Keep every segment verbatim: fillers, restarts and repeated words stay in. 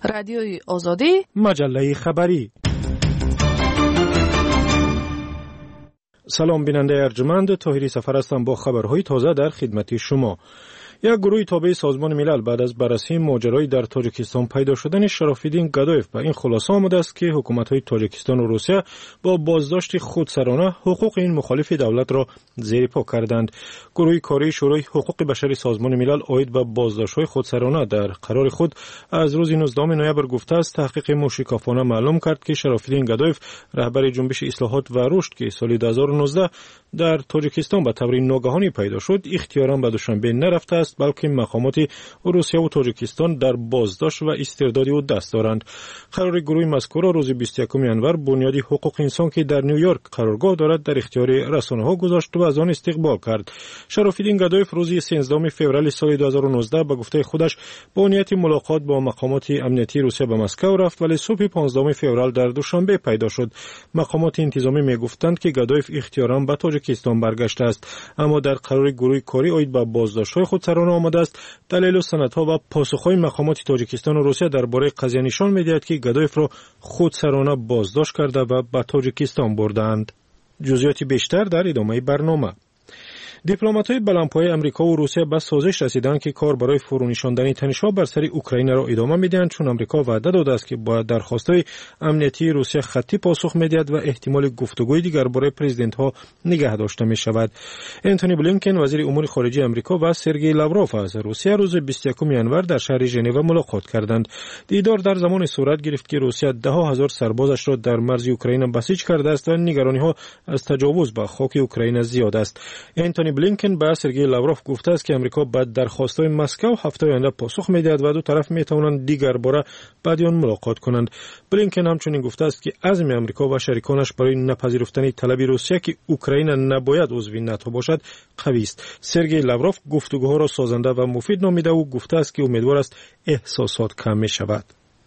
رادیوی آزادی، مجله خبری. سلام بیننده ارجمند، طاهری سفر هستم با خبرهای تازه در خدمت شما. یک گروه تابع سازمان ملل بعد از بررسی ماجرای در تاجیکستان پیدا شدن شراف‌الدین گدایف به این خلاصه آمده است که حکومت‌های تاجیکستان و روسیه با بازداشت خودسرانه حقوق این مخالف دولت را زیر پا کردند. گروه کاری شورای حقوق بشری سازمان ملل عاید به بازداشت‌های خودسرانه در قرار خود از روز نوزدهم نوامبر گفته است تحقیق موشکافانه معلوم کرد که شراف‌الدین گدایف رهبر جنبش اصلاحات و رشد که سال دو هزار و نوزده در تاجیکستان به طور ناگهانی پیدا شد اختیاراً به دوشنبه نرفته است، بلکه مقامات روسیه و تاجیکستان در بازداشت و استرداد او دست دارند. قرار گروه مذکور روز بیست و یکم ژانویه بنیادی حقوق انسان که در نیویورک قرارگاه دارد در اختیار رسانه‌ها گذاشت و از آن استقبال کرد. شراف‌الدین گدایف روز سیزدهم فوریه سال دو هزار و نوزده به گفته خودش با نیت ملاقات با مقامات امنیتی روسیه به مسکو رفت، ولی صبح پانزدهم فوریه در دوشنبه پیدا شد. مقامات انتظامی میگفتند که گدایف اختیاراً به تاجیکستان برگشته است، اما در قرار گروه کاری عاید به بازداشت‌های خودسرانه آمده است. دلیل و سندها و پاسخ‌های مقامات تاجیکستان و روسیه درباره قضیه نشان می‌دهد که گدایف را خودسرانه بازداشت کرده و به تاجیکستان بردند. جزئیات بیشتر در ادامه برنامه. دیپلمات‌های بلندپایه آمریکا و روسیه به سازش رسیدند که کار برای فرونشاندن تنش‌ها بر سر اوکراین را ادامه می‌دهند، چون آمریکا وعده داده است که با درخواست‌های امنیتی روسیه خطی پاسخ می‌دهد و احتمال گفتگوی دیگر برای پرزیدنت‌ها نگه داشته می‌شود. انتونی بلینکن وزیر امور خارجه آمریکا و سرگئی لاوروف از روسیه روز بیست و یکم ژانویه در شهر ژنو ملاقات کردند. دیدار در زمان صورت گرفت که روسیه ده هزار سربازش را در مرز اوکراین بسیج کرده است و نگرانی‌ها از تجاوز به خاک اوکراین زیاد است. انتونی بلینکن به سرگئی لاوروف گفته است که آمریکا به درخواست‌های مسکو هفته آینده پاسخ می‌دهد و دو طرف می‌توانند دیگر باره بعد آن ملاقات کنند. بلینکن همچنین گفته است که عزم آمریکا و شریکانش برای نپذیرفتن طلب روسیه که اوکراین نباید عضو ناتو باشد قوی است. سرگئی لاوروف گفتگوها را سازنده و مفید نامیده و گفته است که امیدوار است احساسات کم می‌شود.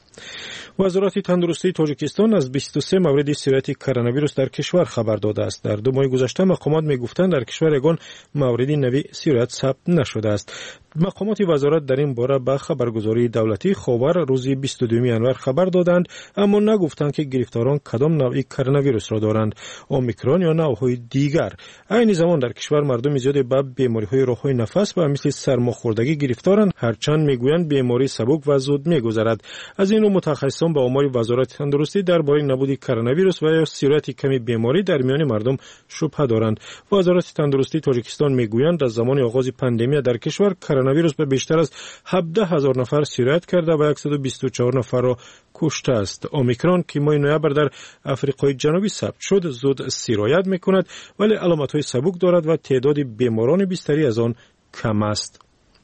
وزارت تندرستی تاجیکستان از بیست و سه مورد سیرت کرونا ویروس در کشور خبر داده است. در دو ماه گذشته مقامات میگفتند در کشور یگان موردی نوی سیرت ثبت نشده است. مقامات وزارت در این باره به خبرگزاری دولتی خبر روز بیست و دوم ژانویه خبر دادند، اما نگفتند که گرفتاران کدام نوع کرونا ویروس را دارند، اومیکرون یا نوع‌های دیگر. این زمان در کشور مردم زیادی به بیماری‌های راه‌های نفس و مثل سرماخوردگی گرفتارند، هرچند میگویند بیماری سبک و زود میگذرد. از این رو متخصصان با آمار وزارت تندرستی درباره نبود کرونا ویروس و یا سیرت کمی بیماری در میان مردم شبهه دارند. وزارت تندرستی تاجیکستان میگویند از زمان آغاز پاندمی در کشور کرونا ویروس به بیشتر از هفده هزار نفر سیرت کرده و صد و بیست و چهار نفر را کشته است. اومیکرون که ماه نوامبر در آفریقای جنوبی ثبت شد زود سرایت میکند، ولی علامت‌های سبک دارد و تعداد بیماران بستری از آن کم است.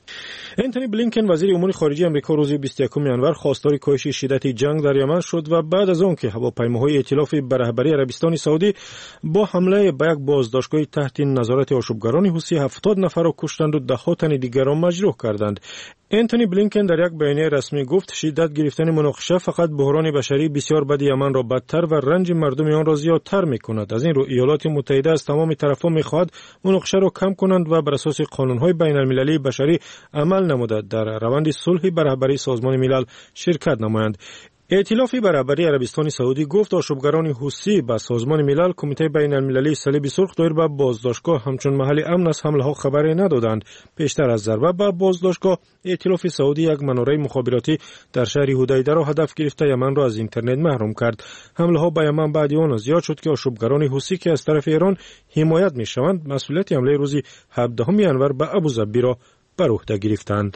انتونی بلینکن وزیر امور خارجه آمریکا روز بیست و یکم ژانویه خواستار کاهش شدت جنگ در یمن شد و بعد از آن که هواپیماهای ائتلاف به رهبری عربستان سعودی با حمله به یک بازداشتگاه تحت نظارت آشوبگران حوثی هفتاد نفر را کشتند و ده ها تن دیگر را مجروح کردند. انتونی بلینکن در یک بیانیه رسمی گفت شدت گرفتن مناقشه فقط بحران بشری بسیار بد یمن را بدتر و رنج مردم آن را زیادتر می‌کند. از این رو ایالات متحده از تمام طرف‌ها می‌خواهد مناقشه را کم کنند و بر اساس قانون‌های بین‌المللی بشری عمل نموده در روند صلح به رهبری سازمان ملل شرکت نمایند. ائتلاف برابری عربستان سعودی گفت آشوبگران حوثی به سازمان ملل کمیته بین المللی صلیب سرخ دایر به بازداشتگاه همچون محل امن از حمله ها خبری ندادند. پیشتر از ضربه به بازداشتگاه ائتلاف سعودی یک مناره مخابراتی در شهر حدیده را هدف گرفته یمن را از اینترنت محروم کرد. حمله ها به یمن بعد آن زیاد شد که آشوبگران حوثی که از طرف ایران حمایت میشوند مسئولیت حمله روز هفدهم ژانویه به ابوظبی را بر عهده گرفتند.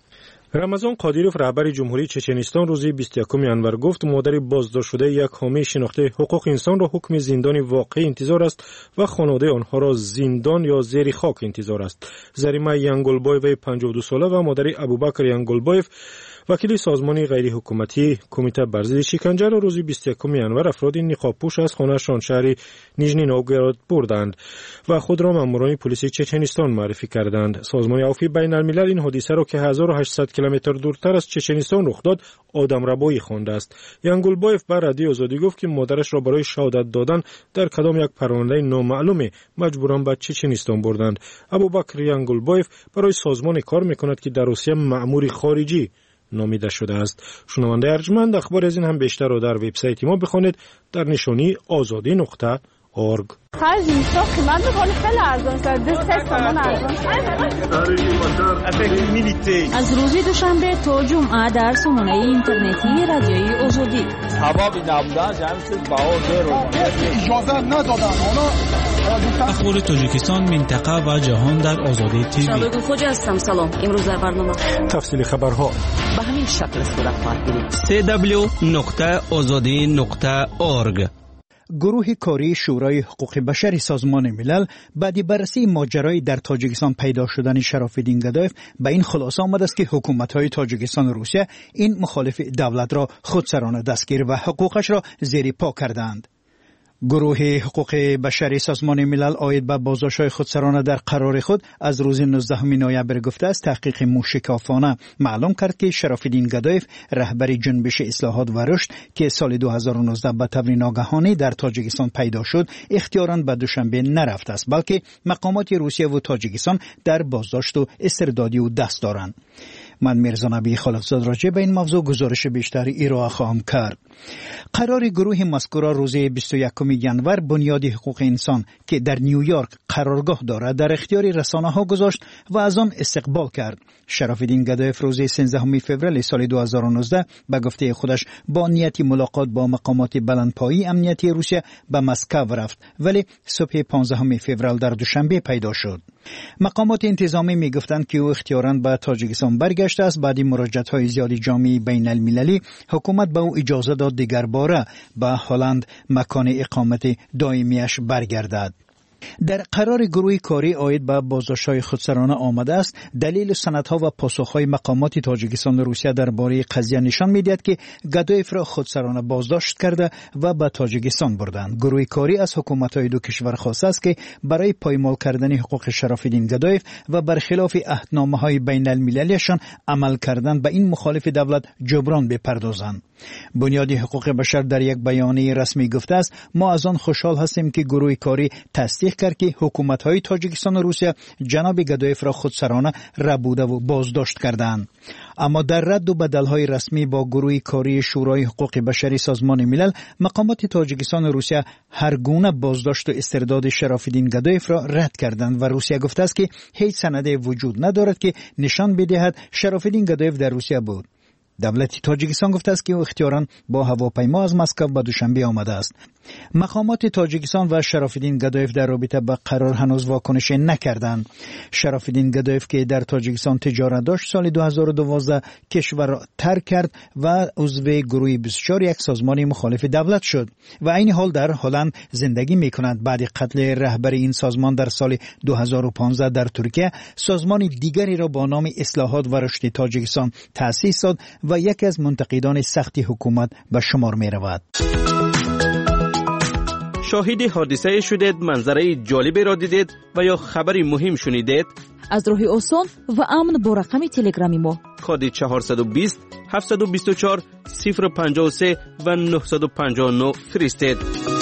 رمضان قادیروف رهبر جمهوری چچنستان روز بیست و یکم ژانویه گفت مادر بازداشت شده یک حامی شناخته حقوق انسان را حکم زندان واقعی انتظار است و خانواده آنها را زندان یا زیر خاک انتظار است. زریما یانگولبایو پنجاه و دو ساله و مادر ابوبکر یانگولبایو وکیل سازمان غیر حکومتی کمیته بر ضد شکنجه را روز بیست و یکم ژانویه افراد نقاب‌پوش از خانه‌شان شهر نیژنی نوگوراد بردند و خود را ماموران پلیس چچنستان معرفی کردند. سازمان عفو بین‌الملل این حادثه را که هزار و هشتصد کیلومتر دورتر از چچنستان رخ داد آدمربایی خوانده است. یانگولبایو بر رادیو آزادی گفت که مادرش را برای شهادت دادن در کدام یک پرونده نامعلوم مجبوران به چچنستان بردند. ابوبکر یانگولبایو برای سازمان کار میکند که در روسیه مأمور خارجی نامیده شده است. شنونده ارجمند، اخبار از این هم بیشتر رو در وبسایت ما بخوانید در نشانی آزادی نقطه اورگ. خرج اینستا قیمت بکنه خیلی ارزان شد. دو سه تومن ارزان. از روز دوشنبه تا جمعه در سامانه اینترنتی رادیوی آزادی. هوا نبودن جمعیت باور زیرو. اجازه ندادن. اخبار تاجیکستان، منطقه و جهان در آزادی تیوی. شبکه خوجا هستم. سلام. امروز در برنامه تفصیل خبرها به همین شکل صورت خواهد گرفت. سی دبلیو نقطه آزادی نقطه اورگ. گروه کاری شورای حقوق بشر سازمان ملل بعد بررسی ماجرای در تاجیکستان پیدا شدن شراف‌الدین گدایف به این خلاصه آمده است که حکومت‌های تاجیکستان و روسیه این مخالف دولت را خودسرانه دستگیر و حقوقش را زیر پا کردند. گروه حقوق بشر سازمان ملل عاید به بازداشت‌های خودسرانه در قرار خود از روز نوزدهم نوامبر گفته است تحقیق موشکافانه معلوم کرد که شراف‌الدین گدایف رهبر جنبش اصلاحات و رشد که سال دو هزار و نوزده به طور ناگهانی در تاجیکستان پیدا شد اختیاراً به دوشنبه نرفته است، بلکه مقامات روسیه و تاجیکستان در بازداشت و استردادی او دست دارند. من میرزا نبی خالقزاد راجع به این موضوع گزارش بیشتری ارائه خواهم کرد. قرار گروه مذکور روز بیست و یکم ژانویه بنیاد حقوق انسان که در نیویورک قرارگاه دارد در اختیار رسانه ها گذاشت و از آن استقبال کرد. شراف‌الدین گدایف روز سیزدهم فوریه سال دو هزار و نوزده به گفته خودش با نیت ملاقات با مقامات بلندپایه امنیتی روسیه به مسکو رفت، ولی صبح پانزدهم فوریه در دوشنبه پیدا شد. مقامات انتظامی میگفتند که او اختیاراً به تاجیکستان برگشته است. بعد مراجعت‌های زیادی جامعه بین المللی حکومت به او اجازه داد دیگر باره به هلند مکان اقامت دائمیش برگردد. در قرار گروه کاری عاید به بازداشت‌های خودسرانه آمده است. دلیل سندها و پاسخ‌های مقامات تاجیکستان و روسیه درباره قضیه نشان می‌دهد که گدایف را خودسرانه بازداشت کرده و به تاجیکستان بردند. گروه کاری از حکومت‌های دو کشور خواسته است که برای پایمال کردن حقوق شراف‌الدین گدایف و برخلاف عهدنامه‌های بین المللیشان عمل کردن به این مخالف دولت جبران بپردازند. بنیاد حقوق بشر در یک بیانیه رسمی گفته است ما از آن خوشحال هستیم که گروه کاری تصدیق کرد که حکومت‌های تاجیکستان و روسیه جناب گدایف را خودسرانه ربوده و بازداشت کردند. اما در رد و بدل‌های رسمی با گروه کاری شورای حقوق بشری سازمان ملل مقامات تاجیکستان و روسیه هر گونه بازداشت و استرداد شراف‌الدین گدایف را رد کردند و روسیه گفته است که هیچ سندی وجود ندارد که نشان بدهد شراف‌الدین گدایف در روسیه بود. دولت تاجیکستان گفته است که او اختیاراً با هواپیما از مسکو به دوشنبه آمده است. مقامات تاجیکستان و شراف‌الدین گدایف در رابطه با قرار هنوز واکنش نکردند. شراف‌الدین گدایف که در تاجیکستان تجارت داشت سال دو هزار و دوازده کشور را ترک کرد و عضو گروه بیست و چهار یک سازمان مخالف دولت شد و این حال در هلند زندگی می‌کند. بعد قتل رهبر این سازمان در سال دو هزار و پانزده در ترکیه سازمان دیگری را با نام اصلاحات و رشد تاجیکستان تأسیس داد و یکی از منتقدان سخت حکومت به شمار می رود. شاهد حادثه شدید، منظره جالبی را دیدید و یا خبری مهم شنیدید؟ از راه آسان و امن با رقم تلگرامی ما کد چهارصد و بیست هفتصد و بیست و چهار صفر پنجاه و سه و نهصد و پنجاه و نه فرستید.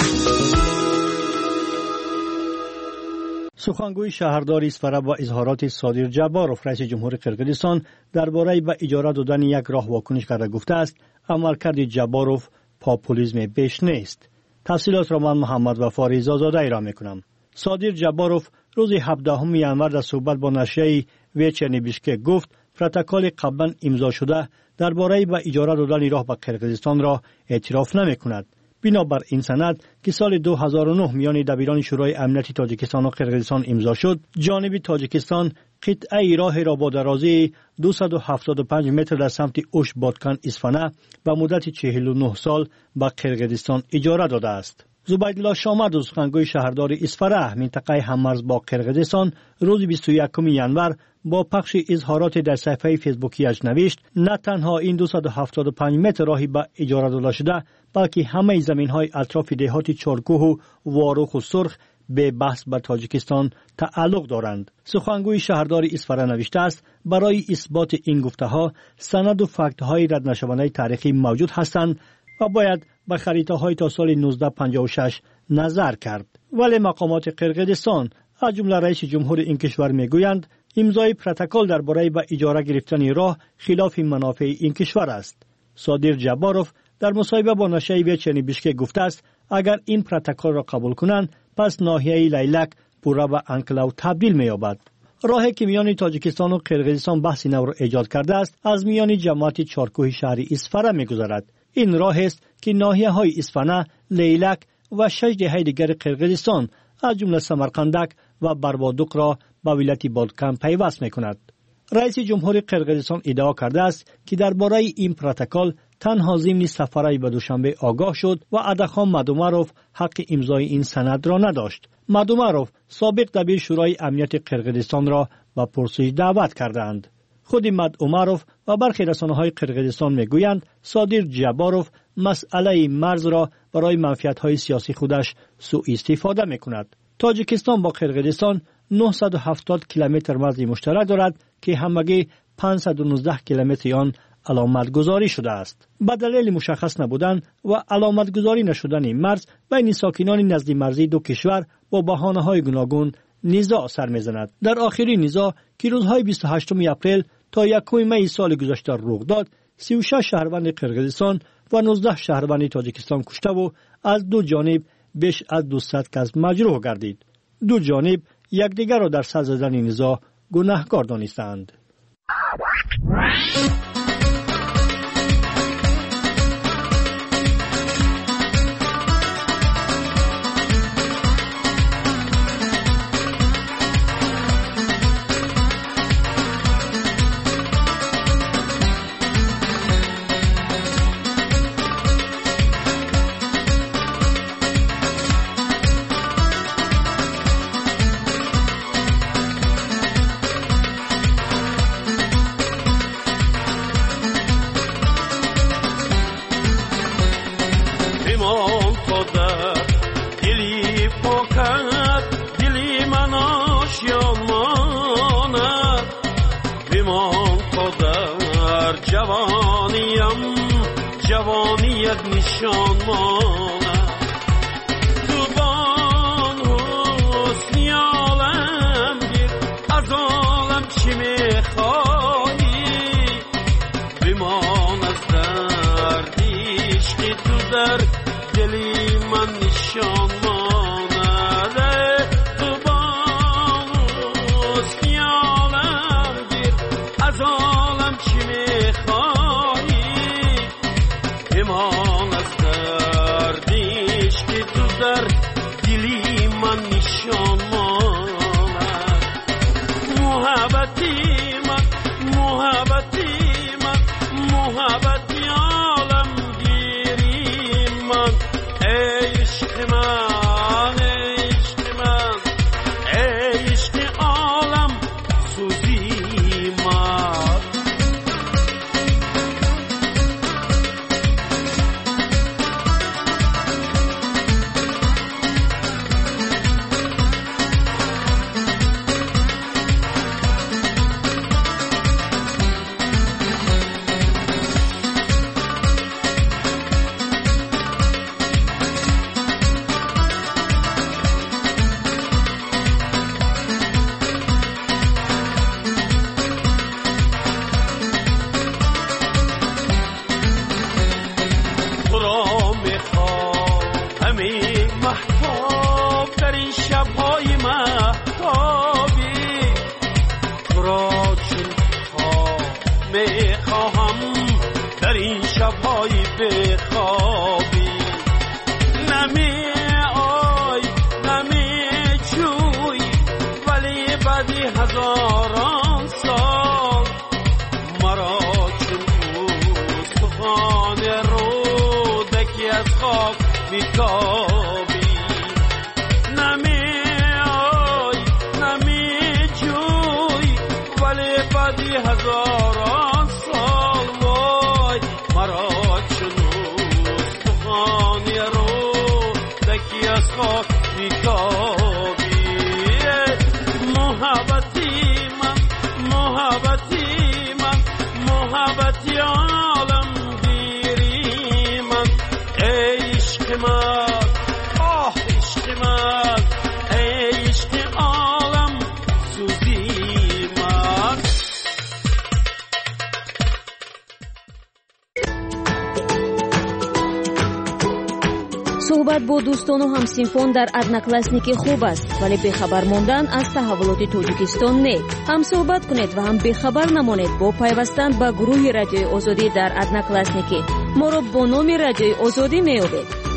سخنگوی شهردار اسفره با اظهارات صادر جباروف رئیس جمهور قرقیزستان درباره به اجاره دادن یک راه واکنش کرده گفته است عملکرد جباروف پاپولیسم بیش نیست. تفصیلات را من محمد وفا رضازاده ارائه میکنم. صادر جباروف روز هفدهم ژانویه در صحبت با نشریه ویچرنی بیشکک گفت پروتکل قبلا امضا شده درباره به اجاره دادن راه به قرقیزستان را اعتراف نمیکند. بنابر این سند که سال دو هزار و نه میان دبیران شورای امنیتی تاجیکستان و قرقیزستان امضا شد، جانب تاجیکستان قطعه راه را با درازی دویست و هفتاد و پنج متر در سمت اوش بادکن اصفهان به مدت چهل و نه سال به قرقیزستان اجاره داده است. زبیدالله شامرد سخنگوی شهردار اسفره منطقه هممرز با قرقیزستان روز بیست و یکم ژانویه با پخش اظهارات در صفحه فیسبوکیش نوشت نه تنها این دویست و هفتاد و پنج متر راهی به اجاره داده شده بلکه همه زمین‌های اطراف دهات چارکوه و واروخ و سرخ به بحث به تاجیکستان تعلق دارند. سخنگوی شهردار اسفره نوشته است برای اثبات این گفته‌ها سند و فکت‌های رد نشدنی تاریخی موجود هستند و باید به خریطه‌های تا سال نوزده پنجاه و شش نظر کرد. ولی مقامات قرقیزستان از جمله رئیس جمهور این کشور میگویند امضای پروتکل درباره به اجاره گرفتن راه خلاف منافع این کشور است. صادر جباروف در مصاحبه با نشریه ویچنی بیشکک گفته است اگر این پروتکل را قبول کنند پس ناحیه لیلک پورا به انکلاو تبدیل می‌یابد. راهی که میان تاجیکستان و قرقیزستان بحث نو را ایجاد کرده است از میان جماعت چارکوه شهری اصفهان می‌گذرد. این راه است که ناحیه‌های اصفهان، لیلک و شش دهه دیگر قرقیزستان از جمله سمرقندک و بربادوق را به ولایت بالکان پیوست می‌کند. رئیس جمهور قرقیزستان ادعا کرده است که درباره این پروتکل تنها ضمن سفرهای به دوشنبه آگاه شد و ادخان مدومروف حق امضای این سند را نداشت. مدومروف سابق دبیر شورای امنیت قرقیزستان را به پرسش دعوت کردند. خود مدومروف و برخی رسانه‌های قرقیزستان میگویند صادر جباروف مسئله مرز را برای منفعت‌های سیاسی خودش سوء استفاده می‌کند. تاجیکستان با قرقیزستان نهصد و هفتاد کیلومتر مرز مشترک دارد که همگی پانصد و نوزده کیلومتر آن علامت گذاری شده است. به دلیل مشخص نبودن و علامت گذاری نشدن مرز بین ساکنان نزد مرزی دو کشور با بهانه‌های گوناگون نزاع سر می‌زند. در آخرین نزاع که روزهای بیست و هشتم اپریل تا یکم می سال گذشته رخ داد، سی و شش شهروند قرقیزستان و نوزده شهروند تاجیکستان کشته و از دو جانب بیش از دویست کس مجروح گردید. دو جانب یکدیگر را در سر زدن نزاع گناهکار دانستند. نشان مانه تو بان حسنی عالم گیر از عالم چی میخوایی بمان از دردیش که تو در دلی من نشان مانه تو بان حسنی عالم گیر از عالم چی میخوایی بمان از دردیش که تو در دلی من نشان ماند محبتی من محبتی من محبتی عالم گیری من ای عشق من ای عشق من ای عشق عالم سوزی من هزاران سال مرا چون استخوان رودکی از خاک میتابی نمی آی نمی جوی ولی بعدی هزاران سال وای مرا چون استخوان رودکی از خاک میتابی محبتی من محبتی من محبتی عالم گیری من ای عشق من آه عشق من ای عشق عالم سوزی من صحبت با دوستان و همسینفان در ادناکلاسنیکی خوب است، ولی بخبر ماندن از تحولات تاجیکستان نه. هم صحبت کنید و هم بخبر نمانید با پیوستن به گروه رادیوی آزادی در ادناکلاسنیکی. ما را با نام رادیوی آزادی میابید.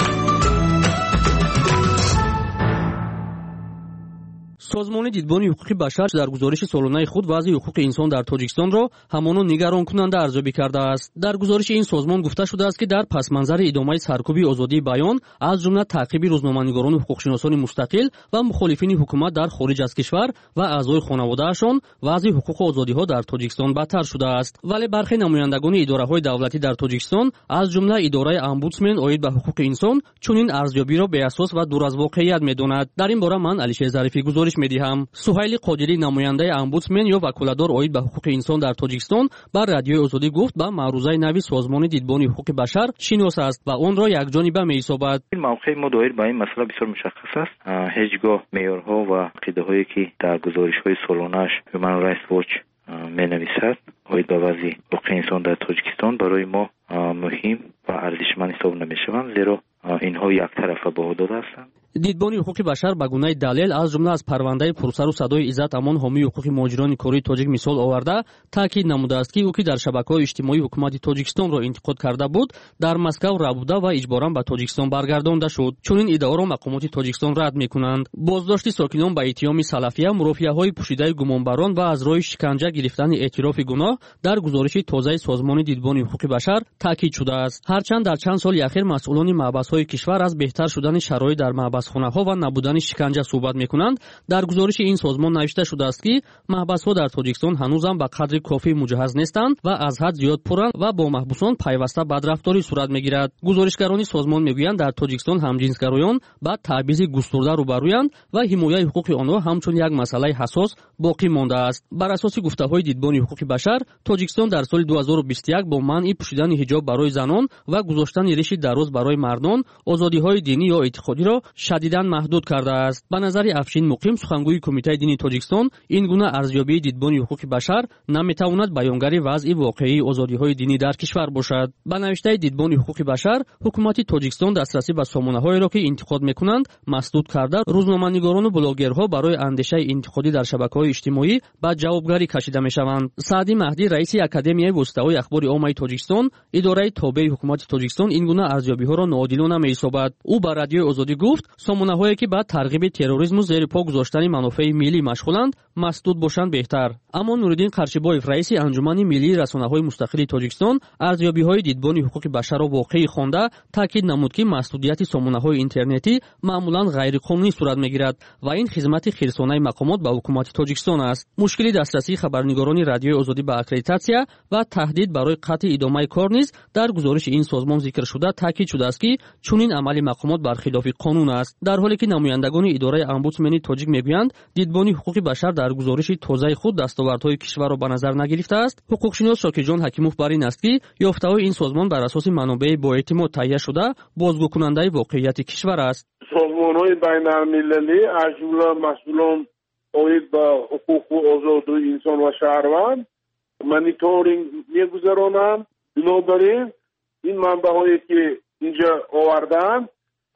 سازمان دیدبانی حقوق بشر در گزارش سالانه خود وضع حقوق انسان در تاجیکستان را همانا نگران کننده ارزیابی کرده است. در گزارش این سازمان گفته شده است که در پس منظر ادامه سرکوب آزادی بیان از جمله تعقیب روزنامه‌نگاران و حقوقشناسان مستقل و مخالفین حکومت در خارج از کشور و اعضای خانواده‌شان وضع حقوق و آزادی‌ها در تاجیکستان بدتر شده است. ولی برخی نمایندگان اداره‌های دولتی در تاجیکستان از جمله اداره امبودسمن اوید به حقوق انسان چنین ارزیابی را به اساس و دور از واقعیت می‌داند. در این باره من علیشه ظریفی گزارش می‌دهم. سهیل قادری نماینده امبودسمن یا وکالتدار اوید به حقوق انسان در تاجیکستان بر رادیوی آزادی گفت به معروضه نوی سازمان دیدبانی حقوق بشر شناس است و آن را یکجانبه می‌حسابد. این موقع ما دایر به این مسئله بسیار مشخص است. هیچگاه معیارها و عقیده‌هایی که در گزارش‌های سالانه‌اش هیومن رایتس واچ می‌نویسد اوید به وضع حقوق انسان در تاجیکستان برای ما مهم و ارزشمند حساب نمی‌شوند، زیرا اینها یک طرفه به حدود هستند. دیدبانی حقوق بشر به گونه دلیل از جمله از پرونده پرسر و صدای عزت امان حامی حقوق مهاجران کاری تاجیک مثال آورده تاکید نموده است که او که در شبکه‌های اجتماعی حکومت تاجیکستان را انتقاد کرده بود در مسکو ربوده و اجباراً به تاجیکستان برگردانده شد. چون این ادعا را مقامات تاجیکستان رد می‌کنند. بازداشت ساکنان به اتهام سلفیه، مرافعه‌های پوشیده گمانبران و از راه شکنجه گرفتن اعتراف گناه در گزارش تازه سازمان دیدبانی حقوق بشر تاکید شده است. هرچند در چند سال اخیر مسئولان محبس‌های کشور از بهتر شدن شرایط در محبسخانه‌ها و نبودن شکنجه صحبت می‌کنند، در گزارش این سازمان نوشته شده است که محبس‌ها در تاجیکستان هنوزم به قدر کافی مجهز نیستند و از حد زیاد پرند و با محبوسان پیوسته بدرفتاری صورت می‌گیرد. گزارشگران سازمان می‌گویند در تاجیکستان همجنسگرایان با تبعیض گسترده روبرویند و حمایت حقوق آنها همچون یک مسئله حساس باقی مانده است. بر اساس گفته‌های دیدبانی حقوق بشر، تاجیکستان در سال دو هزار و بیست و یک با منع پوشیدن حجاب برای زنان و گذاشتن ریش دراز برای مردان، آزادی‌های دینی یا اعتقادی را شدیداً محدود کرده است. به نظر افشین مقیم سخنگوی کمیته دینی تاجیکستان، این گونه ارزیابی دیدبانی حقوق بشر نمیتواند بیانگر وضع واقعی آزادی‌های دینی در کشور باشد. به نوشته دیدبانی حقوق بشر، حکومت تاجیکستان دسترسی به سامانه‌هایی را که انتقاد می‌کنند مسدود کرده، روزنامه‌نگاران و بلاگرها برای اندیشه انتقادی در شبکه‌های اجتماعی به جوابگری کشیده می‌شوند. سعدی مهدی رئیس اکادمیای واسطه‌های اخبار عامه تاجیکستان، اداره تابع حکومت تاجیکستان، این گونه ارزیابی‌ها را ناعادلانه می‌حسابد. او بر رادیوی آزادی گفت سامانه‌هایی که با ترغیب تروریسم و زیر پا گذاشتن منافع ملی مشغولند مسدود باشند بهتر. اما نورالدین قرچیباف رئیس انجمن ملی رسانه‌های مستقل تاجیکستان ارزیابی‌های دیدبانی حقوق بشر را واقعی خوانده تاکید نمود که مسدودیت سامانه‌های اینترنتی معمولاً غیرقانونی صورت می‌گیرد و این خدمت خیرسانه مقامات به حکومت تاجیکستان است. مشکلی دسترسی خبرنگاران رادیوی آزادی به اکریدیتاسیا و تهدید برای قطع ادامه کار نیز در گزارش این سازمان ذکر شده تاکید شده است که چنین عمل مقامات برخلاف قانون است. در حالی که نمایندگان اداره امبودسمن تاجیک میگویند دیدبانی حقوق بشر در گزارش تازه خود دستاوردهای کشور را به نظر نگرفته است، حقوقشناس شاکرجان حکیموف بر این است که یافته‌های این سازمان بر اساس منابع با اعتماد تهیه شده بازگو کننده واقعیت کشور است. سازمان‌های بین‌المللی از جمله مسئولان اوید به حقوق و آزادی انسان و شهروند مانیتورینگ می‌گذرانند. بنابراین این منبع‌هایی که اینجا آوردند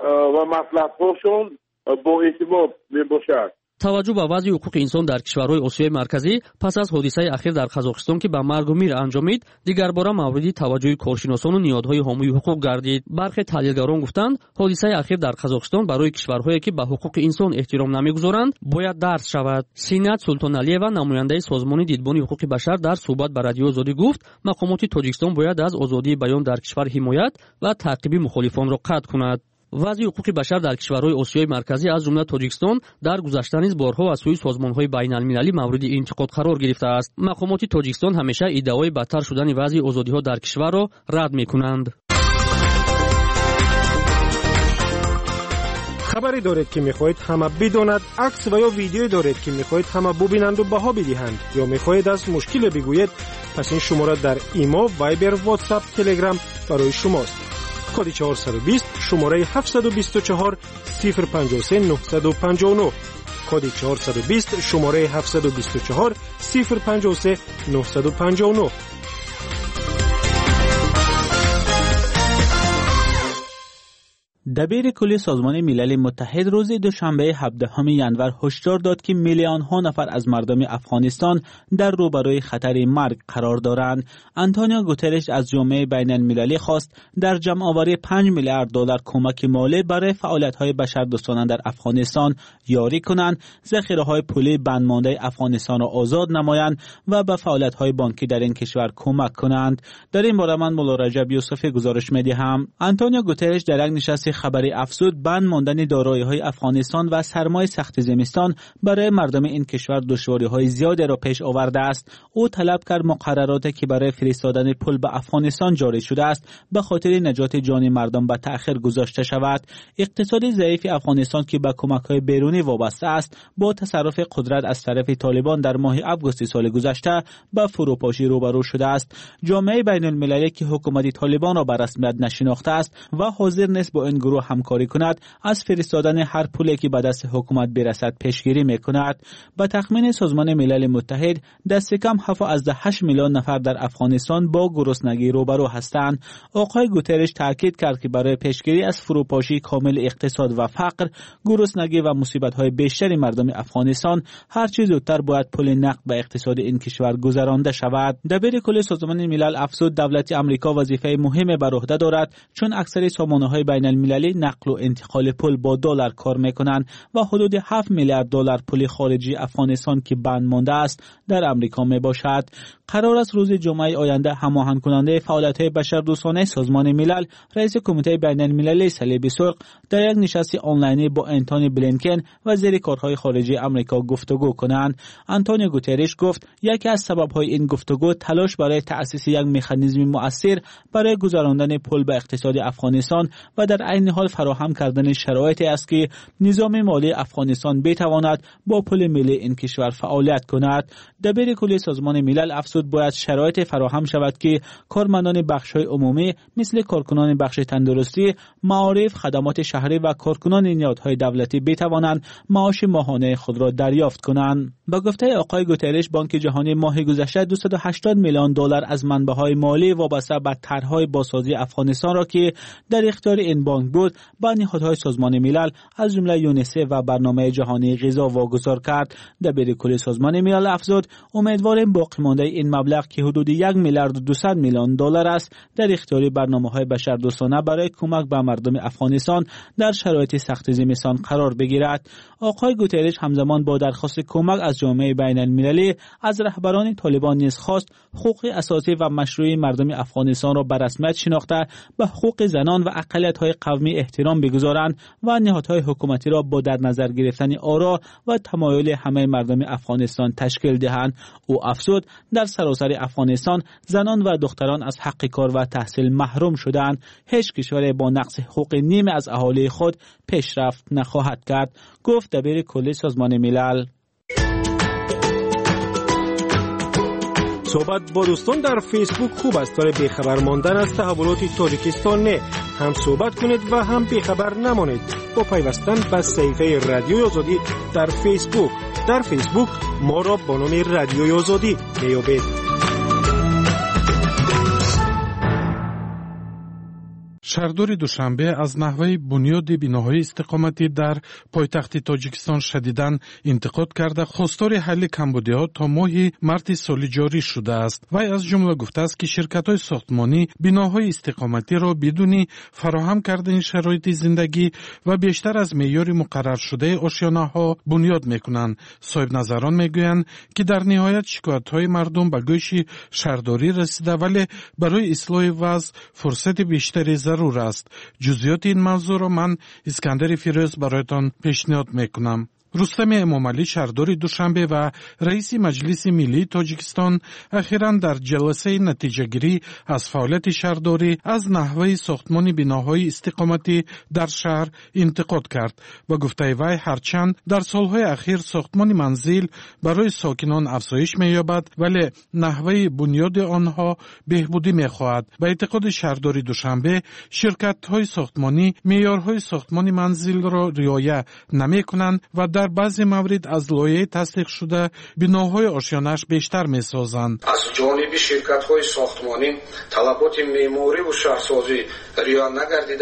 و مطلب‌هاشون با اعتماد میباشد. توجه به وضع حقوق انسان در کشورهای آسیای مرکزی پس از حادثه اخیر در قزاقستان که به مرگ و میر انجامید، دیگر بار مورد توجه کارشناسان و نهادهای حامی حقوق گردید. برخی تحلیلگران گفتند حادثه اخیر در قزاقستان برای کشورهایی که به حقوق انسان احترام نمیگذارند باید درس شود. سینات سلطانعلیوا نماینده سازمان دیدبانی حقوق بشر در صحبت با رادیو آزادی گفت مقامات تاجیکستان باید از آزادی بیان در کشور حمایت و تعقیب مخالفان را قطع کند. وضع حقوق بشر در کشورهای آسیای مرکزی از جمله تاجیکستان در گذشته نیز بارها از سوی سازمان‌های بین‌المللی مورد انتقاد قرار گرفته است. مقامات تاجیکستان همیشه ادعای بدتر شدن وضع آزادی‌ها در کشور را رد می‌کنند. خبری دارید که می‌خواهید همه بداند، عکس و یا ویدیویی دارید که می‌خواهید همه ببینند و بها بدهند، یا می‌خواهید از مشکل بگویید، پس این شماره در ایما، وایبر، واتساپ، تلگرام برای شماست. کد چهارصد و بیست شماره هفتصد و بیست و چهار صفر پنجاه و سه نهصد و پنجاه و نه. کد چهارصد و بیست شماره هفتصد و بیست و چهار صفر پنجاه و سه نهصد و پنجاه و نه. دبیر کلی سازمان ملل متحد روز دوشنبه هفدهم ژانویه هشدار داد که میلیون ها نفر از مردم افغانستان در روبروی خطر مرگ قرار دارند. آنتونیو گوترش از جامعه بین المللی خواست در جمع آوری پنج میلیارد دلار کمک مالی برای فعالیت‌های بشردوستانه در افغانستان یاری کنند، ذخیره‌های پولی بند مانده افغانستان را آزاد نمایند و به فعالیت‌های بانکی در این کشور کمک کنند. در این باره من مولا رجب یوسفی گزارش می‌دهم. آنتونیو گوترش در یک نشست خبری افزود بند ماندن دارایی‌های افغانستان و سرمای سخت زمستان برای مردم این کشور دشواری‌های زیادی را پیش آورده است. او طلب کرد مقرراتی که برای فرستادن پول به افغانستان جاری شده است به خاطر نجات جان مردم به تأخیر گذاشته شود. اقتصاد ضعیف افغانستان که به کمک‌های بیرونی وابسته است با تصرف قدرت از طرف طالبان در ماه آگوست سال گذشته به فروپاشی روبرو شده است. جامعه بین المللی که حکومت طالبان را به رسمیت نشناخته است و حاضر نیست با این گروه همکاری کند، از فرستادن هر پولی که به دست حکومت برسد پیشگیری میکند. به تخمین سازمان ملل متحد دست کم هفت از هشت میلیون نفر در افغانستان با گرسنگی روبرو هستند. آقای گوترش تاکید کرد که برای پیشگیری از فروپاشی کامل اقتصاد و فقر، گرسنگی و مصیبت‌های بیشتر مردم افغانستان هر چه زودتر باید پول نقد به اقتصاد این کشور گذرانده شود. دبیر کل سازمان ملل افزود دولت آمریکا وظیفه مهمی بر عهده دارد، چون اکثر سامانه‌های بین المللی نقل و انتقال پول با دلار کار می‌کنند و حدود هفت میلیارد دلار پول خارجی افغانستان که بند مانده است در آمریکا میباشد. قرار است روز جمعه آینده هماهنگ کننده فعالیت‌های بشردوستانه سازمان ملل رئیس کمیته بین المللی صلیب سرخ در یک نشست آنلاینی با انتونی بلینکن وزیر کارهای خارجه آمریکا گفتگو کنند. آنتونیو گوترش گفت یکی از سبب‌های این گفتگو تلاش برای تأسیس یک مکانیزم مؤثر برای گذراندن پول به اقتصاد افغانستان و در عین حال فراهم کردن شرایطی است که نظام مالی افغانستان بتواند با پول ملی این کشور فعالیت کند. دبیر کلی سازمان ملل افزود باید شرایط فراهم شود که کارمندان بخش‌های عمومی مثل کارکنان بخش تندرستی، معارف، خدمات شهری و کارکنان نهادهای دولتی بتوانند معاش ماهانه خود را دریافت کنند. با گفته آقای گوترش بانک جهانی ماه گذشته دویست و هشتاد میلیون دلار از منبع‌های مالی وابسته به طرح‌های بازسازی افغانستان را که در اختیار این بانک بود به نهادهای سازمان ملل از جمله یونیسف و برنامه جهانی غذا واگذار کرد. دبیر کل سازمان ملل افزود امیدواریم باقی مانده این مبلغ که حدود یک میلیارد و دویست میلیون دلار است در اختیار برنامه‌های بشردوستانه برای کمک به مردم افغانستان در شرایط سخت زمستان قرار بگیرد. آقای گوترش همزمان با درخواست کمک از جامعه بین المللی از رهبران طالبان نیز خواست حقوق اساسی و مشروعی مردم افغانستان را به رسمیت شناخته به حقوق زنان و اقلیت‌های قومی احترام بگذارند و نهادهای حکومتی را با در نظر گرفتن آرا و تمایل همه مردم افغانستان تشکیل دهند. او افزود در سراسر افغانستان زنان و دختران از حق کار و تحصیل محروم شدند. هیچ کشوری با نقص حقوق نیم از اهالی خود پیشرفت نخواهد کرد، گفت دبیر کلی سازمان ملل. صحبت با دوستان در فیسبوک خوب است، برای بیخبر ماندن از تحولات تاجیکستان نه. هم صحبت کنید و هم بیخبر نمانید با پیوستن به صفحه رادیوی آزادی در فیسبوک. در فیسبوک ما را با نام رادیوی آزادی میابید. شهردار دوشنبه از نحوه بنیاد بناهای استقامتی در پایتخت تاجیکستان شدیداً انتقاد کرده خواستار حل کمبودی‌ها تا ماه مارس سال جاری شده است. وی از جمله گفته است که شرکت‌های ساختمانی بناهای استقامتی را بدون فراهم کردن شرایط زندگی و بیشتر از معیار مقرر شده آشیانه‌ها بنیاد می‌کنند. صاحب نظران می‌گویند که در نهایت شکایت‌های مردم به گوش شهرداری رسیده، ولی برای اصلاح وضع فرصت بیشتری ضرور است. جزئیات این موضوع را من اسکندر فیروز برایتان پیشنهاد میکنم. رستم امامعلی شهردار دوشنبه و رئیس مجلس ملی تاجیکستان اخیراً در جلسه نتیجه گیری از فعالیت شهرداری از نحوه ساختمان بناهای استقامتی در شهر انتقاد کرد و گفته وی هرچند در سالهای اخیر ساختمان منزل برای ساکنان افزایش می‌یابد ولی نحوه بنیاد آنها بهبودی می‌خواهد. به اعتقاد شهردار دوشنبه شرکت‌های ساختمانی معیارهای ساختمان منزل را رعایت نمی‌کنند و در بعضی موارد از لایحه تصدیق شده بناهای آشیانه‌اش بیشتر می‌سازند. از جانب شرکت‌های ساختمانی طلبات معماری و شهرسازی رعایت نگردیده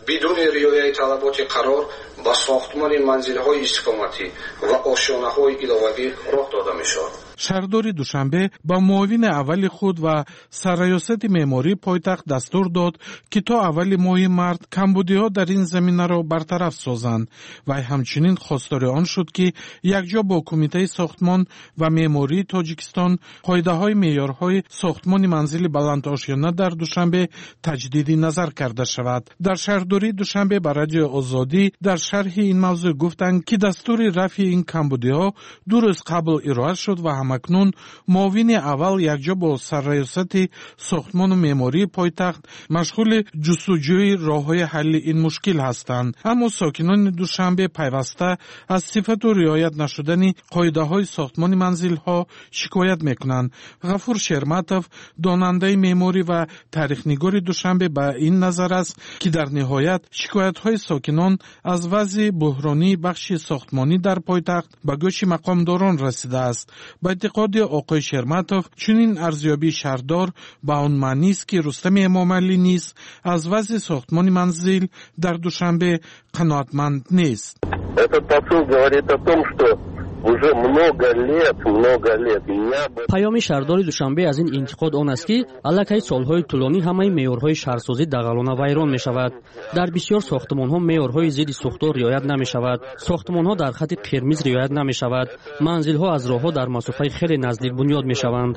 بدون رعایت طلبات قرار با ساختمان منزل‌های استقامتی و آشیانه‌های علاوه‌ای راه داده می‌شود. شهرداری دوشنبه با معاون اول خود و سرریاست معماری پایتخت دستور داد که تا اول ماه مارس کمبودی‌ها در این زمینه را برطرف سازند و همچنین خواستار آن شد که یکجا با کمیته ساختمان و معماری تاجیکستان قاعده‌های معیارهای ساختمان منزل بلند آشیانه در دوشنبه تجدید نظر کرده شود. در شهرداری دوشنبه با رادیو آزادی در شرح این موضوع گفتند که دستور رفع این کمبودی‌ها دو روز قبل ارائه شد و همکنون معاون اول یکجا با سرریاست ساختمان و معماری پایتخت مشغول جستجوی راه‌های حل این مشکل هستند. اما ساکنان دوشنبه پیوسته از صفت و رعایت نشدن قاعده‌های ساختمان منزل‌ها شکایت می‌کنند. غفور شرمتов داننده معماری و تاریخ‌نگار دوشنبه به این نظر است که در نهایت شکایت‌های ساکنان از وضع بحرانی بخش ساختمانی در پایتخت به گوش مقامداران رسیده است. با اعتقاد آقای شرمتов چنین ارزیابی شهردار به آن معنی است که رستم امامعلی نیز از وضع ساختمان منزل در دوشنبه قناعتمند نیست. پیام شهرداری دوشنبه از این انتقاد آن است که الکی سالهای طولانی همه معیارهای شهرسازی دغلانه ویران می شود. در بسیار ساختمان‌ها معیارهای ضد سوختار رعایت نمی شود. ساختمان‌ها در خط قرمز رعایت نمی شود. منزل‌ها از راه‌ها در مسافه خیلی نزدیک بنیاد می شوند.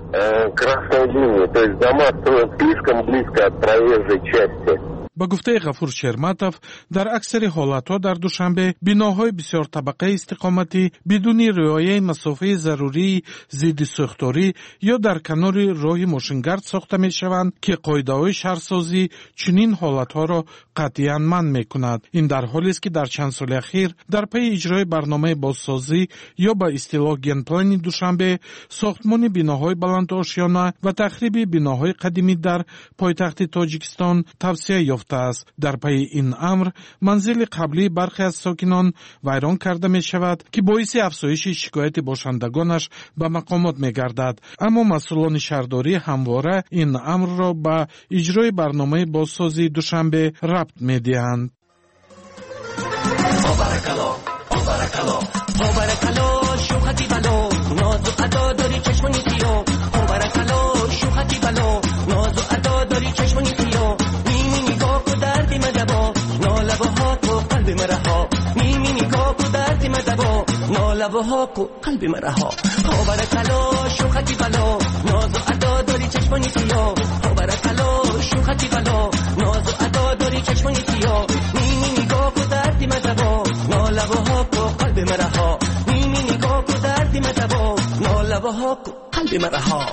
با گفته غفور شرمتов در اکثر حالتها در دوشنبه بناهای بسیار طبقه استقامتی بدون رعایت مسافه ضروری ضد سوختاری یا در کنار راه ماشینگرد ساخته می شوند که قاعده‌های شهرسازی چنین حالتها را قطعاً منع می کند. این در حالی است که در چند سال اخیر در پی اجرای برنامه بازسازی یا به اصطلاح گنپلان دوشنبه ساختمان بناهای بلند آشیانه و تخریب بناهای قدیمی در پایتخت تاجیکستان توسعه یافته است. در پی این امر منزل قبلی برخی از ساکنان ویران کرده می شود که باعث افزایش شکایت باشندگانش به مقامات می گردد. اما مسئولان شهرداری همواره این امر را به اجرای برنامه بازسازی دوشنبه ربط می دهند. لبها کو قلب مرا ها برکلا شوختی بلا ناز و ادا داری چشمانی سیا ها برکلا شوختی بلا ناز و ادا داری چشمانی سیا نیمی نگاه کو دردی مدبا نا لبها کو قلب مرا ها نیمی نگاه کو دردی مدبا نا لبها کو قلب مرا ها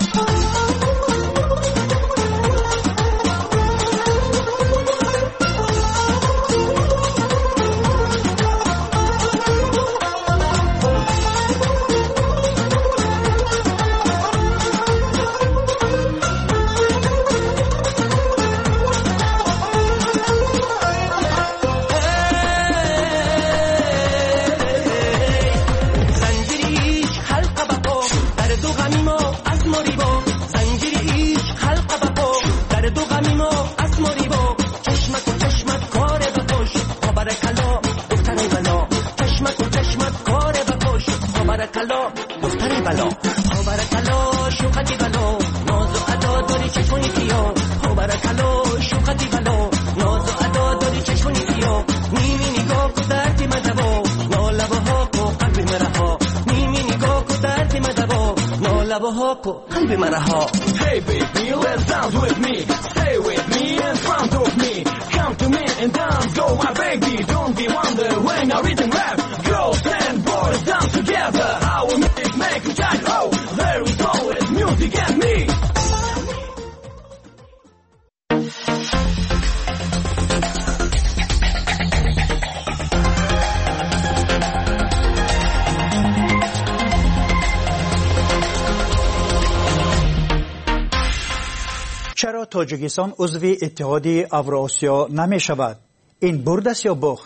قلب مرا ها Hey baby let's dance with me Stay with me in front of me Come to me and dance go my baby Don't be wonder when you're eating rap Girls and boys dance together How we make make a child Oh there is always music and me چرا تاجیکستان عضو اتحاد اوراسیا نمی شود؟ این برد است یا باخت؟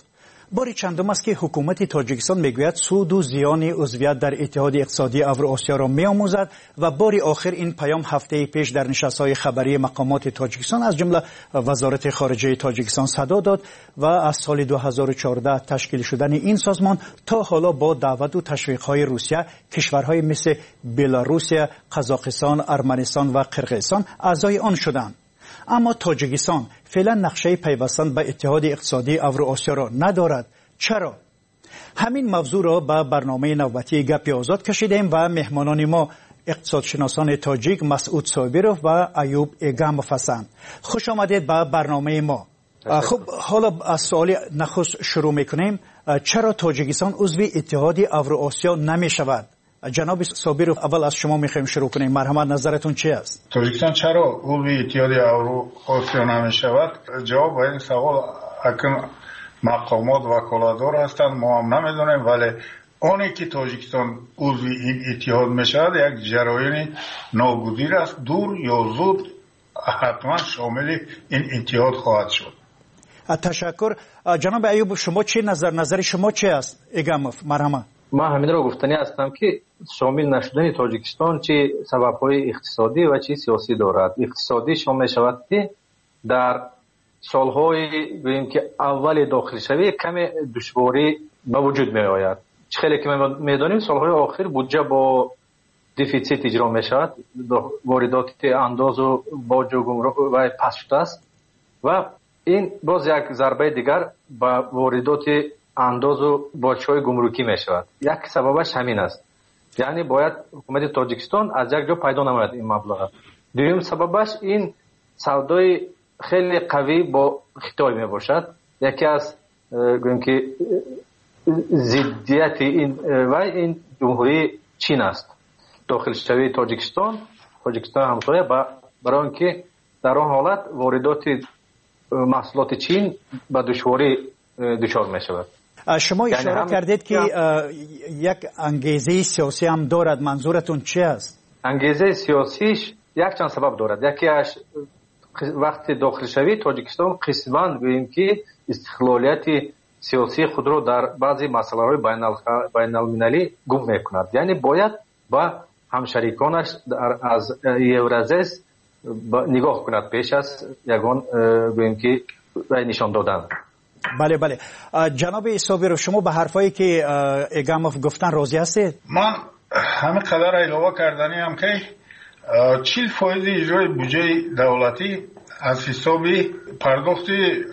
باری چندم است که حکومت تاجیکستان میگوید سود و زیان عضویت در اتحاد اقتصادی اوراسیا را میآموزد و باری آخر این پیام هفته پیش در نشست‌های خبری مقامات تاجیکستان از جمله وزارت خارجه تاجیکستان صدا داد و از سال دو هزار و چهارده تشکیل شدن این سازمان تا حالا با دعوت و تشویق‌های روسیه کشورهای مثل بلاروس، قزاقستان، ارمنستان و قرقیزستان اعضای آن شدند. اما تاجیکستان فعلا نقشه پیوستن به اتحاد اقتصادی اوراسیا را ندارد. چرا؟ همین موضوع را به برنامه نوبتی گپ آزاد کشیدیم و مهمانان ما اقتصادشناسان تاجیک مسعود صابرov و ایوب ایگامov هستند. خوش آمدید به برنامه ما. خب حالا از سوال نخست شروع میکنیم. چرا تاجیکستان عضو اتحاد اوراسیا نمی شود؟ جناب صابرov اول از شما میخوایم شروع کنیم. مرحمت نظرتون چی است؟ تاجیکستان چرا عضو اتحاد اوراسیا نمی شود؟ جواب به این سوال اکن مقامات وکالتدار هستند، ما هم نمیدونیم، ولی آنی که تاجیکستان عضو این اتحاد می شود یک جراین ناگزیر است، دور یا زود حتما شامل این اتحاد خواهد شد. تشکر. جناب ایوب شما چی نظر نظر شما چی است؟ ایگامov مرحمت. من همین را گفتنی هستم که شامل نشدن تاجیکستان چه سبب‌های اقتصادی و چه سیاسی دارد. اقتصادی شامل شود که در سالهای گوییم که اول داخل شوی کم دشواری به وجود می آید. خیلی که میدانیم سالهای آخر بودجه با دیفیسیت اجرا می شود، واردات انداز و باج و گمرک و پس شده است و این باز یک ضربه دیگر به واردات انداز و باج‌های گمرکی می شود. یک سببش همین است، یعنی باید حکومت تاجیکستان از یک جا پیدا نماید این مبلغ. دوم سببش این سودای خیلی قوی با خیتای می باشد. یکی از گوییم که ضدیت این و این جمهوری چین است. داخل شوی تاجیکستان تاجیکستان همسایه برای اینکه در آن حالت واردات محصولات چین به دشواری دچار می شود. شما اشاره یعنی کردید که یک انگیزه سیاسی هم دارد، منظورتون چی است؟ انگیزه سیاسیش یک چند سبب دارد. یکی از وقتی داخل شوی تاجیکستان قسماً گوییم که استقلالیت سیاسی خود را در بعضی مسائل بین المللی گم میکند، یعنی باید با همشریکانش از یورازیس نگاه کند پیش از یگان گوییم که نشان دادن. بله بله. جناب صابرov شما به حرفایی که ایگامov گفتن راضی هستید؟ من همه قدر علاوه کردنی هم که چهل فایز اجرای بودجه دولتی از حساب پرداخت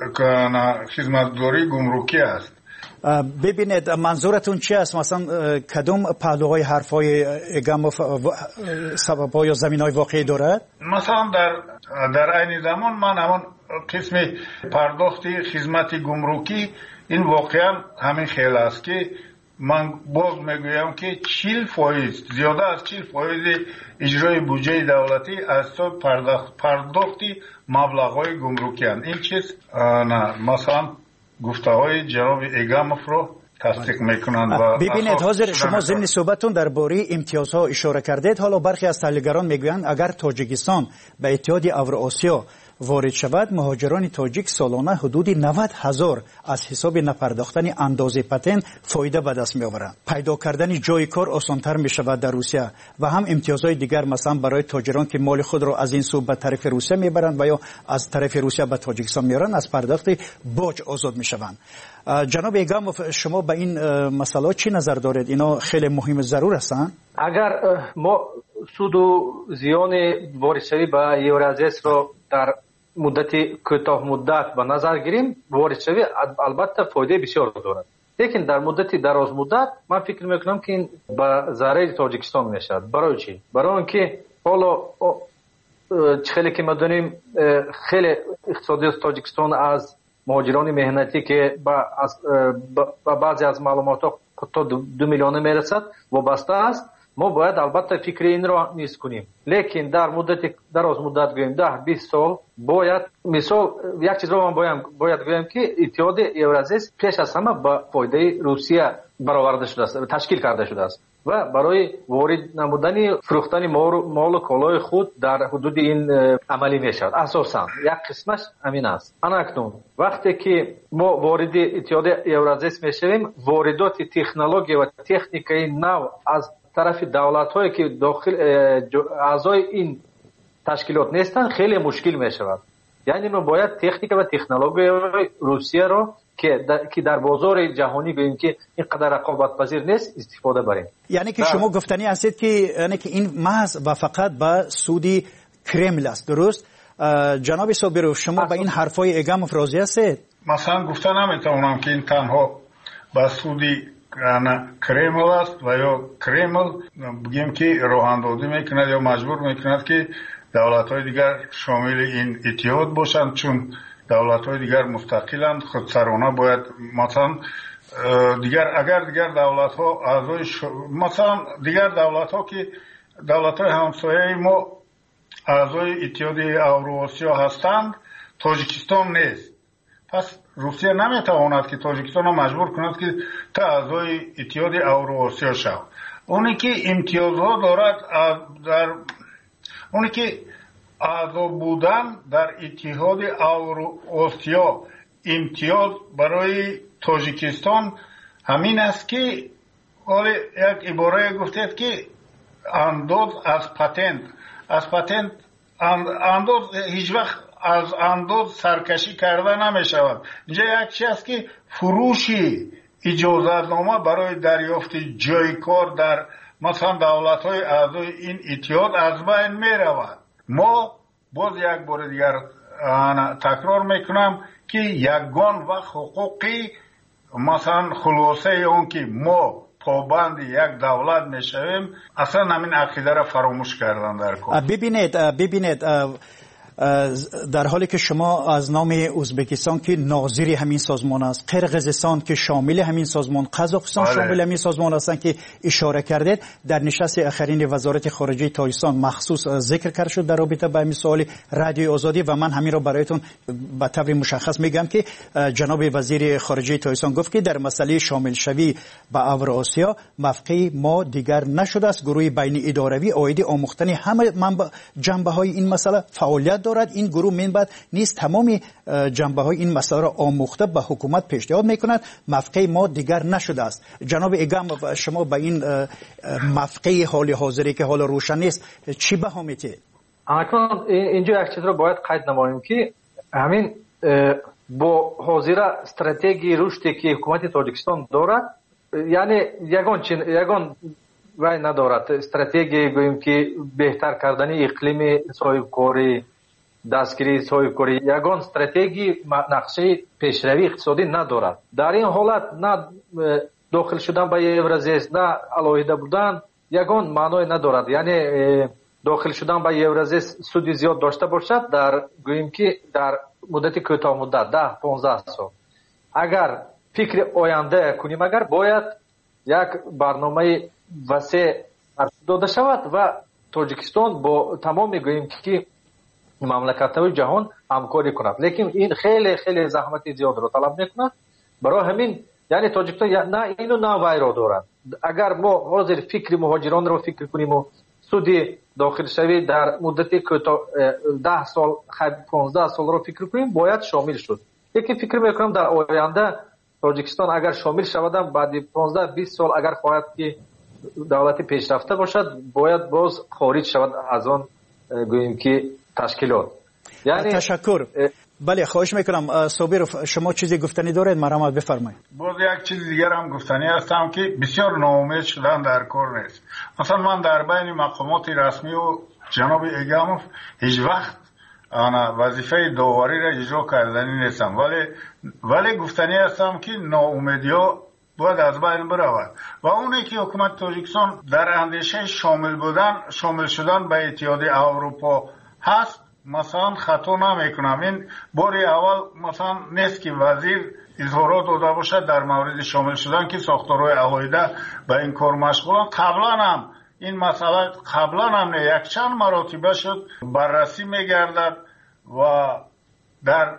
خدمتگزاری گمرکی است. ببینید منظورتون چی است؟ مثلا کدوم پهلوهای حرفای ایگامov سبب‌ها یا زمین‌های واقعی دارد؟ مثلا در در عین زمان من همون قسم پرداخت خدمت گمرکی این واقعا همین خیلی است که من باز میگویم که چهل فایز زیاده از چهل فایز اجرای بودجه دولتی از حساب پرداخت پرداختی مبلغ‌های گمرکی است. این چیز نه مثلا گفته‌های جناب ایگامov رو تصدیق میکنند. و ببینید حاضر شما ضمن صحبتتون درباره امتیازها اشاره کردید. حالا برخی از تحلیلگران میگویند اگر تاجیکستان به اتحاد اوراسیا وارد شود مهاجران تاجیک سالانه حدود نود هزار از حساب نپرداختن اندازه پتن فایده به دست می آورند. پیدا کردن جای کار آسانتر می شود در روسیه و هم امتیازهای دیگر مثلا برای تاجران که مال خود را از این سو به طرف روسیه می برند و یا از طرف روسیه به تاجیکستان می آورند از پرداخت باج آزاد می شوند. جناب ایگامov شما به این مسئله چی نظر دارید؟ اینا خیلی مهم ضرور هستند. اگر ما سود و زیان واردشوی به یورازیس را در مدت کوتاه مدت به نظر گیریم، واردشوی البته فایده بسیار دارد، لیکن در مدت دراز مدت من فکر میکنم که این به ضرر تاجیکستان میشود. برای چی؟ برای اینکه حالا خیلی که ما دونیم خیلی اقتصادی تاجیکستان از مهاجران مهنتی که با, با بعضی از معلومات تا دو میلیون میرسد وابسته است. ما باید البته فکر این را نیست کنیم، لیکن در مدت دراز مدت گویم ده بیست سال باید مثال یک چیز رو من باید باید گویم که اتحاد یورازیس پیش از همه با فایده روسیه برآورده شده است، تشکیل کرده شده است. و برای وارد نمودن فروختن مال و کالای خود در حدود این عملی می شود. اساسا یک قسمش همین است. اکنون وقتی که ما وارد اتحاد یورازیس می شویم، واردات تکنولوژی و تکنیکی نو از طرف دولت هایی که داخل اعضای این تشکیلات نیستند خیلی مشکل می شود. یعنی ما باید تکنیک و تکنولوژی روسیه را که در, که در بازار جهانی ببینیم که اینقدر رقابت پذیر نیست استفاده بریم. یعنی که شما گفتنی هستید که یعنی که این محض و فقط به سودی کرمل است، درست؟ جناب صابرو، شما به این حرفای اگاموف راضی هستید؟ مثلا گفتن نمیتونم که این تنها به سودی کرمل است و یا کرمل بگیم که راه اندازی میکند یا مجبور میکند که دولت‌های دیگر شامل این اتحاد باشند، چون دولت‌های دیگر مستقلند، خودسرانه باید مثلا دیگر اگر دیگر دولت‌ها اعضای ش... مثلا دیگر دولت‌ها که دولت‌های همسایه ما اعضای اتحاد اوراسیا هستند، تاجیکستان نیست. پس روسیه نمیتواند که تاجیکستان را مجبور کند که تا اعضای اتحاد اوراسیا شود. اونی که امتیازها دارد در اونی که اعضا بودن در اتحاد اوراسیا امتیاز برای تاجیکستان همین است که ولی یک عباره گفتید که انداز از پتنت از پتنت انداز هیچ وقت از انداز سرکشی کرده نمی شود. اینجا یک چیز است که فروشی اجازتنامه برای دریافت جای کار در مثلا دولت های اعضای این اتحاد از بین می رود. ما باز یک بار دیگر تکرار میکنم که یگان و حقوقی مثلا خلاصه اون که ما پابند یک دولت میشویم اصلا همین عقیده را فراموش کردن در کار. ببینید ببینید در حالی که شما از نام ازبکستان که ناظر همین سازمان است، قرقیزستان که شامل همین سازمان، قزاقستان شامل همین سازمان هستند که اشاره کردید، در نشست اخرین وزارت خارجه تاجیکستان مخصوص ذکر کرده شد در رابطه با همین سوال رادیو آزادی و من همین را برایتون به طور مشخص میگم که جناب وزیر خارجه تاجیکستان گفت که در مسئله شامل شوی به اوراسیا موقع ما دیگر نشده است. گروه بین اداروی عاید آموختن همه جنبه های این مسئله فعالیت دارد. این گروه منبع نیست تمامی جنبه های این مسئله را آموخته به حکومت پیشنهاد میکند. موقع ما دیگر نشده است. جناب اگام شما به این موقع حال حاضری که حال روشن نیست چی بها میتید؟ اکنون اینجا یک چیز را باید قید نماییم که همین با حاضر استراتژی رشدی که حکومت تاجیکستان دارد، یعنی یگان چین یگان وای ندارد استراتژی گوییم که بهتر کردن اقلیم صاحبکاری، دستگیری صاحبکاری، یگان استراتژی نقشه پیشروی اقتصادی ندارد. در این حالت نه داخل شدن به یورازیس نه علاهیده بودن یگان معنی ندارد. یعنی داخل شدن به یورازیس سودی زیاد داشته باشد در گوییم که در مدت کوتاه مدت ده پانزده سال اگر فکر آینده کنیم، اگر باید یک برنامه وسیع داده شود و تاجیکستان با تمام میگوییم که مملکت‌های جهان همکاری کند، لیکن این خیلی خیلی زحمت زیاد را طلب میکند. برای همین یعنی تاجیکستان نه اینو نه وای را دارد. اگر ما حاضر فکر مهاجران را فکر کنیم و سودی داخل شوی در مدت کوتاه ده سال پانزده سال را فکر کنیم باید شامل شد. لیکن فکر میکنم در آینده تاجیکستان اگر شامل شود بعد پانزده بیست سال اگر خواهد که دولت پیشرفته باشد باید باز خارج شود از آن گوییم که تشکیلات. یعنی تشکر. بله خواهش میکنم صابرو شما چیزی گفتنی دارید مرحمت بفرمایید. باز یک چیز دیگر هم گفتنی هستم که بسیار ناامید شدن در کار نیست. مثلا من در بین مقامات رسمی و جناب اگاموف هیچ وقت انا وظیفه داوری را اجرا کردنی نیستم، ولی ولی گفتنی هستم که ناامیدی‌ها باید از بین برود و اونی که حکومت تاجیکستان در اندیشه شامل بودن شامل شدن به اتحاد اروپا هست مثلا خطا نمیکنم. این باری اول مثلا نیست که وزیر اظهارات داده باشد در مورد شامل شدن که ساختارهای علاهیده به این کار مشغولن. قبلا هم این مسئله قبلا هم نه یک چند مراتبه شد بررسی میگردد و در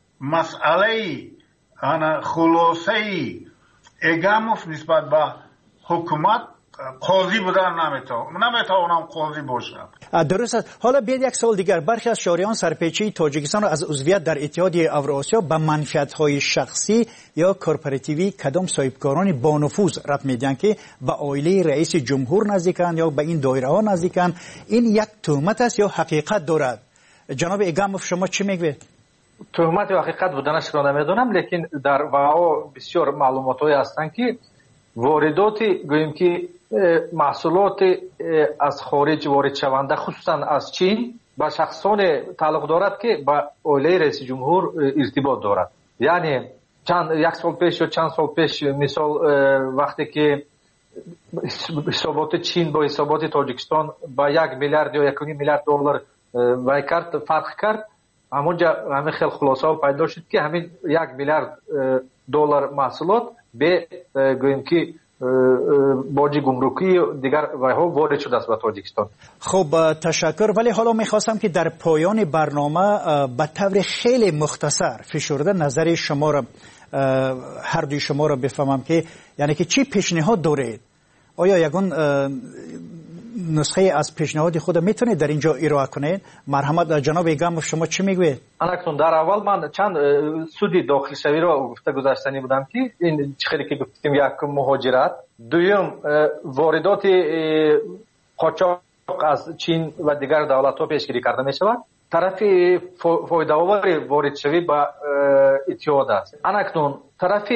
مسئله انا خلاصه اگاموف نسبت به حکومت قاضی بودن نمیتونم نمیتونم قاضی باشم. درست است. حالا بیاید یک سوال دیگر. برخی از شهریان سرپیچی تاجیکستان را از عضویت در اتحادیه اوراسیا به منفعت‌های شخصی یا کورپوراتیوی کدام صاحبکاران با نفوذ رد میدن که به عائله رئیس جمهور نزدیکند یا به این دایره ها نزدیکند. این یک تهمت است یا حقیقت دارد؟ جناب اگاموف شما چی میگوید؟ تهمت و حقیقت بودنش را نمیدونم، لیکن در واقع بسیار معلوماتی هستند که واردات گوییم که محصولات از خارج وارد شونده خصوصا از چین با شخصان تعلق دارد که با عائله رئیس جمهور ارتباط دارد. یعنی چند یک سال پیش یا چند سال پیش مثال وقتی که حسابات چین با حسابات تاجیکستان با یک میلیارد یا یک میلیارد دلار وای کرد فرق کرد، همونجا همین خیلی خلاصه پیدا شد که همین یک میلیارد دلار محصولات به گوییم که باج گمرکی دیگر وایها وارد شده است به تاجیکستان. خب تشکر. ولی حالا میخواستم که در پایان برنامه به طور خیلی مختصر فشرده نظر شما را هر دوی شما را بفهمم که یعنی که چی پیشنهاد دارید؟ آیا یگان نسخه از پیشنهاد خود میتونید در اینجا ارائه کنید؟ مرحمت جناب اگاموف شما چی میگوید؟ الان در اول من چند سودی داخل شوی را گفته گذاشتنی بودم که این چخیلی که گفتیم یک مهاجرت، دوم واردات قاچاق از چین و دیگر دولت‌ها پیشگیری کرده می شود. طرف فایده آور وارد شوی با اتحاد است. اکنون طرف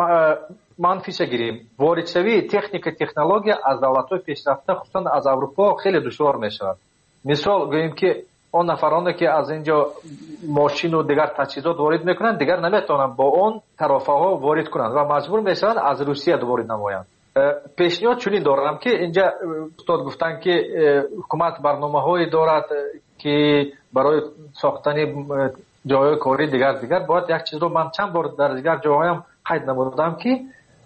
منفیشه گیریم وارد شوی تکنیک تکنولوژی از دولت‌های پیشرفته خصوصا از اروپا خیلی دشوار می شود. مثال گوییم که اون نفرانی که از اینجا ماشین و دیگر تجهیزات وارد میکنند دیگر نمیتونن با اون طرفه ها وارد کنند و مجبور میشن از روسیه وارد نمایند. پیشنهاد چنین دارم که اینجا استاد گفتن که حکومت برنامه‌هایی دارد که برای ساختن جای کاری دیگر دیگر باید یک چیز رو من چند بار در دیگر جاهایم قید نمودم که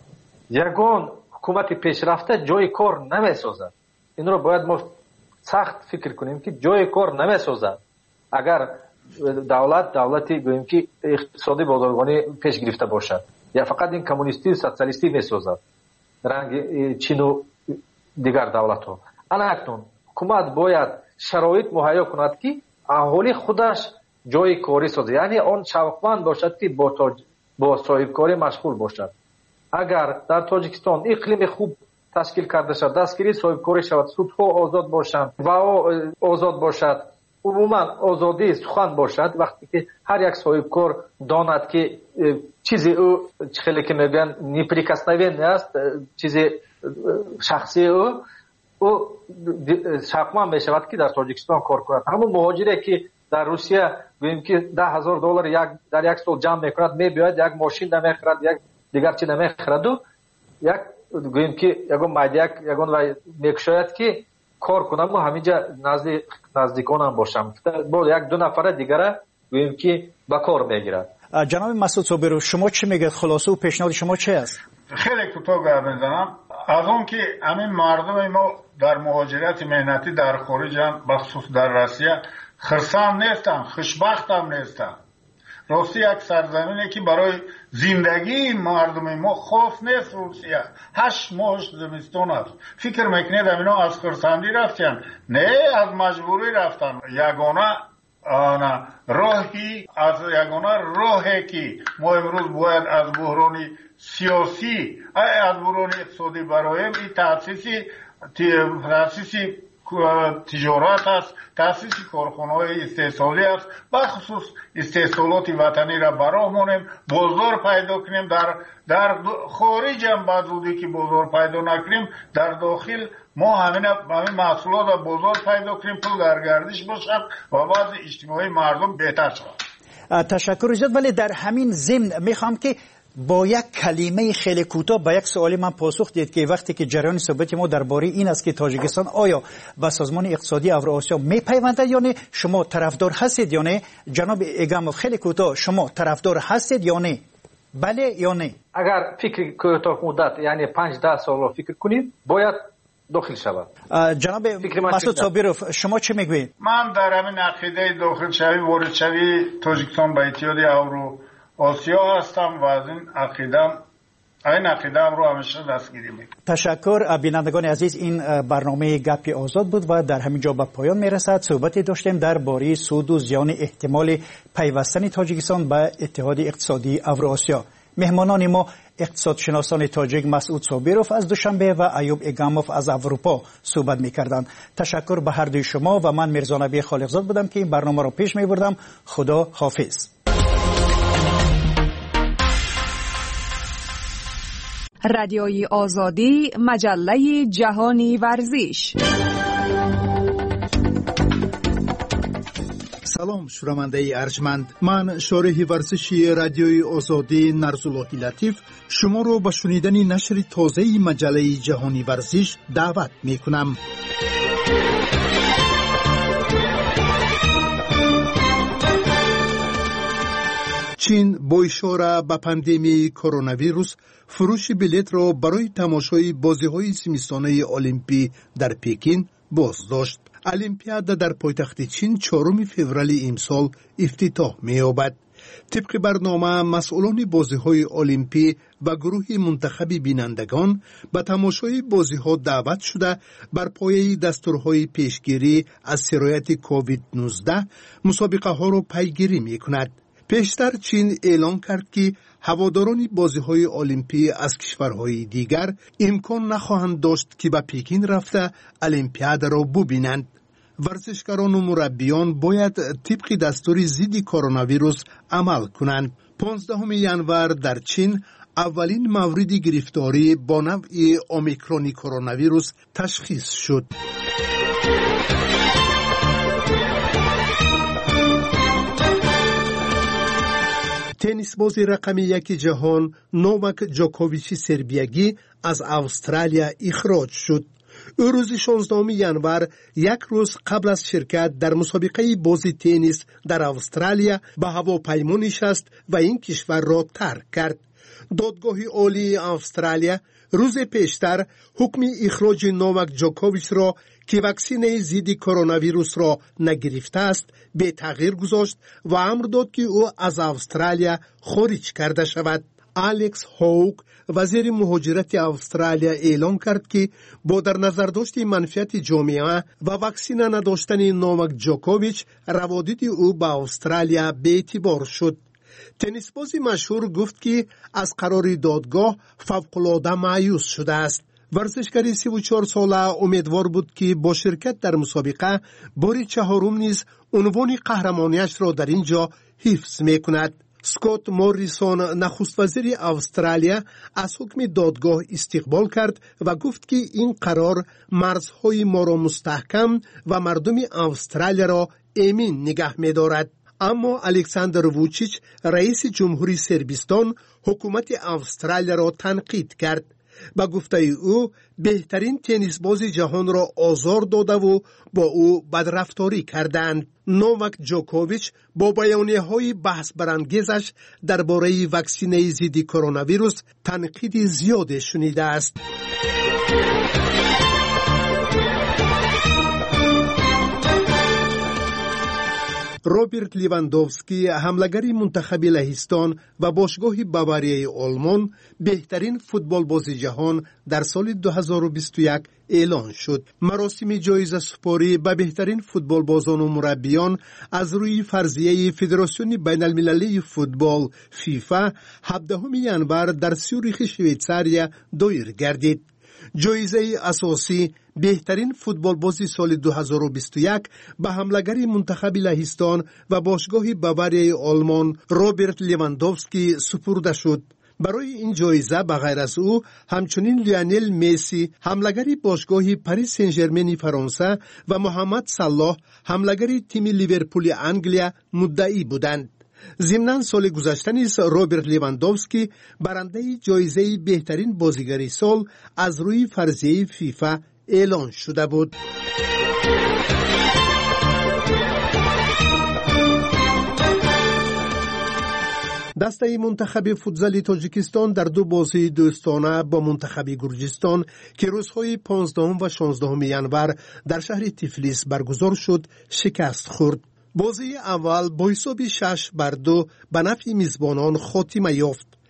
یگان حکومت پیشرفته جای کار نمیسازد. این رو باید ما سخت فکر کنیم که جای کار نمیسازد. اگر دولت دولتی گوییم که اقتصادی بازرگانی پیش گرفته باشد یا فقط این کمونیستی سوسیالیستی میسازد رنگ چین و دیگر دولت ها. اکنون حکومت باید شرایط مهیا کند که اهالی خودش جای کاری سازد، یعنی آن شوقمند باشد که با تاج... با صاحب کاری مشغول باشد. اگر در تاجیکستان اقلیم خوب تشکیل کرده شد، دستگیری صاحب کاری شود، سودها آزاد باشند و آزاد باشد، عموما آزادی سخن باشد، وقتی که هر یک صاحب کار داند که چیزی او خیلی که میگن نیپریکسنوین است، چیزی شخصی او او شاقمان میشود که در تاجیکستان کار کند. همون مهاجری که در روسیه گوییم که ده هزار دلار یک در یک سال جمع میکند، میباید یک ماشین نمیخرد، یک دیگر چی نمیخرد و یک گوییم که یگان مایدیک یگان و میکشاید که کار کنم و همینجا نزدیک نزدیکانم باشم با یک دو نفر دیگر گوییم که به کار میگیرد. جناب مسعود صابرو شما چی میگید؟ خلاصه و پیشنهاد شما چی است؟ خیلی کوتاه گپ میزنم. از اون که همین مردم ما در مهاجرت مهنتی در خارج هم بخصوص در روسیه خرسند نیستن، خوشبخت هم نیستن. راستی یک سرزمینی که برای زندگی مردم ما خاص نیست. روسیه هشت ماه زمستان است. فکر میکنید اینا از خرسندی رفتن؟ نه، از مجبوری رفتن. یگانه آنا راهی از یگانه راهی که ما امروز باید از بحران سیاسی از بحران اقتصادی برایم این تاسیسی تاسیسی تجارت است، تاسیس کارخانه‌های استحصالی است، بخصوص استحصالات وطنی را براه مانیم، بازار پیدا کنیم. در در خارج هم بعد زودی که بازار پیدا نکنیم، در داخل ما همین همین محصولات را بازار پیدا کنیم، پول در گردش باشد و بعض اجتماعی مردم بهتر شود. تشکر زیاد. ولی در همین ضمن میخوام که با یک کلمه خیلی کوتاه با یک سوالی من پاسخ دید که وقتی که جریان ثابت ما درباره این است که تاجیکستان آیا به سازمان اقتصادی اوراسیا میپیوندد یا نه، شما طرفدار هستید یا نه؟ جناب اگاموف خیلی کوتاه شما طرفدار هستید یا نه؟ بله یا نه؟ اگر فکر کوتاه مدت یعنی پنج ده سال رو فکر کنید باید داخل شود. جناب مسعود صابروف شما چه میگویید؟ من در همین عقیده داخل شوی وارد شوی تاجیکستان به اتحادیه اورو آسیا هستم و از این عقیدم این عقیده هم رو همیشه دستگیری میکنه. تشکر. بینندگان عزیز، این برنامه گپ آزاد بود و در همین جا به پایان میرسد. صحبتی داشتیم درباره سود و زیان احتمال پیوستن تاجیکستان به اتحاد اقتصادی اوراسیا. مهمانان ما اقتصادشناسان تاجیک مسعود صابروف از دوشنبه و ایوب اگاموف از اروپا صحبت می‌کردند. تشکر به هر دوی شما و من میرزا نبی خالقزاد بودم که این برنامه را پیش می‌بردم. خدا حافظ. رادیوی آزادی، مجله جهانی ورزش. سلام شنونده ارجمند، من شارح ورزشی رادیوی آزادی نرزالله لطیف شما رو به شنیدن نشر تازه مجله جهانی ورزش دعوت می کنم. چین با اشاره به پاندمی کرونا ویروس فروش بلیط را برای تماشای بازی‌های زمستانه المپی در پکین باز داشت. المپیاد در پایتخت چین چهارم فوریه امسال افتتاح می‌یابد. طبق برنامه مسئولان بازی‌های المپی و گروه منتخب بینندگان به تماشای بازی‌ها دعوت شده بر پایه دستورهای پیشگیری از سرایت کووید نوزده مسابقه‌ها را پیگیری می‌کند. پیشتر چین اعلام کرد که هواداران بازی‌های المپی از کشورهای دیگر امکان نخواهند داشت که به پکین رفته المپیاد را ببینند. ورزشکاران و مربیان باید طبق دستور ضد کرونا ویروس عمل کنند. پانزدهم ژانویه در چین اولین مورد گرفتاری با نوع اومیکرون کرونا ویروس تشخیص شد. تنیس بازی رقم یک جهان نوواک جوکوویچ سربیایی از استرالیا اخراج شد. او روز شانزدهم ژانویه یک روز قبل از شرکت در مسابقه بازی تنیس در استرالیا به هواپیما نشست و این کشور را ترک کرد. دادگاه عالی استرالیا روز پیشتر حکم اخراج نوواک جوکوویچ را که واکسین ضد کرونا ویروس را نگرفته است به تغییر گذاشت و امر داد که او از استرالیا خارج کرده شود. الکس هوک وزیر مهاجرت استرالیا اعلام کرد که با در نظر داشت منفعت جامعه و واکسین نداشتن نوواک جوکوویچ روادید او با استرالیا به اعتبار شد. تنیس بازی مشهور گفت که از قرار دادگاه فوق‌العاده مایوس شده است. ورزشکار سی و چهار ساله امیدوار بود که با شرکت در مسابقه بار چهارم نیز عنوان قهرمانیش را در اینجا حفظ می‌کند. اسکات موریسون نخست وزیر استرالیا از حکم دادگاه استقبال کرد و گفت که این قرار مرزهای ما را مستحکم و مردم استرالیا را امین نگه می‌دارد. اما الکساندر ووچیچ رئیس جمهوری صربستان حکومت استرالیا را تنقید کرد. با گفته او بهترین تنیس باز جهان را آزار داده و با او بدرفتاری کردند. نوواک جوکوویچ با بیانیه های بحث برانگیزش درباره واکسین ضد کرونا ویروس تنقید زیاد شنیده است. روبرت لیواندوفسکی حمله‌گر منتخب لهستان و باشگاه باواریای آلمان بهترین فوتبال باز جهان در سال دو هزار و بیست و یک اعلان شد. مراسم جایزه سپاری به بهترین فوتبال بازان و مربیان از روی فرضیه فدراسیون بین المللی فوتبال فیفا هفدهم ژانویه در سیوریخ شویتزاریا دایر گردید. جایزه اساسی بهترین فوتبال بازی سال دو هزار و بیست و یک به حمله‌گر منتخب لهستان و باشگاه باواریای آلمان روبرت لیواندوفسکی سپرده شد. برای این جایزه به غیر از او همچنین لیونل مسی حمله‌گر باشگاه پاریس سن ژرمن فرانسه و محمد صلاح حمله‌گر تیم لیورپول انگلیا مدعی بودند. ضمناً سال گذشته نیز روبرت لیواندوفسکی برنده جایزه بهترین بازیگر سال از روی فرضیه فیفا اعلان شده بود. دسته منتخب فوتزال تاجیکستان در دو بازی دوستانه با منتخب گرجستان که روزهای پانزدهم و شانزدهم ژانویه در شهر تیفلیس برگزار شد شکست خورد. بازی اول با حساب شش بر دو به نفع میزبانان خاتمه یافت.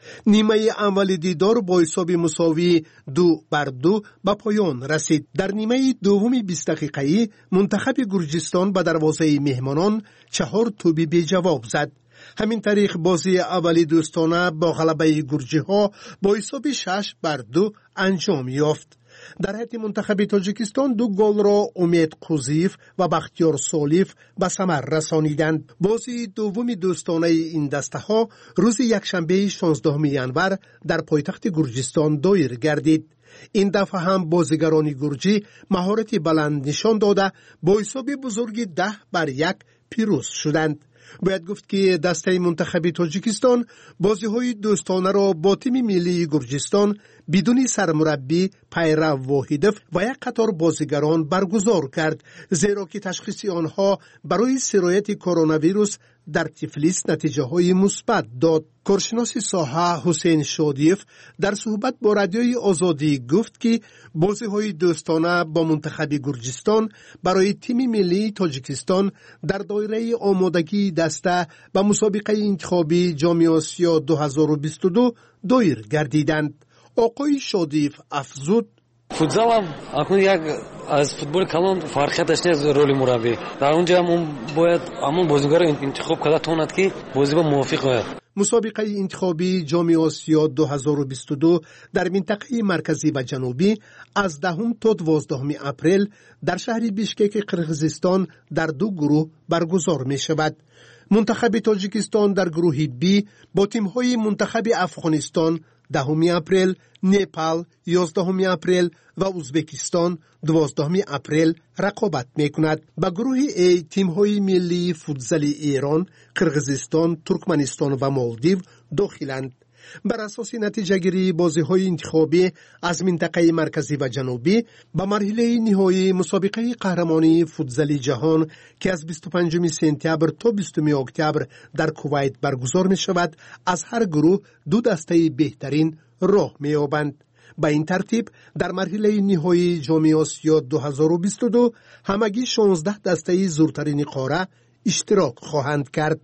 نیمه اول دیدار با حساب مساوی دو بر دو به پایان رسید. در نیمه دوم بیست دقیقه‌ای منتخب گرجستان به دروازه مهمانان چهار توپ بی جواب زد. همین طریق بازی اولی دوستانه با غلبه گرجی ها با حساب شش بر دو انجام یافت. در حیط منتخب تاجیکستان دو گل را امید قوزیف و بختیار سالیف به ثمر رسانیدند. بازی دوم دوستانه این دسته ها روز یکشنبه شانزدهم ژانویه در پایتخت گرجستان دایر گردید. این دفعه هم بازیگران گرجی مهارت بلند نشان داده با حساب بزرگ ده بر یک پیروز شدند. باید گفت که دسته منتخب تاجیکستان بازی های دوستانه را با تیم ملی گرجستان بدون سرمربی پیرو واحدف و یک قطار بازیگران برگزار کرد، زیرا که تشخیص آنها برای سرایت کرونا ویروس در تفلیس نتیجه های مثبت داد. کارشناس ساحه حسین شادیف در صحبت با رادیوی آزادی گفت که بازی های دوستانه با منتخب گرجستان برای تیم ملی تاجیکستان در دایره آمادگی دسته به مسابقه انتخابی جام آسیا دو هزار و بیست و دو دایر گردیدند. آقای شادیف افزود: فوتزال هم اکنون یک از فوتبال کلان فرقیتش نیست رولی مربی. در اونجا هم باید همون بازیگر انتخاب کرده تواند که بازی با موافق باید. مسابقه انتخابی جام آسیا دو هزار و بیست و دو در منطقه مرکزی و جنوبی از دهم تا دوازدهم اپریل در شهر بیشکک قرقیزستان در دو گروه برگزار می شود. منتخب تاجیکستان در گروه بی با تیم‌های منتخب افغانستان دهم اپریل، نپال یازدهم اپریل و ازبکستان دوازدهم اپریل رقابت میکند. به گروه ای تیم‌های ملی فوتزال ایران، قرقیزستان، ترکمنستان و مالدیو داخلند. بر اساس نتیجه گیری بازی های انتخابی از منطقه مرکزی و جنوبی به مرحله نهایی مسابقه قهرمانی فوتزال جهان که از بیست و پنجم سپتامبر تا بیستم اکتبر در کویت برگزار می شود، از هر گروه دو دسته بهترین راه می یابند. به این ترتیب در مرحله نهایی جام آسیا دو هزار و بیست و دو همگی شانزده دسته زورترین قاره اشتراک خواهند کرد.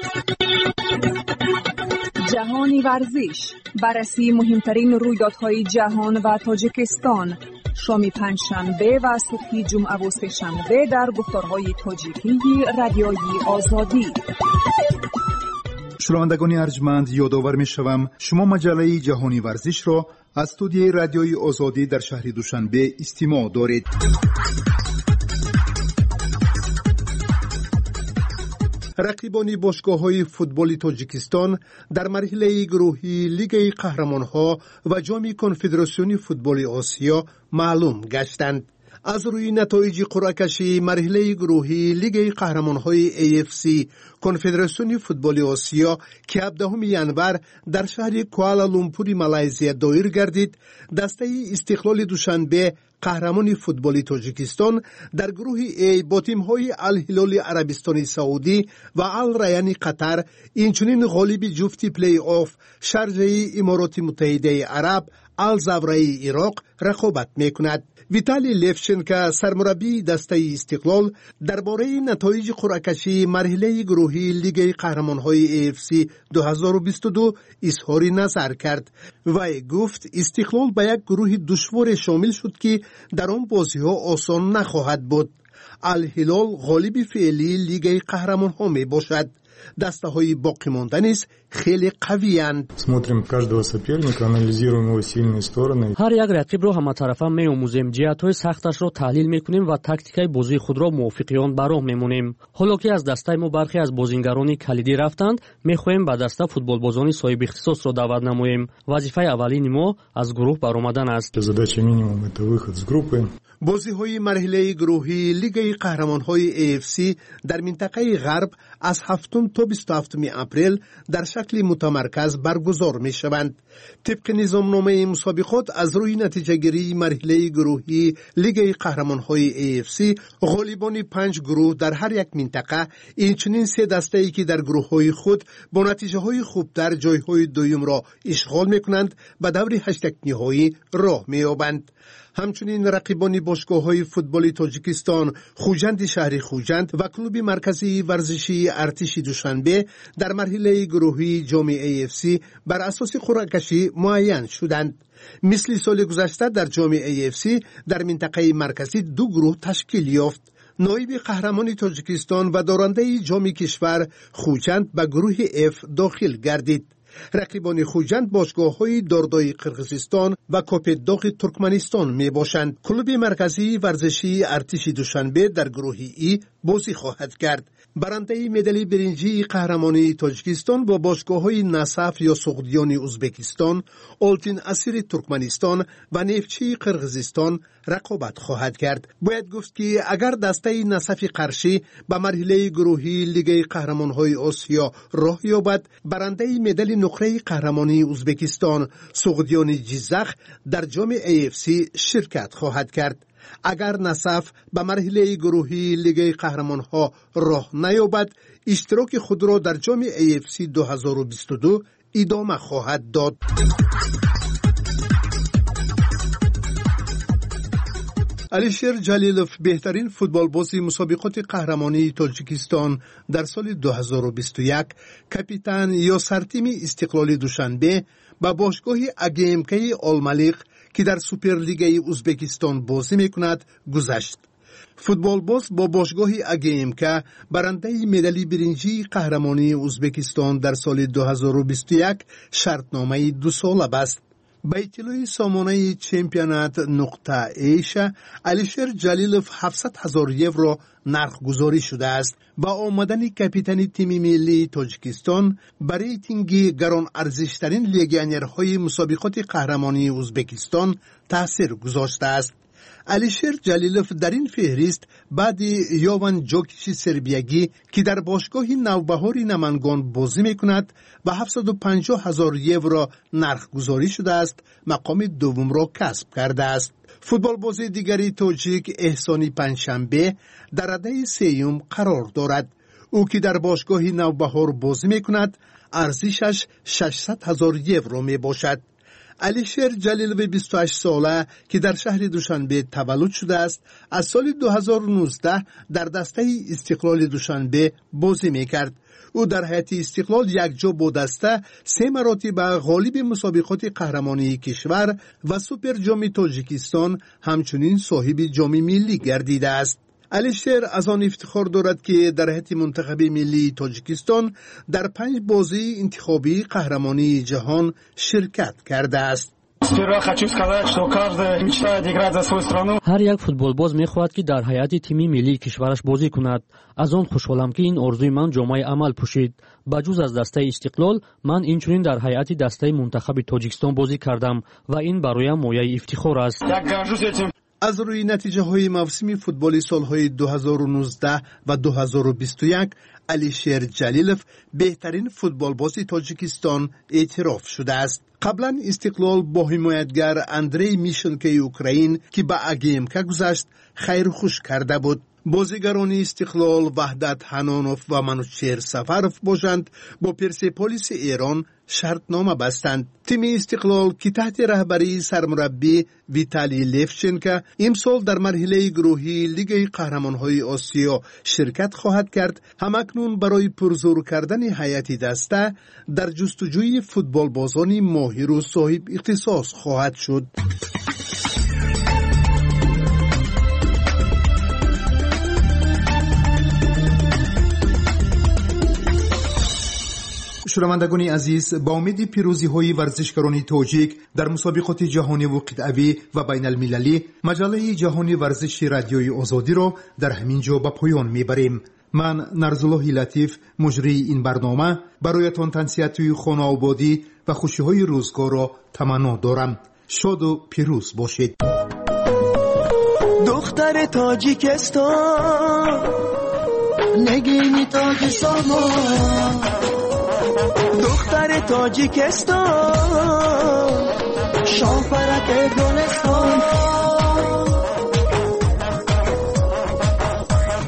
جهانی ورزش، بررسی مهمترین رویدادهای جهان و تاجیکستان، شام پنجشنبه و صبح جمعه و سه‌شنبه در گفتارهای تاجیکی رادیوی آزادی. شنوندگان ارجمند، یادآور می‌شوم شما مجله جهانی ورزش را از استودیوی رادیوی آزادی در شهر دوشنبه استماع دارید. رقیبان باشگاه‌های فوتبال تاجیکستان در مرحله گروهی لیگ قهرمان‌ها و جام کنفدراسیون فوتبال آسیا معلوم گشتند. از روی نتایج قرعه کشی مرحله گروهی لیگ قهرمان‌های ای اف سی کنفدراسیون فوتبال آسیا که هفدهم ژانویه در شهر کوالالامپور مالزیا دایر گردید، دسته استقلال دوشنبه قهرمان فوتبال تاجیکستان در گروه ای با تیم‌های الهلال عربستان سعودی و الریان قطر، اینچنین غالب جفت پلی آف شارجه امارات متحده عرب الزاویه عراق رقابت می‌کند. ویتالی لفچنکا سرمربی دسته استقلال درباره نتایج قرعه کشی مرحله گروهی لیگ قهرمان‌های ای اف سی دو هزار و بیست و دو اظهار نظر کرد و گفت استقلال به یک گروه دشوار شامل شد که در آن بازی‌ها آسان نخواهد بود. الهلال غالب فعلی لیگ قهرمان‌ها می باشد. دسته های باقی مانده نیز خیلی قوی‌اند. هر یک رقیب را هم‌طرفه می‌آموزیم، جهت‌های سختش را تحلیل می‌کنیم و تاکتیکای بازی خود را موافق آن به راه می‌مانیم. حالا که از دسته ما برخی از بازیگران کلیدی رفتند، می‌خواهیم به دسته فوتبالبازان صاحب اختصاص را دعوت نماییم. وظیفه اولین ما از گروه برآمدن است. بازی‌های مرحله گروهی لیگ قهرمان‌های ای اف سی در منطقه غرب از هفتم تا بیست و هفتم اپریل در شکل متمرکز برگزار می‌شوند. طبق نظامنامه مسابقات از روی نتیجه گیری مرحله گروهی لیگ قهرمان‌های ای اف سی غالبان پنج گروه در هر یک منطقه، اینچنین سه دسته‌ای که در گروه‌های خود با نتیجه‌های خوبتر جای‌های دوم را اشغال می‌کنند، به دور هشت نهایی راه می‌یابند. همچنین رقیبان باشگاه‌های فوتبال تاجیکستان خوجند شهر خوجند و کلوب مرکزی ورزشی ارتش دوشنبه در مرحله گروهی جام ای اف سی بر اساس قرعه کشی معین شدند. مثل سال گذشته در جام ای اف سی در منطقه مرکزی دو گروه تشکیل یافت. نایب قهرمان تاجیکستان و دارنده جام کشور خوجند به گروه اف داخل گردید. رقیبان خوجند باشگاه‌های داردای قرقیزستان و کوپداغ ترکمنستان می باشند. کلوب مرکزی ورزشی ارتش دوشنبه در گروه ای بازی خواهد کرد. برنده مدال برنجی قهرمانی تاجیکستان با باشگاه‌های نصف یا سغدیان ازبکستان، آلتین اسیر ترکمنستان و نفتچی قرقیزستان رقابت خواهد کرد. باید گفت که اگر دسته نصف قرشی به مرحله گروهی لیگ قهرمان‌های آسیا راه یابد، برنده مدال نقره قهرمانی ازبکستان، سغدیان جیزخ در جام ای اف سی شرکت خواهد کرد. اگر نصف به مرحله گروهی لیگ قهرمان‌ها راه نیابد، اشتراک خود را در جام ای اف سی دو هزار و بیست و دو ادامه خواهد داد. علیشیر جلیلوف بهترین فوتبالباز مسابقات قهرمانی تاجیکستان در سال دو هزار و بیست و یک، کاپیتان یا سرتیم استقلال دوشنبه با باشگاه اگیمکی آلملیق که در سوپرلیگ ازبکستان بازی میکند گذشت. فوتبالباز با باشگاه اگیمکا برنده مدال برنجی قهرمانی ازبکستان در سال دو هزار و بیست و یک شرطنامه دو ساله بست. با اطلاع سامانه چمپیونات نقطه ایشا، علیشیر جلیلوف هفتصد هزار یورو نرخ گذاری شده است. با آمدن کاپیتان تیم ملی تاجیکستان برای ریتینگ گران ارزشترین لیگیونرهای مسابقات قهرمانی ازبکستان تاثیر گذاشته است. علیشیر جلیلوف در این فهرست بعد یوان جوکیچ سربیگی که در باشگاه نوبهار نمنگان بازی میکند و هفتصد و پنجاه هزار یورو نرخ گذاری شده است، مقام دوم را کسب کرده است. فوتبال بازی دیگری تاجیک احسانی پنجشنبه در رده سیوم قرار دارد. او که در باشگاه نوبهار بازی میکند ارزشش ششصد هزار یورو می باشد. علیشیر جلیلوف بیست و هشت ساله که در شهر دوشنبه تولد شده است، از سال دو هزار و نوزده در دسته استقلال دوشنبه بازی میکرد. او در حیات استقلال یک جا با دسته سه مراتب غالب مسابقات قهرمانی کشور و سوپر جام تاجیکستان همچنین صاحب جام ملی گردیده است. علیشیر از آن افتخار دارد که در هیئت منتخب ملی تاجیکستان در پنج بازی انتخابی قهرمانی جهان شرکت کرده است. هر یک فوتبالباز می‌خواهد که در هیئت تیم ملی کشورش بازی کند. از آن خوشحالم که این آرزوی من جامعه عمل پوشید. بجز از دسته استقلال، من اینچنین در هیئت دسته منتخب تاجیکستان بازی کردم و این برایم مایه افتخار است. از روی نتیجه های موسمی فوتبال سالهای دو هزار و نوزده و دو هزار و بیست و یک، علیشیر جلیلوف بهترین فوتبالباز تاجیکستان اعتراف شده است. قبلا استقلال با حمایتگر اندری میشنکی اوکراین که به اگیمکا گذشت خیر خوش کرده بود. بازیگران استقلال وحدت حنانوف و منوچهر سفروف باشند با پرسپولیس ایران شرطنامه بستند. تیم استقلال که تحت رهبری سرمربی ویتالی لفچنکا امسال در مرحله گروهی لیگ قهرمان‌های آسیا شرکت خواهد کرد، همکنون برای پرزور کردن هیئت دسته در جستجوی فوتبالبازان ماهر و صاحب اختصاص خواهد شد. شنوندگان عزیز، با امید پیروزی های ورزشکاران تاجیک در مسابقات جهانی و قطعی و بین المللی، مجله جهانی ورزش رادیوی آزادی را در همین جا به پایان میبریم. من نرزالله لطیف مجری این برنامه برایتان تنصیحات خانه آبادی و خوشی های روزگار را تمنا دارم. شاد و پیروز باشید. دختر تاجیکستان نگینی تاجیکستان، دختر تاجیکستان شاپرک گلستان،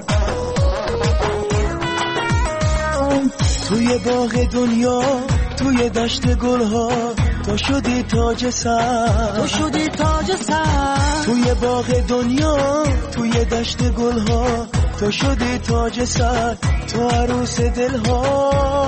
توی باغ دنیا توی توی دشت گلها تو شدی تاج سر، تو شدی تاج سر توی باغ دنیا، توی دشت گلها تو شدی تاج سر، تو عروس دلها،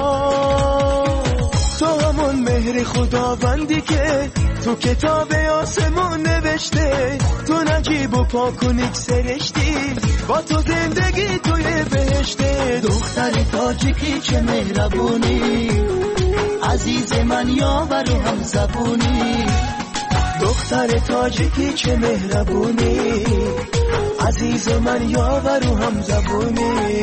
تو همون مهر خداوندی که تو کتاب آسمون نوشته، تو نجیب و پاک و نیک سرشتی، با تو زندگی توی بهشته. دختر تاجیکی چه مهربونی، عزیز من یاور و هم زبونی. دختر تاجیکی چه مهربونی، عزیز من یاور و هم زبونی.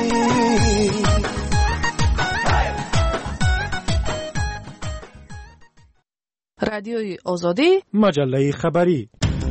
رادیوی آزادی، مجله خبری.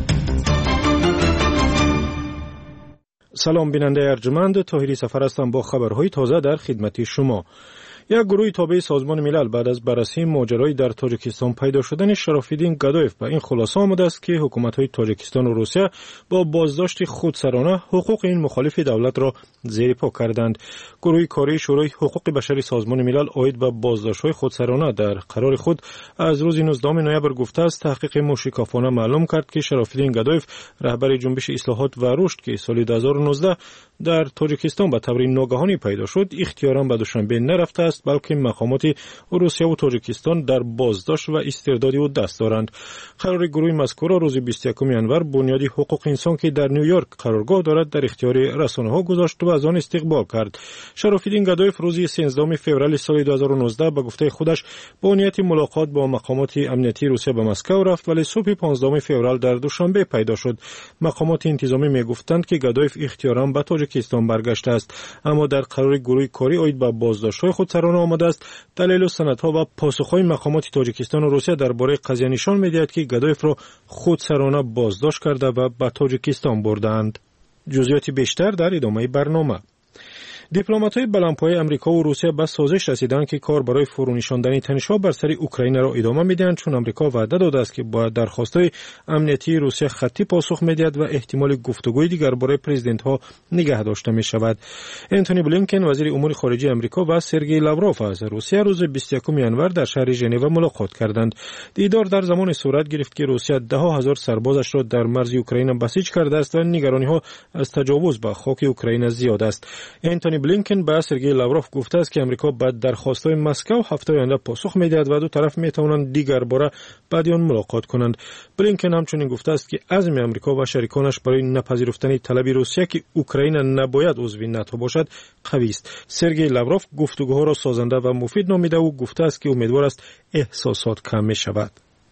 سلام بیننده ارجمند، طاهری سفر هستم با خبرهای تازه در خدمت شما. یک گروه تابع سازمان ملل بعد از بررسی ماجرای در تاجیکستان پیدا شدن شرافیدین گادایف به این خلاصه آمده است که حکومت‌های تاجیکستان و روسیه با بازداشت خودسرانه حقوق این مخالف دولت را زیر پا کردند. گروه کاری شورای حقوق بشری سازمان ملل عاید به بازداشت‌های خودسرانه در قرار خود از روز نوزدهم نوامبر گفته است تحقیق موشکافانه معلوم کرد که شرافیدین گادایف رهبر جنبش اصلاحات و رشد که سال دو هزار و نوزده در تاجیکستان به طور ناگهانی پیدا شد اختیاراً به دوشنبه نرفته است، بلکه مقامات روسیه و تاجیکستان در بازداشت و استرداد او دست دارند. قرار گروه مذکور روز بیست و یکم ژانویه بنیادی حقوق انسان که در نیویورک قرارگاه دارد در اختیار رسانه‌ها گذاشت و از آن استقبال کرد. شرافیدین گادایف روز سیزدهم فوریه سال دو هزار و نوزده به گفته خودش با نیت ملاقات با مقامات امنیتی روسیه به مسکو رفت، ولی صبح پانزدهم فوریه در دوشنبه پیدا شد. مقامات انتظامی میگفتند که گادایف اختیاراً به تاجیکستان برگشته است، اما در قرار گروه کاری عاید به بازداشت‌های خودسرانه آمده است. دلیل و سندها و پاسخ‌های مقامات تاجیکستان و روسیه درباره قضیه نشان می‌دهد که گادایف را خودسرانه بازداشت کرده و به تاجیکستان بردند. جزئیات بیشتر در ادامه برنامه. دیپلمات‌های بلندپایه امریکا و روسیه به سازش رسیدند که کار برای فرونشاندن تنش‌ها بر سر اوکراین را ادامه می‌دهند، چون امریکا وعده داده است که با درخواست‌های امنیتی روسیه خطی پاسخ می‌دهد و احتمال گفتگوی دیگر برای پرزیدنت‌ها نگه داشته می‌شود. انتونی بلینکن وزیر امور خارجه امریکا و سرگئی لاوروف از روسیه روز بیست و یکم ژانویه در شهر ژنو ملاقات کردند. دیدار در زمان صورت گرفت که روسیه ده هزار سربازش را در مرز اوکراین بسیج کرده است و نگرانی‌ها از تجاوز به خاک اوکراین زیاد است. انتونی بلینکن به سرگئی لاوروف گفته است که امریکا بعد درخواست‌های مسکو هفته آینده پاسخ می‌دهد و دو طرف می‌توانند دیگر باره بعد آن ملاقات کنند. بلینکن همچنین گفته است که عزم امریکا و شریکانش برای نپذیرفتن طلب روسیه که اوکراین نباید عضو ناتو باشد قوی است. سرگئی لاوروف گفتگوها را سازنده و مفید نامیده و گفته است که امیدوار است احساسات کم می‌شود.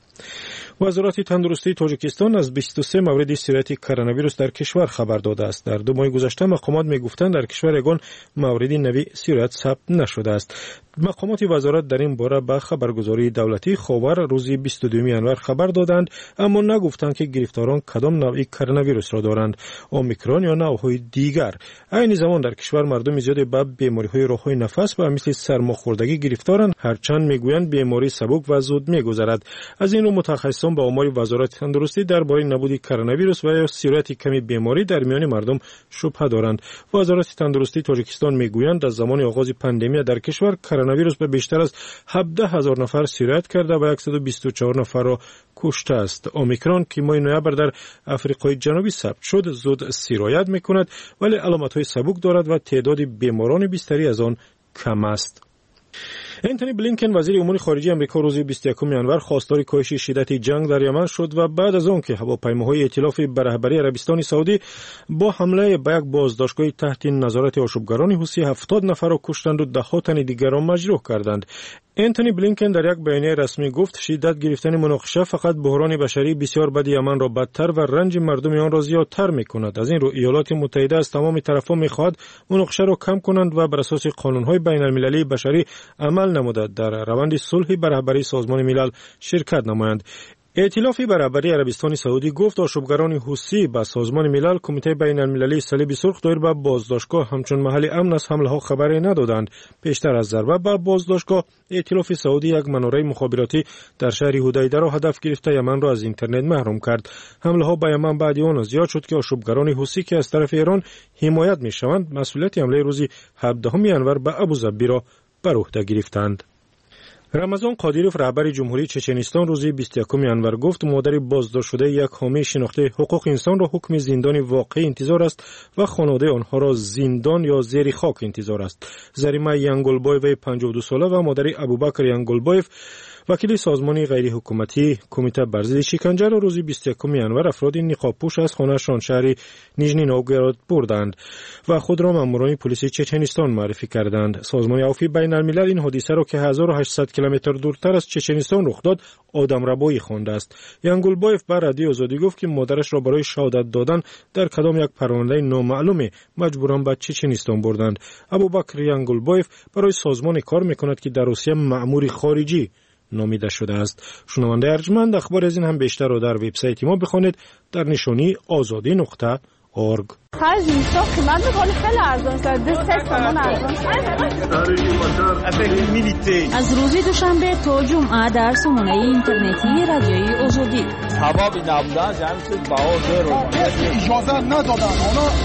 وزارت تندرستی تاجیکستان از بیست و سه مورد سیرت کرونا ویروس در کشور خبر داده است. در دو ماه گذشته مقامات میگفتند در کشور یگان موردی نوی سیرت ثبت نشده است. مقامات وزارت در این باره به خبرگزاری دولتی خاور روز بیست و دوم ژانویه خبر دادند، اما نگفتند که گرفتاران کدام نوع کرونا ویروس را دارند، اومیکرون یا نوع‌های دیگر. این زمان در کشور مردم زیاد به بیماری‌های راه‌های نفس و مثل سرماخوردگی گرفتارند، هرچند میگویند بیماری سبک و زود میگذرد. از این رو متخصصان با آمار وزارت تندرستی درباره نبود کرونا ویروس و یا سیرت کمی بیماری در میان مردم شبهه دارند. وزارت تندرستی تاجیکستان میگویند از زمان آغاز پاندمی در کشور کرونا ویروس به بیشتر از هفده هزار نفر سیرت کرده و صد و بیست و چهار نفر را کشته است. اومیکرون که ماه نوامبر در آفریقای جنوبی ثبت شد زود سرایت میکند، ولی علامت‌های سبک دارد و تعداد بیماران بستری از آن کم است. انتونی بلینکن وزیر امور خارجه امریکا روز بیست و یکم ژانویه خواستار کاهش شدت جنگ در یمن شد و بعد از آن که هواپیماهای ائتلاف به رهبری عربستان سعودی با حمله به یک بازداشتگاه تحت نظارت آشوبگران حوثی هفتاد نفر را کشتند و ده ها تن دیگر را مجروح کردند. انتونی بلینکن در یک بیانیه رسمی گفت شدت گرفتن مناقشه فقط بحران بشری بسیار بد یمن را بدتر و رنج مردم آن را زیادتر می‌کند. از این رو ایالات متحده از تمام طرفان می‌خواهد مناقشه را کم کنند و بر اساس قانون‌های بین‌المللی بشری عمل نمودند در روند صلح به رهبری سازمان ملل شرکت نمایند. ائتلاف برابری عربستان سعودی گفت آشوبگران حوثی به سازمان ملل کمیته بین المللی صلیب سرخ دایر به بازداشتگاه همچون محل امن از حمله ها خبری ندادند. پیشتر از ضربه به بازداشتگاه ائتلاف سعودی یک مناره مخابراتی در شهر حدیده را هدف گرفته یمن را از اینترنت محروم کرد. حمله ها به یمن بعد آن زیاد شد که آشوبگران حوثی که از طرف ایران حمایت میشوند مسئولیت حمله روز هفدهم ژانویه به ابوظبی را بر عهده گرفتند. رمضان قادیروف رهبر جمهوری چچنستان روز بیست و یکم ژانویه گفت مادر بازداشت شده یک حامی شناخته حقوق انسان را حکم زندان واقعی انتظار است و خانواده آنها را زندان یا زیر خاک انتظار است. زریمه ینگولبایف پنجاه و دو ساله و مادر ابوبکر ینگولبایف وکیل سازمان غیر حکومتی کمیته بر ضد شکنجه را روز بیست و یکم ژانویه افراد نقاب پوش از خانه‌شان شهر نیژنی نوگوراد بردند و خود را ماموران پلیس چچنستان معرفی کردند. سازمان عفو بین الملل این حادثه را که هزار و هشتصد کیلومتر دورتر از چچنستان رخ داد آدمربایی خوانده است. ینگولبایف بر رادیو آزادی گفت که مادرش را برای شهادت دادن در کدام یک پرونده نامعلوم مجبوراً به چچنستان بردند. ابوبکر ینگولبایف برای سازمان کار میکند که در روسیه مأمور خارجی نامیده شده است. شنونده ارجمند، اخبار از این هم بیشتر را در وبسایت ما بخوانید در نشانی آزادی نقطه اورگ. هر جنسا قیمت می‌کنه خیلی ارزان است. دست سامان ارزان است. از روز دوشنبه تا جمعه در سامانه اینترنتی رادیوی آزادی. تمام نبودن جمعیت باور رو اجازه ندادن.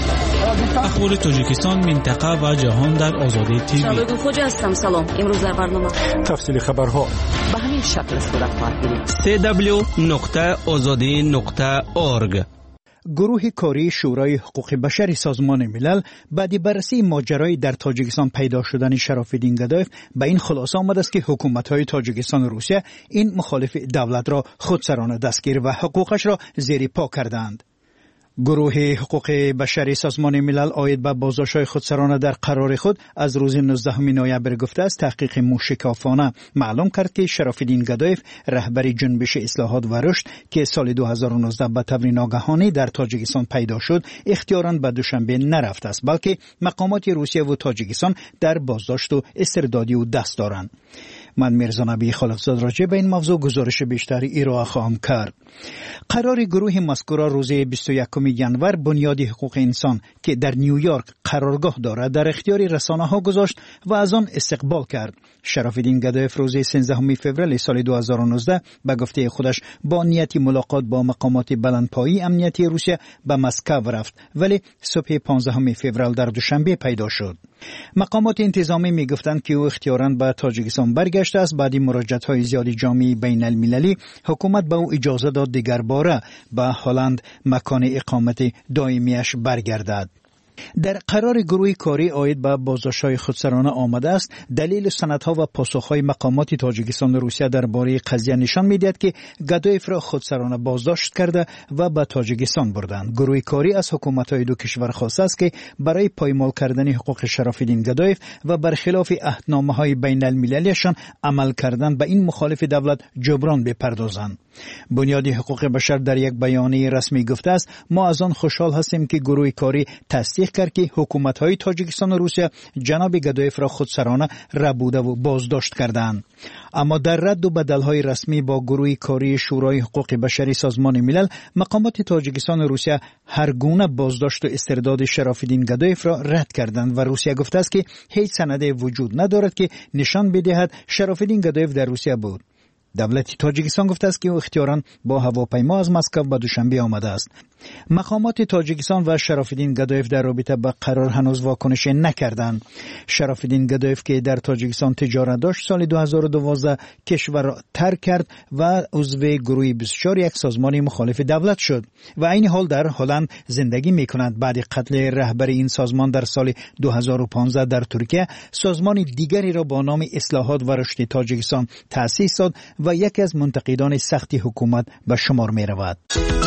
اخبار تاجیکستان، منطقه و جهان در آزادی تیوی. شالوی خوجا هستم. سلام. امروز در برنامه تفصیل خبرها به همین شکل صورت خواهد گرفت. سه دبلیو نقطه آزادی نقطه اورگ. گروه کاری شورای حقوق بشر سازمان ملل بعد بررسی ماجرای در تاجیکستان پیدا شدن شرافالدین گدایف به این خلاصه آمد است که حکومت‌های تاجیکستان و روسیه این مخالف دولت را خودسرانه دستگیر و حقوقش را زیر پا کردند. گروه حقوق بشری سازمان ملل عاید به بازداشت‌های خودسرانه در قرار خود از روز نوزدهم نوامبر گفته است تحقیق موشکافانه معلوم کرد که شرافالدین گدایف رهبر جنبش اصلاحات و رشد که سال دو هزار و نوزده به طور ناگهانی در تاجیکستان پیدا شد اختیاراً به دوشنبه نرفته است، بلکه مقامات روسیه و تاجیکستان در بازداشت و استردادی او دست دارند. من میرزا نبی خالقزاد راجع به این موضوع گزارش بیشتری ارائه خواهم کرد. قرار گروه مذکور روز بیست و یکم ژانویه بنیاد حقوق انسان که در نیویورک قرارگاه دارد در اختیار رسانه‌ها گذاشت و از آن استقبال کرد. شرافالدین گدایف روز سیزدهم فوریه سال دو هزار و نوزده به گفته خودش با نیت ملاقات با مقامات بلندپایه امنیتی روسیه به مسکو رفت، ولی صبح پانزدهم فوریه در دوشنبه پیدا شد. مقامات انتظامی میگفتند که او اختیاراً به تاجیکستان برگشته است. بعد مراجعت‌های زیاد جامعه بین المللی حکومت به او اجازه داد دیگر باره به هلند مکان اقامت دائمیش برگردد. در قرار گروه کاری عاید به بازداشت‌های خودسرانه آمده است دلیل سندها و پاسخ‌های مقامات تاجیکستان و روسیه درباره قضیه نشان می‌دهد که گدایف را خودسرانه بازداشت کرده و به تاجیکستان بردند. گروه کاری از حکومت‌های دو کشور خواسته است که برای پایمال کردن حقوق شرافالدین گدایف و برخلاف عهدنامه‌های بین المللیشان عمل کردن به این مخالف دولت جبران بپردازند. بنیاد حقوق بشر در یک بیانیه رسمی گفته است ما از آن خوشحال هستیم که گروه کاری تصدیق کرد که حکومت‌های تاجیکستان و روسیه جناب گدایف را خودسرانه ربوده و بازداشت کردند. اما در رد و بدل‌های رسمی با گروه کاری شورای حقوق بشری سازمان ملل مقامات تاجیکستان و روسیه هر گونه بازداشت و استرداد شرافالدین گدایف را رد کردند و روسیه گفته است که هیچ سندی وجود ندارد که نشان بدهد شرافالدین گدایف در روسیه بود. دولت تاجیکستان گفته است که او اختیاراً با هواپیما از مسکو به دوشنبه آمده است. مقامات تاجیکستان و شرافالدین گدایف در رابطه با قرار هنوز واکنش نکردند. شرافالدین گدایف که در تاجیکستان تجارت داشت سال دو هزار و دوازده کشور را ترک کرد و عضو گروه بیست و چهار یک سازمان مخالف دولت شد و این حال در هلند زندگی می‌کند. بعد قتل رهبر این سازمان در سال دو هزار و پانزده در ترکیه سازمان دیگری را با نام اصلاحات و رشد تاجیکستان تأسیس داد و یکی از منتقدان سخت حکومت به شمار می رود.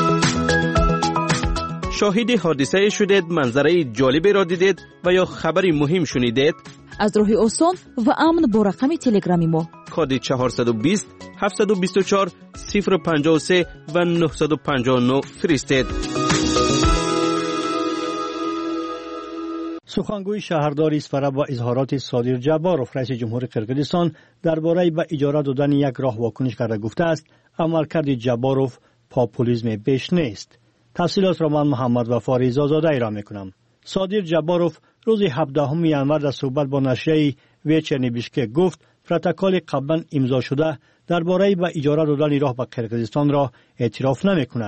شاهد حادثه شدید، منظره جالبی را دیدید و یا خبری مهم شنیدید؟ از راه آسان و امن با رقم تلگرامی ما کد چهارصد و بیست هفتصد و بیست و چهار صفر پنجاه و سه و نهصد و پنجاه و نه فرستید. سخنگوی شهردار اسفرا با اظهارات صادر جباروف رئیس جمهور قرقیزستان درباره به اجاره دادن یک راه واکنش کرده گفته است عملکرد جباروف پاپولیسم بیش نیست. تفصیلات را من محمد وفا رضازاده ارائه میکنم. صادر جباروف روز هفدهم ژانویه در صحبت با نشریه ویچرنی بیشکک گفت پروتکل قبلا امضا شده درباره به اجاره دادن راه به قرقیزستان را اعتراف نمیکند.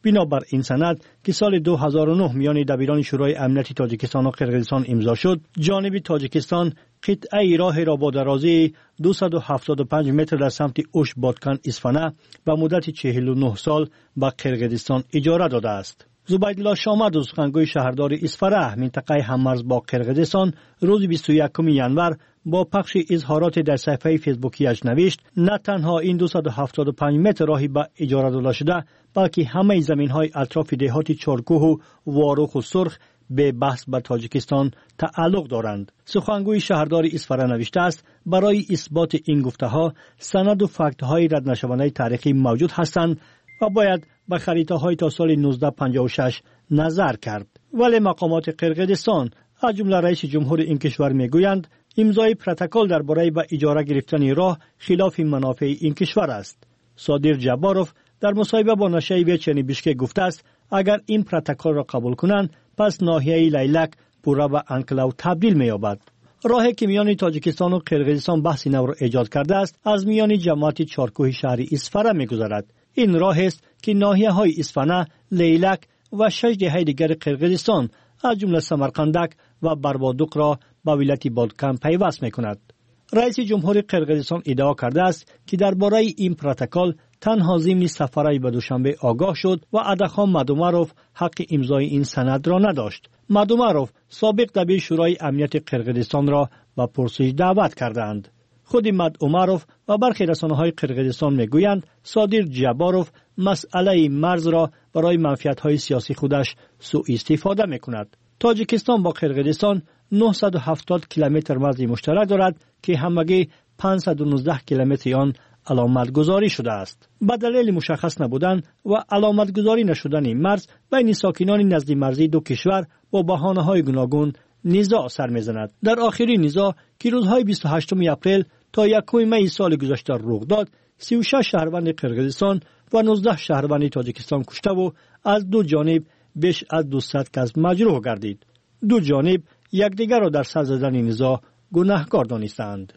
بنابر این سند که سال دو هزار و نه میان دبیران شورای امنیت تاجیکستان و قرقیزستان امضا شد، جانب تاجیکستان قطعه راه را با درازی دویست و هفتاد و پنج متر در سمت اوش بادکن اصفهان و مدت چهل و نه سال به قرقیزستان اجاره داده است. زبیدالله شامرد سخنگوی شهردار اصفهان منطقه هممرز با قرقیزستان روز بیست و یکم ژانویه با پخش اظهارات در صفحه فیسبوکیش نوشت نه تنها این دویست و هفتاد و پنج متر راهی به اجاره داده شده، بلکه همه زمین‌های اطراف دهات چارکوه و واروخ و سرخ به بحث به تاجیکستان تعلق دارند. سخنگوی شهردار اصفهان نوشته است برای اثبات این گفته‌ها سند و فکت‌های رد نشدنی تاریخی موجود هستند و باید به خریطه‌های تا سال نوزده پنجاه و شش نظر کرد. ولی مقامات قرقیزستان از جمله رئیس جمهور این کشور میگویند امضای پروتکل درباره به اجاره گرفتن راه خلاف منافع این کشور است. صادر جباروف در مصاحبه با نشریه ویچنی بیشکک گفته است اگر این پروتکل را قبول کنند پس ناحیه لیلک پورا به انکلاو تبدیل می‌یابد. راهی که میان تاجیکستان و قرقیزستان بحث نو را ایجاد کرده است از میان جماعت چارکوه شهری اصفهان می‌گذرد. این راه است که ناحیه‌های اصفهان، لیلک و شش دهه دیگر قرقیزستان از جمله سمرقندک و بربادوق را با ولایت بادکن پیوست می‌کند. رئیس جمهور قرقیزستان ادعا کرده است که درباره این پروتکل تنها ضمن سفرهای به دوشنبه آگاه شد و ادخان مدومروف حق امضای این سند را نداشت. مدومروف سابق دبیر شورای امنیت قرقیزستان را به پرسش دعوت کردند. خود مدومروف و برخی رسانه‌های قرقیزستان میگویند صادر جباروف مسئله مرز را برای منفعت‌های سیاسی خودش سوء استفاده می‌کند. تاجیکستان با قرقیزستان نهصد و هفتاد کیلومتر مرز مشترک دارد که همگی پانصد و نوزده کیلومتر آن علامت گذاری شده است. به دلیل مشخص نبودن و علامت گذاری نشدن مرز بین ساکنان نزد مرزی دو کشور با بهانه‌های گوناگون نزاع سر می‌زند. در آخرین نزاع که روزهای بیست و هشتم اپریل تا یکم می سال گذشته رخ داد، سی و شش شهروند قرقیزستان و نوزده شهروند تاجیکستان کشته و از دو جانب بیش از دویست کس مجروح گردید. دو جانب یکدیگر را در سر زدن نزاع گناهکار دانستند.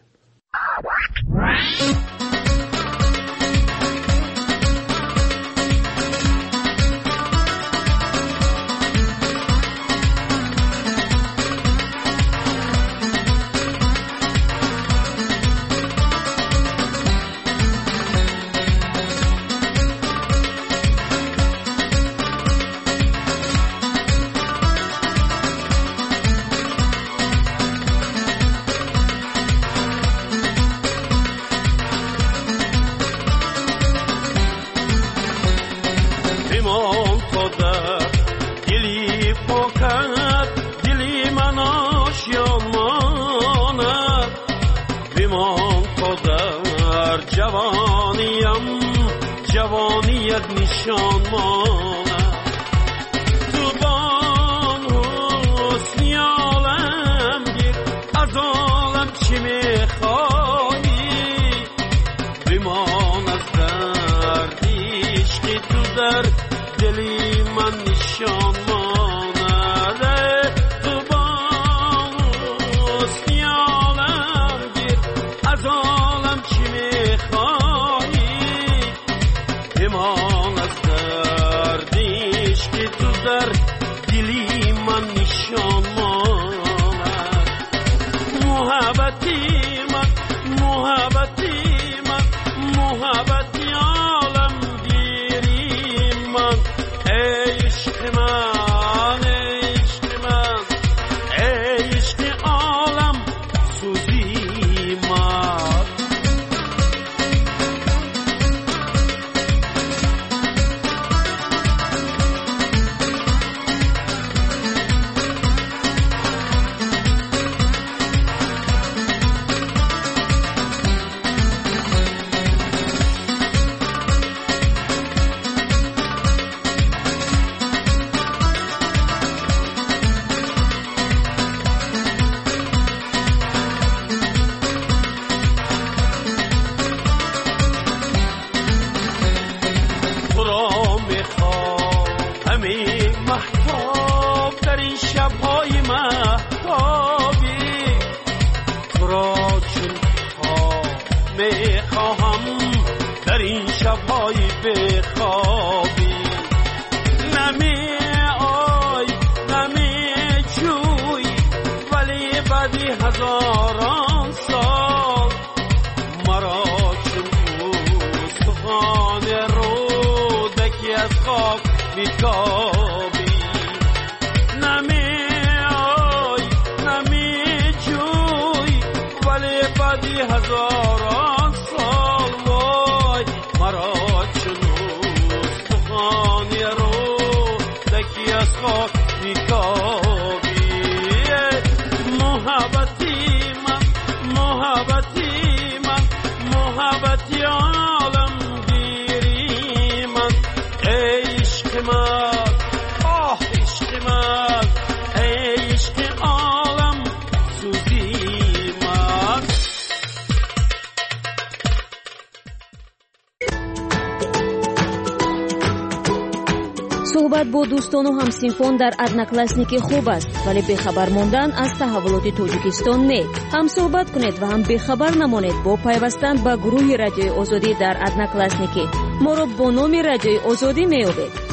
جوانیم جوانیت نشان ماند تو بان حسنی عالم گیر از عالم چی میخوایی بمان از دردیش که تو در دلی من نشان ماند تو بان حسنی عالم گیر از عالم چی میخوایی بمان از دردیش که تو در دلی من نشان ماند محبتی من محبتی من محبتی عالم گیری من ای عشق من ای عشق من ای عشق عالم سوزی من از خاک میتابی نمیای نمیجوی ولی بعدی هزاران سال وای مرا چنوز بخانی رو دکی از خاک میتابی محبتی من محبتی من محبتی عالم گیری من عشق من آه عشق من عشق عالم سوزی من صحبت با دوستان و همسینفان در одноклассники خوب است ولی بخبر ماندن از تحولات توجیکستان نه. هم صحبت کنید و هم بخبر نمانید با پیوستن به گروه رادیوی آزادی در одноклассники. ما را با نام رادیوی آزادی میابید.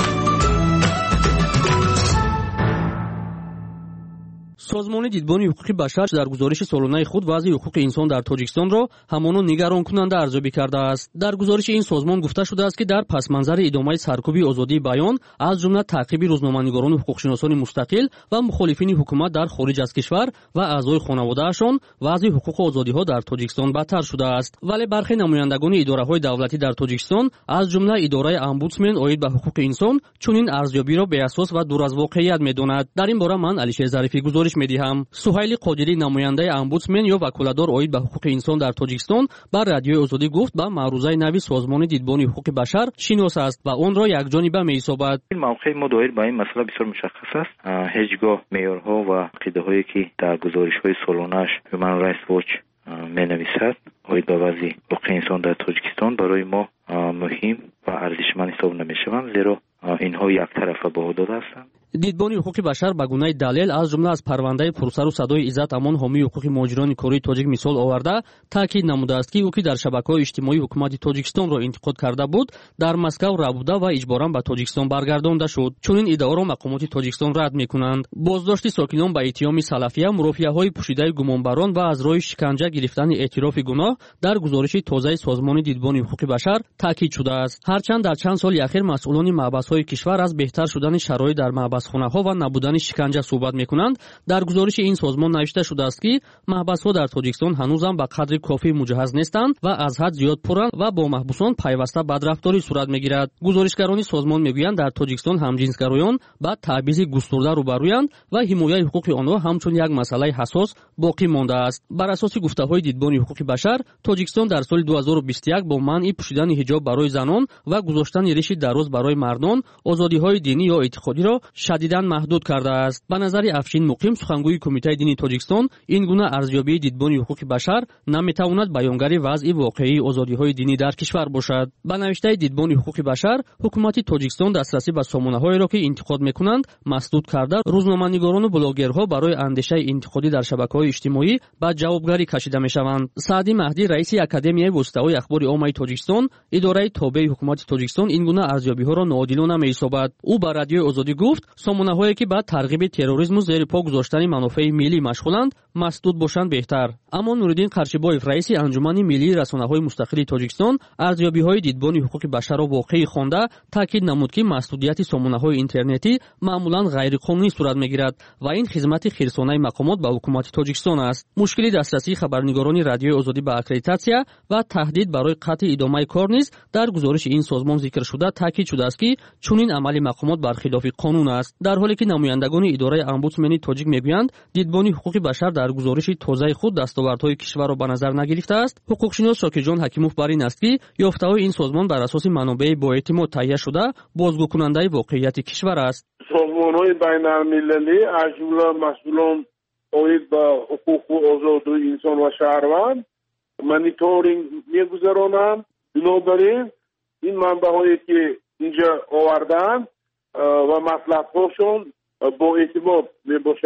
سازمان دیدبانی حقوق بشر در گزارش سالانه خود وضع حقوق انسان در تاجیکستان را همانا نگران کننده ارزیابی کرده است. در گزارش این سازمان گفته شده است که در پس منظر ادامه سرکوب آزادی بیان از جمله تعقیب روزنامه‌نگاران و حقوقشناسان مستقل و مخالفین حکومت در خارج از کشور و اعضای خانواده‌شان وضع حقوق و آزادی‌ها در تاجیکستان بدتر شده است. ولی برخی نمایندگان اداره‌های دولتی در تاجیکستان از جمله اداره امبودسمن عاید به حقوق انسان چنین ارزیابی را به اساس و دور از واقعیت می‌داند. در این باره من علیشیر ظریفی گزارش می‌دهم. سهیل قادری نماینده امبودسمن یا وکالتدار عاید به حقوق انسان در تاجیکستان بر رادیوی آزادی گفت با معروضه نوی سازمان دیدبانی حقوق بشر شناس است و آن را یکجانبه می‌حسابد. این موقع ما دایر با این مسئله بسیار مشخص است. هیچگاه معیارها و عقیده‌هایی که در گزارش‌های سالانه‌اش هیومن رایتس واچ می‌نویسد عاید به وضع حقوق انسان در تاجیکستان برای ما مهم و ارزشمند حساب نمی‌شوند، زیرا اینها یک طرفه با داده هستند. دیدبانی حقوق بشر به گونه دلیل از جمله از پرونده پرسر و صدای عزت امان حامی حقوق مهاجران کره تاجیک مثال آورده تاکید نموده است که او که در شبکه‌های اجتماعی حکومت تاجیکستان را انتقاد کرده بود در مسکو ربوده و اجباراً به تاجیکستان برگردانده شد. چون این ادعا را مقامات تاجیکستان رد می‌کنند. بازداشت ساکنان به اتهام سلفیه، مرافعه‌های پوشیده گمانبران و از راه شکنجه گرفتن اعتراف گناه در گزارش تازه سازمان دیدبانی حقوق بشر تاکید شده است. هرچند در چند سال اخیر مسئولان محبس‌های کشور از بهتر شدن شرایط در محبسخانه‌ها و نبودن شکنجه صحبت می‌کنند، در گزارش این سازمان نوشته شده است که محبس‌ها در تاجیکستان هنوز هم به قدر کافی مجهز نیستند و از حد زیاد پرند و با محبوسان پیوسته بدرفتاری صورت می‌گیرد. گزارشگران سازمان می‌گویند در تاجیکستان همجنسگرایان با تبعیض گسترده روبرویند و حمایت حقوق آنها همچون یک مسئله حساس باقی مانده است. بر اساس گفته‌های دیدبانی حقوق بشر، تاجیکستان در سال دو هزار و بیست و یک با منع پوشیدن حجاب برای زنان و گذاشتن ریش دراز برای مردان، آزادی‌های دینی یا اعتقادی را شدیداً محدود کرده است. به نظر افشین مقیم سخنگوی کمیته دینی تاجیکستان، این گونه ارزیابی دیدبانی حقوق بشر نمیتواند بیانگر وضع واقعی آزادی‌های دینی در کشور باشد. به نوشته دیدبانی حقوق بشر، حکومت تاجیکستان دسترسی به سامانه‌هایی را که انتقاد می‌کنند مسدود کرده، روزنامه‌نگاران و بلاگرها برای اندیشه انتقادی در شبکه‌های اجتماعی به جوابگری کشیده می‌شوند. سعدی مهدی رئیس اکادمیای واسطه‌های اخبار عامه تاجیکستان، اداره تابع حکومت تاجیکستان، این گونه ارزیابی‌ها را ناعادلانه می‌حسابد. او بر رادیوی آزادی گفت سامانه‌هایی که با ترغیب تروریسم و زیر پا گذاشتن منافع ملی مشغولند مسدود باشند بهتر. اما نورالدین قرچیبایف رئیس انجمن ملی رسانه‌های مستقل تاجیکستان ارزیابی‌های دیدبانی حقوق بشر را واقعی خوانده تاکید نمود که مسدودیت سامانه‌های اینترنتی معمولاً غیرقانونی صورت می‌گیرد و این خدمت خیرسانه مقامات به حکومت تاجیکستان است. مشکل دسترسی خبرنگاران رادیوی آزادی به اکریدیتاسیا و تهدید برای قطع ادامه کار نیز در گزارش این سازمان ذکر شده تاکید شده است که چنین عمل مقامات برخلاف قانون است. در حالی که نمایندگان اداره امبودسمن تاجیک میگویند دیدبانی حقوق بشر در گزارش تازه خود دستاوردهای کشور را به نظر نگرفته است، حقوقشناس شاکرجان حکیموف بر این است که یافته‌های این سازمان بر اساس منابع با اعتماد تهیه شده بازگو کننده واقعیت کشور است. سازمان‌های بین‌المللی از جمله مسئولان عاید به حقوق و آزادی انسان و شهروند مانیتورینگ می‌گذرانند. بنابراین این منبع‌هایی که اینجا آوردند و مطلب‌هاشون با اعتماد میباشد.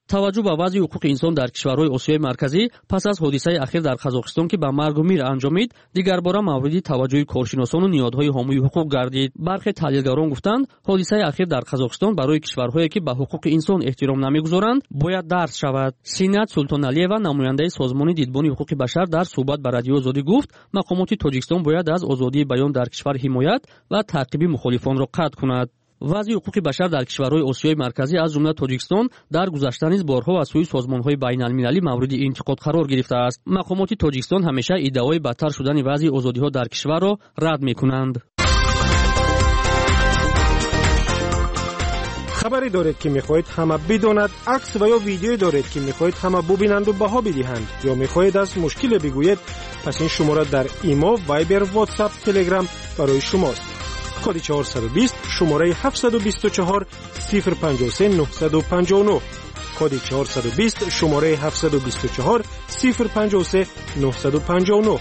توجه به وضع حقوق انسان در کشورهای آسیای مرکزی پس از حادثه اخیر در قزاقستان که به مرگ و میر انجامید، دیگر بار مورد توجه کارشناسان و نهادهای حامی حقوق گردید. برخی تحلیلگران گفتند حادثه اخیر در قزاقستان برای کشورهایی که به حقوق انسان احترام نمیگذارند باید درس شود. سینات سلطانعلیوا نماینده سازمان دیدبان حقوق بشر در صحبت با رادیو آزادی گفت مقامات تاجیکستان باید از آزادی بیان در کشور حمایت و تعقیب مخالفان را قطع کند. وضع حقوق بشر در کشورهای آسیای مرکزی از جمله تاجیکستان در گذشته نیز بارها از سوی سازمان‌های بین‌المللی مورد انتقاد قرار گرفته است. مقامات تاجیکستان همیشه ادعای بدتر شدن وضع آزادی‌ها در کشور را رد می‌کنند. خبری دارید که می‌خواهید همه بدانند، عکس و یا ویدیویی دارید که می‌خواهید همه ببینند و بها بدهند، یا می‌خواهید از مشکل بگویید، پس این شماره در ایمو، وایبر، واتساپ، تلگرام برای شماست. کد چهارصد و بیست شماره هفتصد و بیست و چهار صفر پنجاه و سه نهصد و پنجاه و نه. کد چهارصد و بیست شماره هفتصد و بیست و چهار صفر پنجاه و سه نهصد و پنجاه و نه.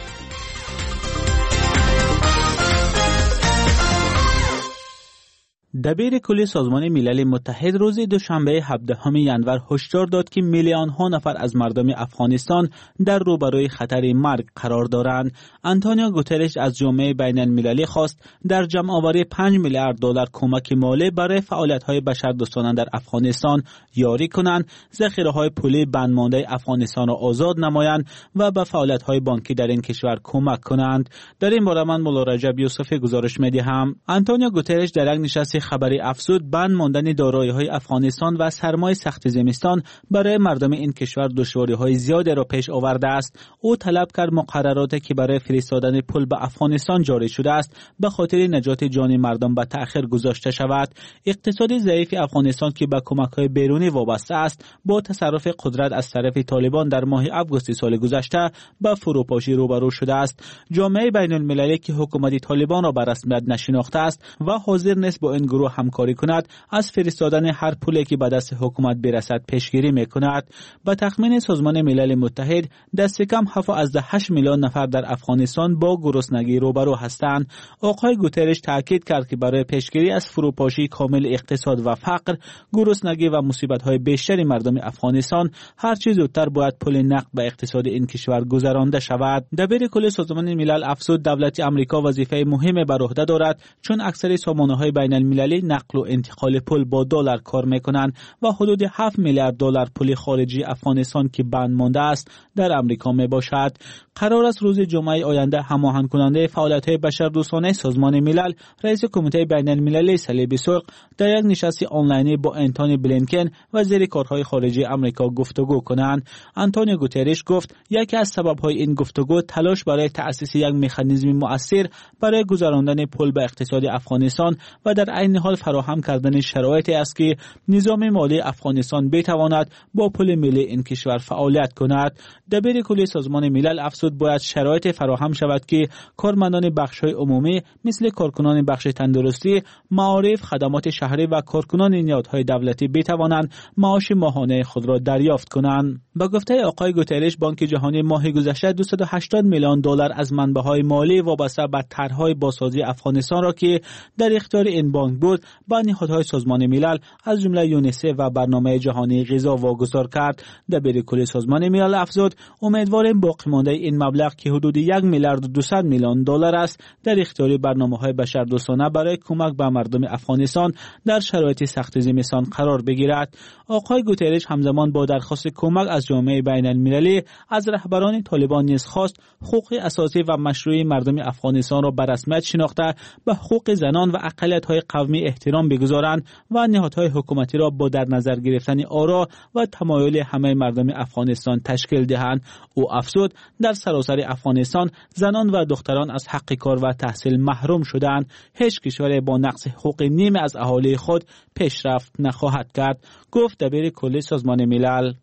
دبیر کل سازمان ملل متحد روز دوشنبه هفدهم ژانویه هشدار داد که میلیون ها نفر از مردم افغانستان در روبروی خطر مرگ قرار دارند. آنتونیو گوترش از جامعه بین المللی خواست در جمع آوری پنج میلیارد دلار کمک مالی برای فعالیت‌های بشردوستانه در افغانستان یاری کنند، ذخیره‌های پولی بند مانده افغانستان را آزاد نمایند و به فعالیت‌های بانکی در این کشور کمک کنند. در این باره من مولا رجب یوسفی گزارش می‌دهم. آنتونیو گوترش در یک نشست خبری افزود بند ماندن دارایی‌های افغانستان و سرمای سخت زمستان برای مردم این کشور دشواری‌های زیادی را پیش آورده است. او طلب کرد مقرراتی که برای فرستادن پول به افغانستان جاری شده است به خاطر نجات جان مردم به تأخیر گذاشته شود. اقتصاد ضعیف افغانستان که به کمک‌های بیرونی وابسته است با تصرف قدرت از طرف طالبان در ماه آگوست سال گذشته به فروپاشی روبرو شده است. جامعه بین‌المللی که حکومت طالبان را به رسمیت نشناخته است و حاضر نیست با این گروه همکاری کند، از فرستادن هر پولی که به دست حکومت برسد پیشگیری میکند. به تخمین سازمان ملل متحد دست کم هفت و هشت میلیون نفر در افغانستان با گرسنگی روبرو هستند. آقای گوترش تاکید کرد که برای پیشگیری از فروپاشی کامل اقتصاد و فقر، گرسنگی و مصیبت‌های بیشتر مردم افغانستان هر چه زودتر باید پول نقد به اقتصاد این کشور گذرانده شود. دبیر کل سازمان ملل افزود دولت آمریکا وظیفه مهمی بر عهده دارد، چون اکثر سامانه‌های بین‌المللی نقل و انتقال پول با دلار کار میکنند و حدود هفت میلیارد دلار پول خارجی افغانستان که بند مانده است در آمریکا می باشد. قرار است روز جمعه آینده هماهنگ کننده فعالیت‌های بشردوستانه سازمان ملل رئیس کمیته بین المللی صلیب سرخ در یک نشست آنلاینی با انتونی بلینکن وزیر کارهای خارجه آمریکا گفتگو کنند. آنتونیو گوترش گفت یکی از سبب‌های این گفتگو تلاش برای تأسیس یک مکانیزم مؤثر برای گذراندن پول به اقتصاد افغانستان و در عین حال فراهم کردن شرایطی است که نظام مالی افغانستان بتواند با پول ملی این کشور فعالیت کند. دبیر کلی سازمان ملل افزود باید شرایط فراهم شود که کارمندان بخش‌های عمومی مثل کارکنان بخش تندرستی، معارف، خدمات شهری و کارکنان نهادهای دولتی بتوانند معاش ماهانه خود را دریافت کنند. با گفته آقای گوترش بانک جهانی ماه گذشته دویست و هشتاد میلیون دلار از منبع‌های مالی وابسته به طرح‌های بازسازی افغانستان را که در اختیار این بانک بود با نهادهای سازمان ملل از جمله یونیسف و برنامه جهانی غذا واگذار کرد. دبیر کل سازمان ملل افزود امیدواریم باقی مانده این مبلغ که حدود یک میلیارد و دویست میلیون دلار است در اختیار برنامه‌های بشردوستانه برای کمک به مردم افغانستان در شرایط سخت زمستان قرار بگیرد. آقای گوترش همزمان با درخواست کمک از جامعه بین المللی از رهبران طالبان نیز خواست حقوق اساسی و مشروعی مردم افغانستان را به رسمیت شناخته به حقوق زنان و اقلیت‌های قومی احترام بگذارند و نهادهای حکومتی را با در نظر گرفتن آرا و تمایل همه مردم افغانستان تشکیل دهند. او افزود در سراسر افغانستان زنان و دختران از حق کار و تحصیل محروم شدند. هیچ کشوری با نقص حقوق نیمه از اهالی خود پیشرفت نخواهد کرد، گفت دبیر کل سازمان ملل.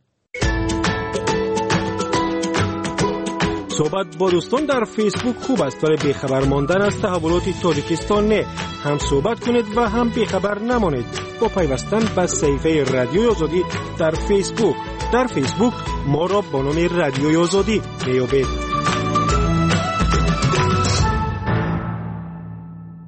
صحبت با دوستان در فیسبوک خوب است، ولی بیخبر ماندن از تحولات تاجیکستان نه. هم صحبت کنید و هم بیخبر نمانید با پیوستن به صفحه رادیوی آزادی در فیسبوک. در فیسبوک ما را با نام رادیوی آزادی میابید.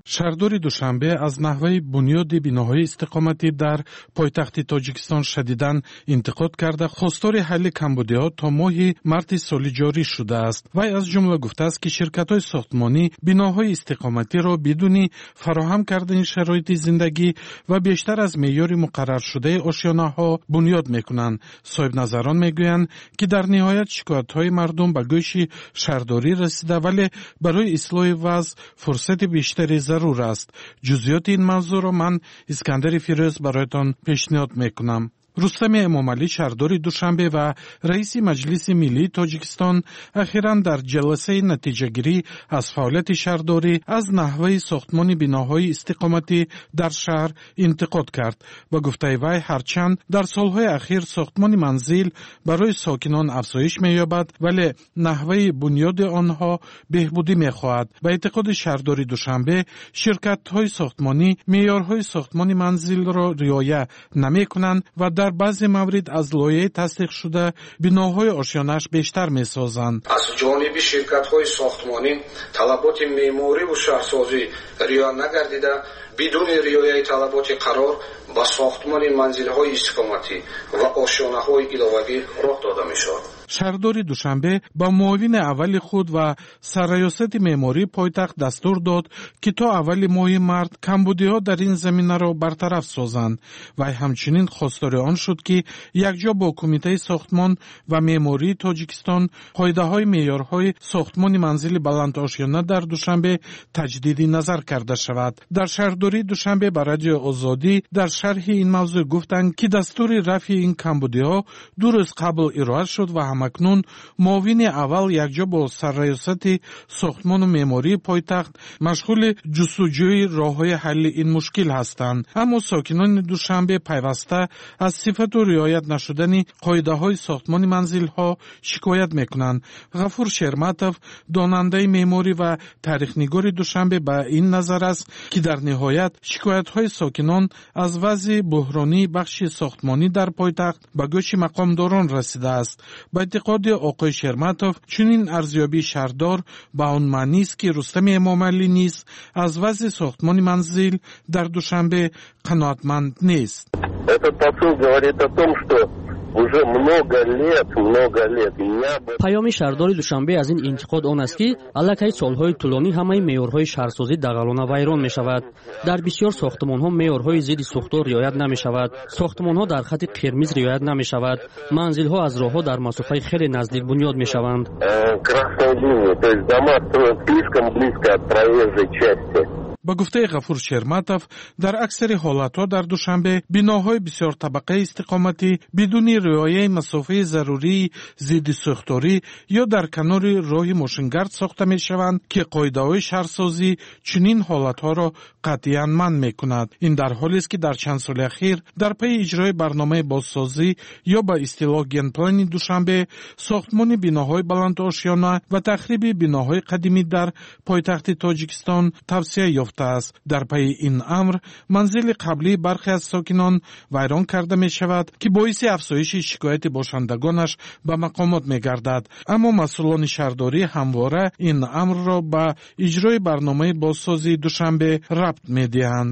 шаҳрдори душанбе аз наҳваи бунёди биноҳои истиқоматӣ дар пойтахти тоҷикистон шадидан интиқод карда хостори ҳалли камбудиҳо то моҳи марти соли ҷорӣ шудааст. Вай аз ҷумла гуфтааст, ки ширкатҳои сохтмонӣ биноҳои истиқоматиро бидуни фароҳам кардани шароити зиндагӣ ва бештар аз меъёри муқарраршудаи ошёнаҳо бунёд мекунанд. соҳибназарон мегӯянд, ки дар ниҳоят шикоятҳои мардум ба гӯши шаҳрдорӣ расида, вале барои ислоҳи вазъ фурсати бештари зарур аст. ҷузъиёти ин мавзӯъро ман Искандари Фирӯз бароятон пешниҳод мекунам. рустами эмомалӣ, шаҳрдори душанбе ва раиси маҷлиси миллии тоҷикистон ахиран дар ҷаласаи натиҷагирӣ аз фаъолияти шаҳрдорӣ аз наҳваи сохтмони биноҳои истиқоматӣ дар шаҳр интиқод кард. ба гуфтаи вай, ҳарчанд дар солҳои ахир сохтмони манзил барои сокинон афзоиш меёбад, вале наҳваи бунёди онҳо беҳбудӣ мехоҳад. ба эътиқоди шаҳрдори душанбе, ширкатҳои сохтмонӣ меъёрҳои сохтмони манзилро риоя намекунанд ва дар баъзе маврид аз лоиҳаи тасдиқ шуда биноҳои ошёнааш бештар месозанд. аз ҷониби ширкатҳои сохтмонӣ талаботи меъмориву шаҳрсозӣ риоя нагардида, бидуни риояи талаботи қарор ба сохтмони манзилҳои истиқоматӣ ва ошёнаҳои иловагӣ роҳ дода мешавад. шаҳрдори душанбе ба муовини аввали худ ва сарраёсати меъмории пойтахт дастур дод, ки то аввали моҳи март камбудиҳо дар ин заминаро бартараф созанд. вай ҳамчунин хостори он шуд, ки якҷо бо кумитаи сохтмон ва меъмории тоҷикистон қоидаҳои меъёрҳои сохтмони манзили баландошёна дар душанбе таҷдиди назар карда шавад. дар шаҳрдории душанбе ба радиои озодӣ дар шарҳи ин мавзӯъ гуфтанд, ки дастури рафъи ин камбудиҳо ду рӯз қабл ироа шуд ва ҳамакнун муовини аввал якҷо бо сарраёсати сохтмону меъмории пойтахт машғули ҷустуҷӯи роҳҳои ҳалли ин мушкил ҳастанд. аммо сокинони душанбе пайваста аз сифату риоят нашудани қоидаҳои сохтмони манзилҳо шикоят мекунанд. ғафур шерматов, донандаи меъморӣ ва таърихнигори душанбе, ба ин назар аст, ки дар ниҳоят шикоятҳои сокинон аз вазъи буҳронии бахши сохтмонӣ дар пойтахт ба гӯши мақомдорон расидааст. ба эътиқоди оқои Шерматов, чунин арзёбии шаҳрдор ба он маънист, ки Рустами Эмомалӣ низ аз вазъи сохтмони манзил дар Душанбе қаноатманд нест. Этот посыл говорит о том, что уже много лет, много лет я бы... паёми шаҳрдори Душанбе аз ин интиқод он аст, ки аллакай солҳои тӯлонӣ ҳамаи меъёрҳои шаҳрсозӣ дағалона вайрон мешавад. дар бисёр сохтмонҳо меъёрҳои зидди сӯхтор риоят намешавад. сохтмонҳо дар хати қирмиз риоят намешавад. манзилҳо аз роҳҳо дар масофаи хеле наздик бунёд мешаванд. Красная линия, то есть дома строят слишком близко от проезжей части. ба гуфтаи ғафур Шерматов, дар аксари ҳолатҳо дар Душанбе биноҳои бисёртабақаи истиқоматӣ бидуни риояи масофаи зарурии зидди сӯхторӣ ё дар канори роҳи мошингард сохта мешаванд, ки қоидаҳои шаҳрсозӣ чунин ҳолатҳоро қатъиян манъ мекунад. ин дар ҳолест, ки дар чанд соли ахир дар пайи иҷрои барномаи бозсозӣ ё ба истилоҳ генплани Душанбе, сохтмони биноҳои баландошёна ва тахриби биноҳои қадимӣ дар пойтахти Тоҷикистон тавсия ёфт. дар пайи ин амр манзили қаблии бархе аз сокинон вайрон карда мешавад, ки боиси афзоиши шикояти бошандагонаш ба мақомот мегардад. аммо масъулони шаҳрдорӣ ҳамвора ин амрро ба иҷрои барномаи бозсозии Душанбе рабт медиҳанд.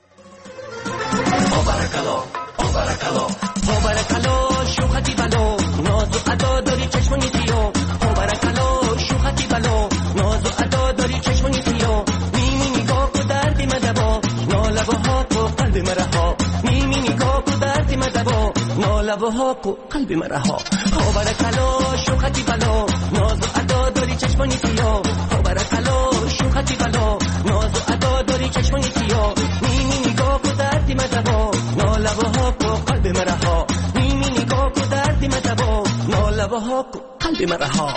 لبها کو قلب مرا ها ها برکلا شوختی بلا ناز و ادا داری چشمانی سیا ها برکلا شوختی بلا ناز و ادا داری چشمانی سیا نیمی نگاه کو دردی مدبا نا لبها کو قلب مرا ها نیمی نگاه کو دردی مدبا نا لبها کو قلب مرا ها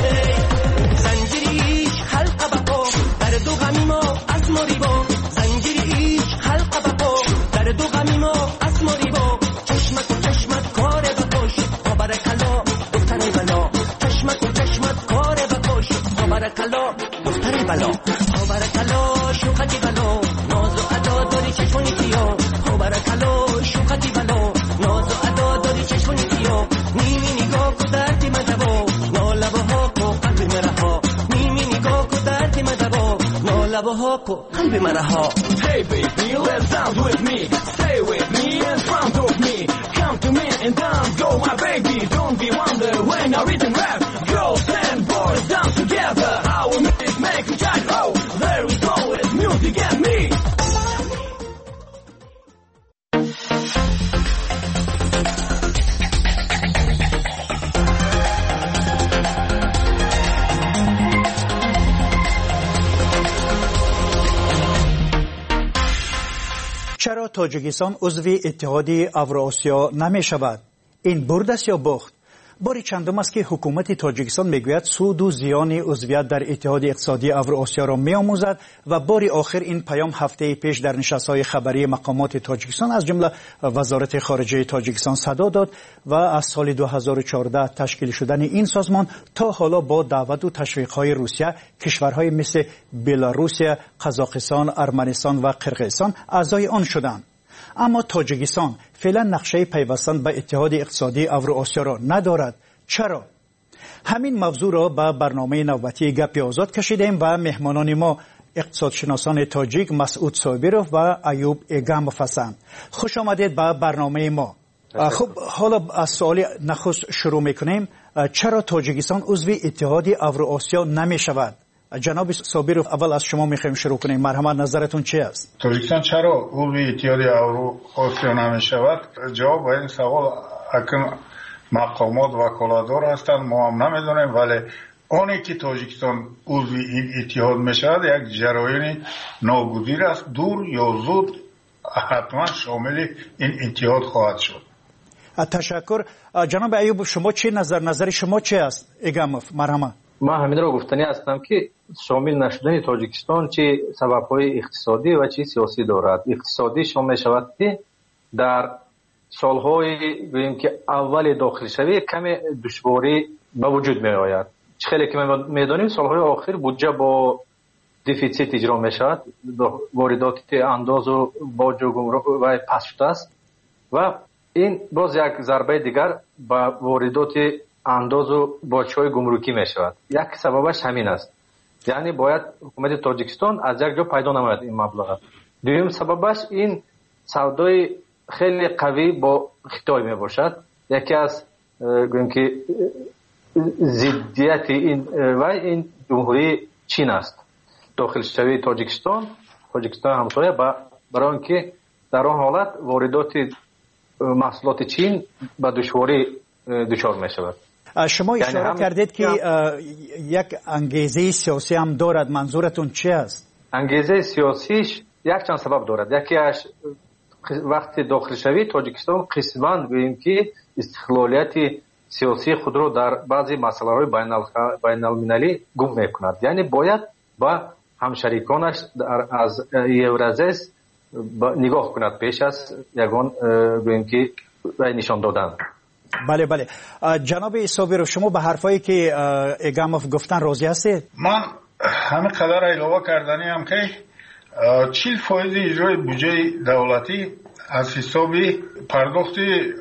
زنجیری هوا کو قلب مرا ها. Hey baby let's dance with me, stay with me in front of me, come to me and dance, go my baby, don't be wonder when I rhythm rap, girls and boys dance together, I will make it make you tight, oh there is always music and me. چرا تاجیکستان عضو اتحاد اوراسیا نمی شود؟ این برد است یا باخت؟ باری چندم است که حکومت تاجیکستان میگوید سود و زیان عضویت در اتحاد اقتصادی اوراسیا را میآموزد و باری آخر این پیام هفته پیش در نشست‌های خبری مقامات تاجیکستان از جمله وزارت خارجه تاجیکستان صدا داد و از سال دو هزار و چهارده تشکیل شدن این سازمان تا حالا با دعوت و تشویق‌های روسیه کشورهای مثل بلاروس، قزاقستان، ارمنستان و قرقیزستان اعضای آن شدند. اما تاجیکستان فعلا نقشه پیوستن به اتحاد اقتصادی اوراسیا را ندارد. چرا؟ همین موضوع را به برنامه نوبتی گپ آزاد کشیدیم و مهمانان ما اقتصادشناسان تاجیک مسعود صابروف و ایوب ایگاموف هستند. خوش آمدید به برنامه ما. خب حالا از سوال نخست شروع میکنیم. چرا تاجیکستان عضو اتحاد اوراسیا نمی شود؟ جناب صابروف اول از شما میخوایم شروع کنیم. مرحمت نظرتون چی است؟ تاجیکستان چرا عضو اتحاد اوراسیا نمی شود؟ جواب به این سوال اکنون مقامات وکالتدار هستند، ما هم نمیدونیم، ولی آنی که تاجیکستان عضو این اتحاد می شود یک جریان ناگزیر است، دور یا زود حتما شامل این اتحاد خواهد شد. تشکر. جناب ایوب شما چی نظر نظر شما چی است؟ ایگاموف مرحمت. ما همین را گفتنی هستم که شامل نشدن تاجیکستان چه سبب‌های اقتصادی و چه سیاسی دارد. اقتصادی شامل شود که در سالهای گوییم که اول داخل شوی کمی دشواری به وجود می آید. خیلی که میدانیم سالهای آخر بودجه با دیفیسیت اجرا می شود، واردات انداز و باج و گمرک و پس شده است و این باز یک ضربه دیگر به واردات انداز و باج‌های گمرکی می شود. یک سببش همین است، یعنی باید حکومت تاجیکستان از یک جا پیدا نماید این مبلغ. دوم سببش این سودای خیلی قوی با خطای می باشد. یکی از گویم که ضدیت این و این جمهوری چین است. داخل شوی تاجیکستان تاجیکستان همسایه برای اینکه در آن حالت واردات محصولات چین به دشواری دچار می شود. شما اشاره یعنی کردید که یک انگیزه سیاسی هم دارد، منظورتون چی است؟ انگیزه سیاسیش یک چند سبب دارد. یکیش وقتی داخل شوی تاجیکستان قسماً گوییم که استقلالیت سیاسی خود رو در بعضی مسائل بین المللی گم میکند، یعنی باید با همشریکانش از یورازیس نگاه کند پیش از یگان گوییم که نشان دادن. بله بله. جناب صابروف شما به حرفایی که ایگاموف گفتن راضی هستید؟ من همین قدر علاوه کردنی هم که چهل فایز اجرای بودجه دولتی از حساب پرداخت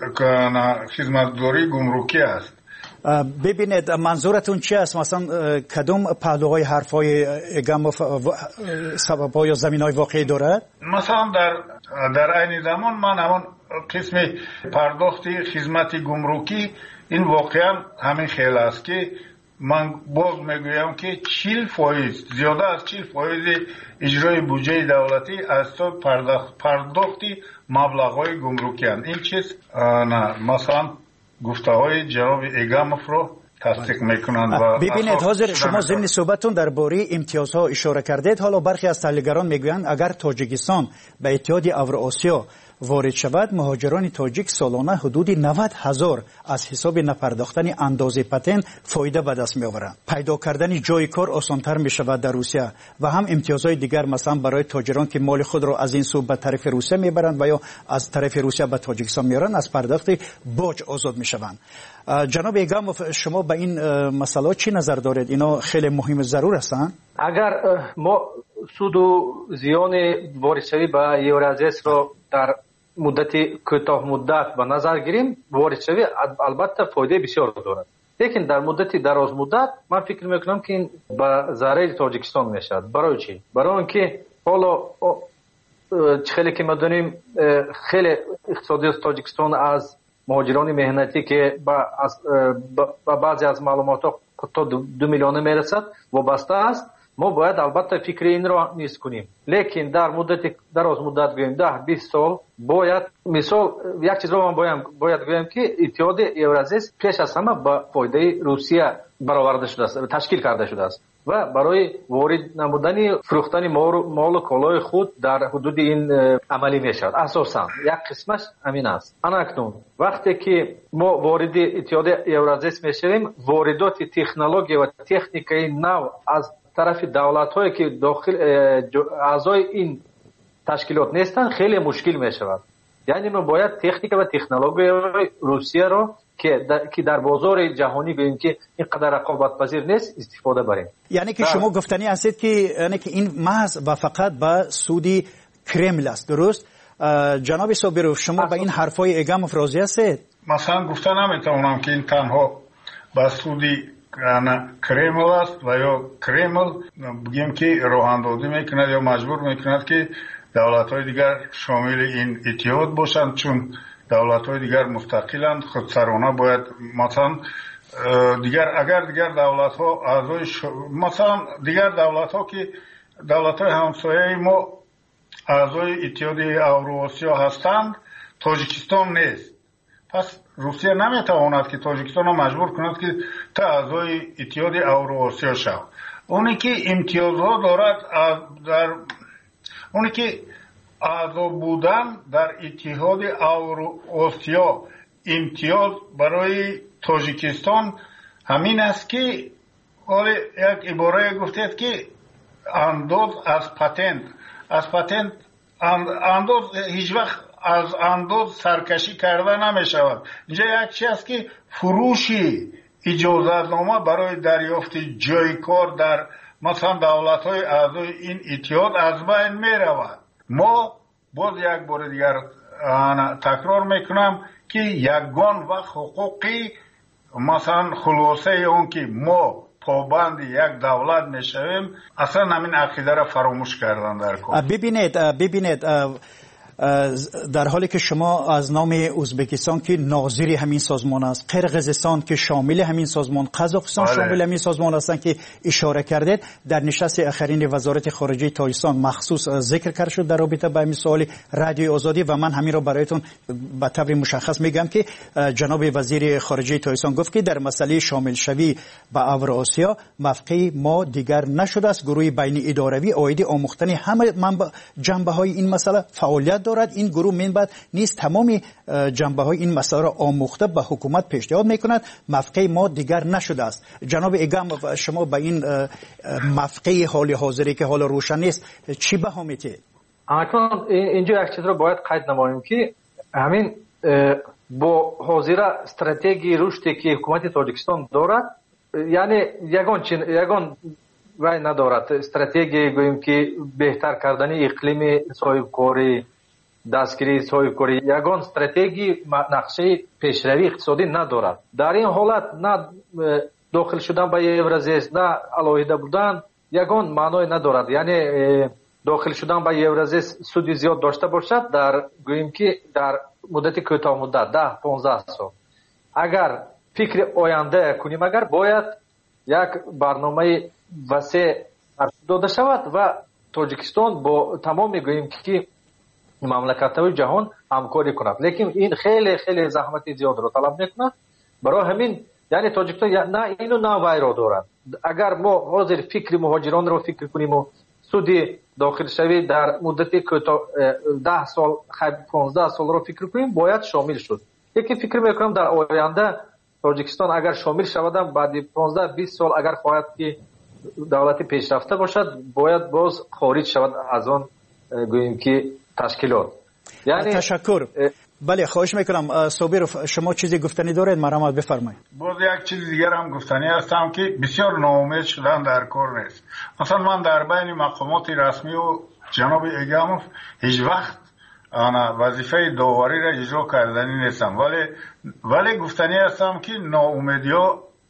خدمتگزاری گمرکی است. ببینید منظورتون چی است؟ مثلا کدوم پهلوهای حرفای ایگاموف سبب‌ها یا زمین‌های واقعی دارد؟ مثلا در در عین زمان من همون قسم پرداخت خدمت گمرکی این واقعا همین خیلی است که من باز میگویم که چهل فایز زیاده از چهل فایز اجرای بودجه دولتی از تو پرداخت پرداختی مبلغ‌های گمرکی است. این چیز نه مثلا گفته های جناب ایگاموف رو تصدیق میکنند. و ببینید حاضر شما ضمن صحبتتون درباره امتیازها اشاره کردید. حالا برخی از تحلیلگران میگویند اگر تاجیکستان به اتحاد اوراسیا وارد شود مهاجران تاجیک سالانه حدود نود هزار از حساب نپرداختن اندازه پتن فایده به دست میآورند. پیدا کردن جای کار آسانتر می شود در روسیه و هم امتیازهای دیگر مثلا برای تاجران که مال خود را از این سو به طرف روسیه میبرند و یا از طرف روسیه به تاجیکستان میارند از پرداخت باج آزاد می شوند. جناب ایگاموف شما به این مسئله چی نظر دارید؟ اینا خیلی مهم ضرور هستند. اگر ما سود و زیان واردشوی به یورازیس را در مدت کوتاه مدت به نظر گیریم، واردشوی البته فایده بسیار دارد. لیکن در مدتی دراز مدت من فکر میکنم که این به ضرر تاجیکستان میشد. برای چی؟ برای اینکه حالا خیلی که ما دونیم خیلی اقتصادی تاجیکستان از مهاجران مهنتی که با, با بعضی از معلومات تا دو, دو میلیون میرسد وابسته است. ما باید البته فکر این را نیست کنیم، لیکن در مدت دراز مدت گویم ده بیست سال باید مثال یک چیز رو من باید, باید گویم که اتحاد اورازیس پیش از همه با فایده روسیه برآورده شده است، تشکیل کرده شده است و برای وارد نمودن فروختن مال و کالای خود در حدود این عملی می شود. اساسا یک قسمش همین است. اکنون وقتی که ما وارد اتحاد اورازیس می شویم، واردات تکنولوژی و تکنیکی نو از طرف دولت هایی که داخل اعضای این تشکیلات نیستن خیلی مشکل می شود. یعنی ما باید تکنیک و تکنولوژی روسیه را که در, که در بازار جهانی ببینیم که اینقدر رقابت پذیر نیست استفاده بریم. یعنی که شما گفتنی هستید که یعنی که این محض و فقط به سودی کرمل است، درست؟ جناب صابرов شما به این حرفای اگاموف راضی هستید؟ مثلا گفتن نمیتونم که این تنها به سودی کرمل است و یا کرمل بگیم که راه اندازی میکند یا مجبور میکند که دولت‌های دیگر شامل این اتحاد باشند، چون دولت‌های دیگر مستقلند، خودسرانه باید مثلا دیگر اگر دیگر دولت‌ها اعضای ش... مثلا دیگر دولت‌ها که دولت‌های همسایه ما اعضای اتحاد اوراسیا هستند، تاجیکستان نیست. پس روسیه نمیتواند که تاجیکستان را مجبور کند که تا اعضای اتحاد اوراسیا شود. اونی که امتیازها دارد در اونی که اعضا بودن در اتحاد اوراسیا امتیاز برای تاجیکستان همین است که ولی یک عباره گفتید که انداز از پتنت از پتنت انداز هیچ وقت از انداز سرکشی کرده نمی شود. اینجا یک چیز است که فروشی اجازتنامه برای دریافت جای کار در مثلا دولت های اعضای این اتحاد از بین می رود. ما باز یک بار دیگر تکرار میکنم که یگان و حقوقی مثلا خلاصه اون که ما پابند یک دولت میشویم اصلا همین عقیده را فراموش کردن در کار. ببینید ببینید در حالی که شما از نام ازبکستان که ناظر همین سازمان است، قرقیزستان که شامل همین سازمان، قزاقستان شامل همین سازمان هستند که اشاره کردید، در نشست آخرین وزارت خارجه تاجیکستان مخصوص ذکر کرد شد در رابطه با همین سوال رادیو آزادی و من همین را برایتون به طور مشخص میگم که جناب وزیر خارجه تاجیکستان گفت که در مسئله شامل شوی به اوراسیا موقع ما دیگر نشده است. گروه بین اداروی عاید آموختن همه جنبه های این مسئله فعالیت دارد. این گروه منبعد نیست تمامی جنبه های این مسئله را آموخته به حکومت پیشنهاد میکند. موقع ما دیگر نشده است. جناب اگاموف شما به این موقع حال حاضری که حال روشن نیست چی بها میتید؟ اکنون اینجا یک چیز را باید قید نماییم که همین با حاضر استراتژی رشدی که حکومت تاجیکستان دارد، یعنی یگان چین یگان وای ندارد استراتژی گوییم که بهتر کردن اقلیم صاحبکاری، دستگیری صاحبکاری، یگان استراتژی نقشه پیشروی اقتصادی ندارد. در این حالت نه داخل شدن به اورازیس نه علاهیده بودن یگان معنای ندارد. یعنی داخل شدن به اورازیس سودی زیاد داشته باشد در گوییم که در مدت کوتاه مدت ده پانزده سال اگر فکر آینده کنیم، اگر باید یک برنامه وسیع داده شود و تاجیکستان با تمام میگوییم که مملکت‌های جهان همکاری کند، لیکن این خیلی خیلی زحمت زیاد را طلب میکند. برای همین یعنی تاجیکستان نه اینو نه وای را دارد. اگر ما حاضر فکر مهاجران را فکر کنیم و سودی داخل شوی در مدت کوتاه ده سال پانزده سال را فکر کنیم باید شامل شد. یکی فکر میکنم در آینده تاجیکستان اگر شامل شود بعد پانزده بیست سال اگر خواهد که دولت پیشرفته باشد باید باز خارج شود از آن گوییم که تشکیلات. یعنی تشکر. بله خواهش میکنم صابرов شما چیزی گفتنی دارید مرحمت بفرمایید. باز یک چیز دیگر هم گفتنی هستم که بسیار ناامید شدن در کار نیست. مثلا من در بین مقامات رسمی و جناب اگاموف هیچ وقت انا وظیفه داوری را اجرا کردنی نیستم، ولی ولی گفتنی هستم که ناامیدی ها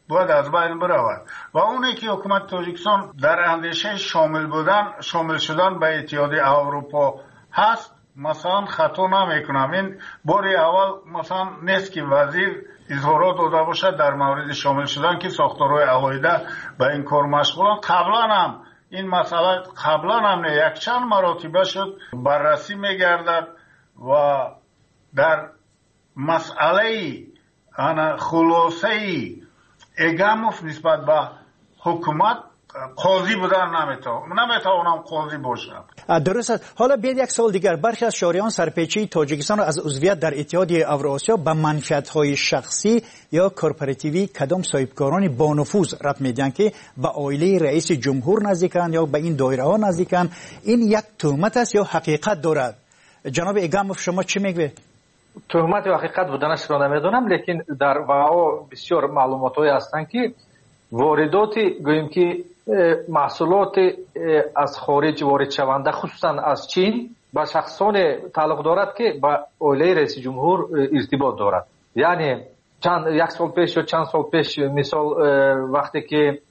باید از بین برود و اونی که حکومت تاجیکستان در اندیشه شامل بودن شامل شدن به اتحادیه اروپا هست، مثلا خطا نمیکنم این باری اول مثلا نیست که وزیر اظهارات داده باشد در مورد شامل شدن که ساختارهای عقایده به این کار مشغولن. قبلا هم این مسئله قبلا هم نه یک چند مراتبه شد بررسی میگردد و در مسئله انا خلاصه اگاموف نسبت به حکومت قاضی بودن نمیتونم نمیتونم قاضی باشم. درست است. حالا بیاید یک سوال دیگر. برخی از شهریان سرپیچی تاجیکستان از عضویت در اتحادیه اوراسیا به منفعت‌های شخصی یا کورپوراتیوی کدام صاحبکاران با نفوذ ربط میدن که به عائله رئیس جمهور نزدیکند یا به این دایره ها نزدیکند. این یک تهمت است یا حقیقت دارد؟ جناب اگاموف شما چی میگوید؟ تهمت و حقیقت بودنش را نمیدونم، لیکن در واقع بسیار معلوماتی هستند که وارداتی گوییم که محصولات از خارج وارد شونده خصوصا از چین با شخصان تعلق دارد که با عائله رئیس جمهور ارتباط دارد. یعنی چند یک سال پیش یا چند سال پیش مثال وقتی که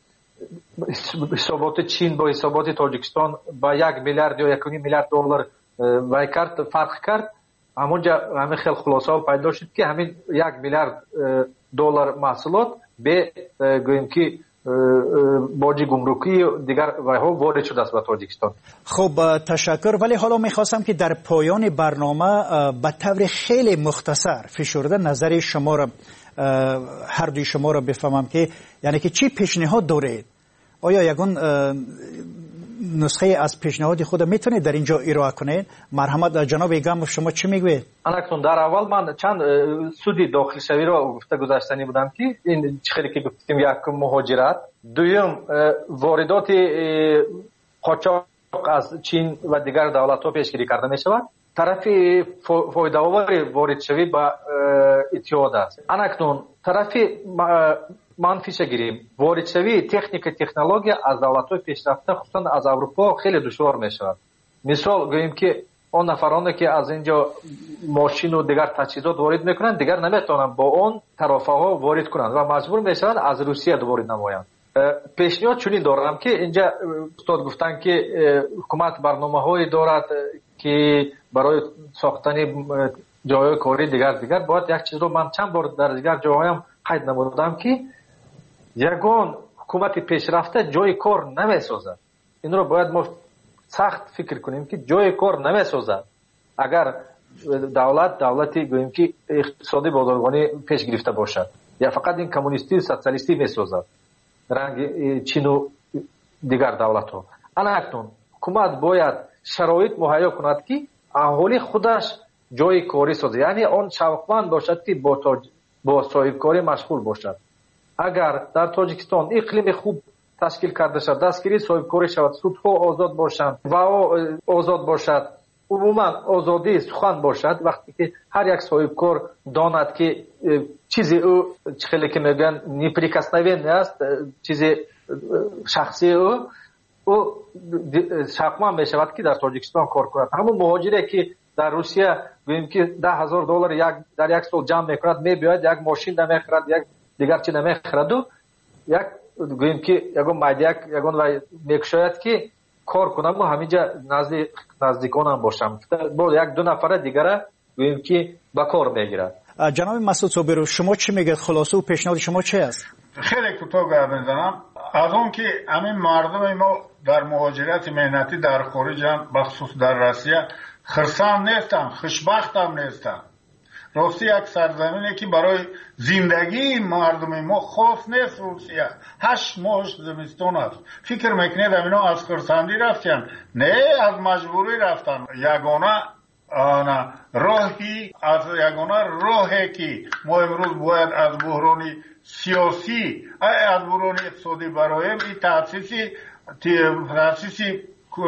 حسابات چین با حسابات تاجیکستان با یک میلیارد یا یک و نیم میلیارد دلار وای کرد فرق کرد، همونجا همین خیلی خلاصه پیدا شد که همین یک میلیارد دلار محصولات به گوییم که باج گمرکی دیگر وایها وارد شده است به تاجیکستان. خب تشکر. ولی حالا میخواستم که در پایان برنامه به طور خیلی مختصر فشرده نظر شما را هر دوی شما را بفهمم که یعنی که چی پیشنهاد دارید؟ آیا یگان نسخه از پیشنهاد خود میتونید در اینجا ارائه کنید؟ مرحمت جناب اگاموف شما چی میگوید؟ انکتون در اول من چند سودی داخل شوی را گفته گذاشتنی بودم که این چخیلی که گفتیم یک مهاجرت، دویم واردات قاچاق از چین و دیگر دولت ها پیشگیری کرده می شود، طرف فایده آور وارد شوی با اتحاد است. انکتون طرف منفیش گیریم وارد شوی تکنیک تکنولوژی از دولت‌های پیشرفته خصوصا از اروپا خیلی دشوار میشود. مثال گوییم که اون نفرانی که از اینجا ماشین و دیگر تجهیزات وارد میکنن دیگر نمیتونن با اون طرفه ها وارد کنند و مجبور میشن از روسیه وارد نمایند. پیشنهاد چنین دارم که اینجا استاد گفتن که حکومت برنامه‌هایی دارد که برای ساختن جای کاری دیگر دیگر باید یک چیز رو من چند بار در دیگر جاهایم قید نمودم که یگان حکومت پیشرفته جای کار نمیسازد. این رو باید ما سخت فکر کنیم که جای کار نمیسازد. اگر دولت دولتی گوییم که اقتصادی بازرگانی پیش گرفته باشد یا فقط این کمونیستی سوسیالیستی میسازد رنگ چین و دیگر دولت ها. اکنون حکومت باید شرایط مهیا کند که اهالی خودش جای کاری سازد، یعنی آن شوقمند باشد که با تاج... با صاحب کاری مشغول باشد. اگر در تاجیکستان اقلیم خوب تشکیل کرده شد، دستگیری صاحب کاری شود، سودها آزاد باشند و آزاد باشد، عموما آزادی سخن باشد، وقتی که هر یک صاحب کار داند که چیزی او خیلی که میگن نیپریکسنوین است، چیزی شخصی او او شقمن میشود که در تاجیکستان کار کند. همون مهاجری که در روسیه گوییم که ده هزار دلار یک در یک سال جمع میکند، میباید یک ماشین نمیخرد، یک دیگر چی نمیخرد و یک گوییم که یگان مایدیک یگان و میکشاید که کار کنم و همینجا نزدیک نزدیکانم باشم با یک دو نفر دیگر گوییم که با کار میگیرد. جناب مسعود صابرو شما چی میگید؟ خلاصه و پیشنهاد شما چه است؟ خیلی کوتاه گپ میزنم. از اون که همین مردم ما در مهاجرت مهنتی در خارج بخصوص در روسیه خرسند نیستن، خوشبخت هم نیستن. راستی یک سرزمینی که برای زندگی مردم ما خاص نیست. روسیه هشت ماه زمستان است. فکر میکنید اینا از خرسندی رفتن؟ نه، از مجبوری رفتن. یگانه آنا راهی از یگانه راهی که ما امروز باید از بحران سیاسی از بحران اقتصادی برایم این تاسیسی تاسیسی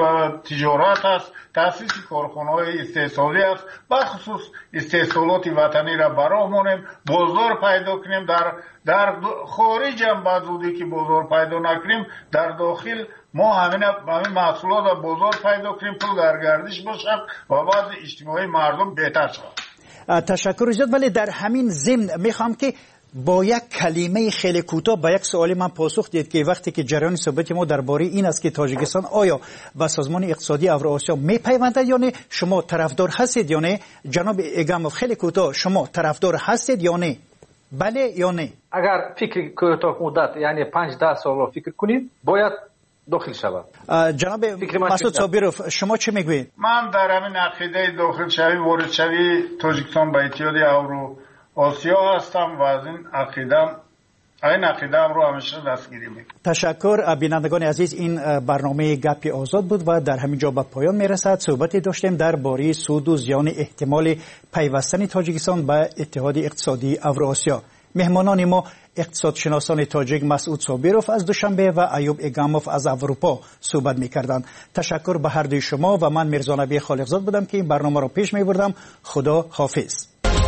تجارت است، تاسیس کارخانه‌های استحصالی است، بخصوص استحصالات وطنی را برامونیم، بازار پیدا کنیم. در در خارج هم بعضی که بازار پیدا نکنیم، در داخل ما همین همین محصولات را بازار پیدا کنیم، پول در گردش باشد و بعد اجتماعی مردم بهتر شود. تشکر زیاد. ولی در همین ضمن میخوام که با یک کلمه خیلی کوتاه به یک سوال من پاسخ دید که وقتی که جریان صحبت ما درباره این است که تاجیکستان آیا به سازمان اقتصادی اوراسیا میپیوندد یا نه، شما طرفدار هستید یا نه؟ جناب ایگاموف خیلی کوتاه شما طرفدار هستید یا نه؟ بله یا نه؟ اگر فکر کوتاه مدت یعنی پنج ده سال فکر کنید باید داخل شود. جناب مسعود صابرов شما چه میگویید؟ من در همین عقیده داخل شوی وارد شوی تاجیکستان به اتحاد اورو آسیا هستم و از این عقیدم این عقیدم رو همیشه دستگیری میکنم. تشکر بینندگان عزیز، این برنامه گپ آزاد بود و در همین جا به پایان میرسد. صحبتی داشتیم درباره سود و زیان احتمال پیوستن تاجیکستان به اتحاد اقتصادی اوراسیا. مهمانان ما اقتصادشناسان تاجیک مسعود صابرов از دوشنبه و ایوب ایگاموف از اروپا صحبت میکردند. تشکر به هر دوی شما و من میرزا نبی خالقزاد بودم که این برنامه را پیش میبردم. خدا حافظ.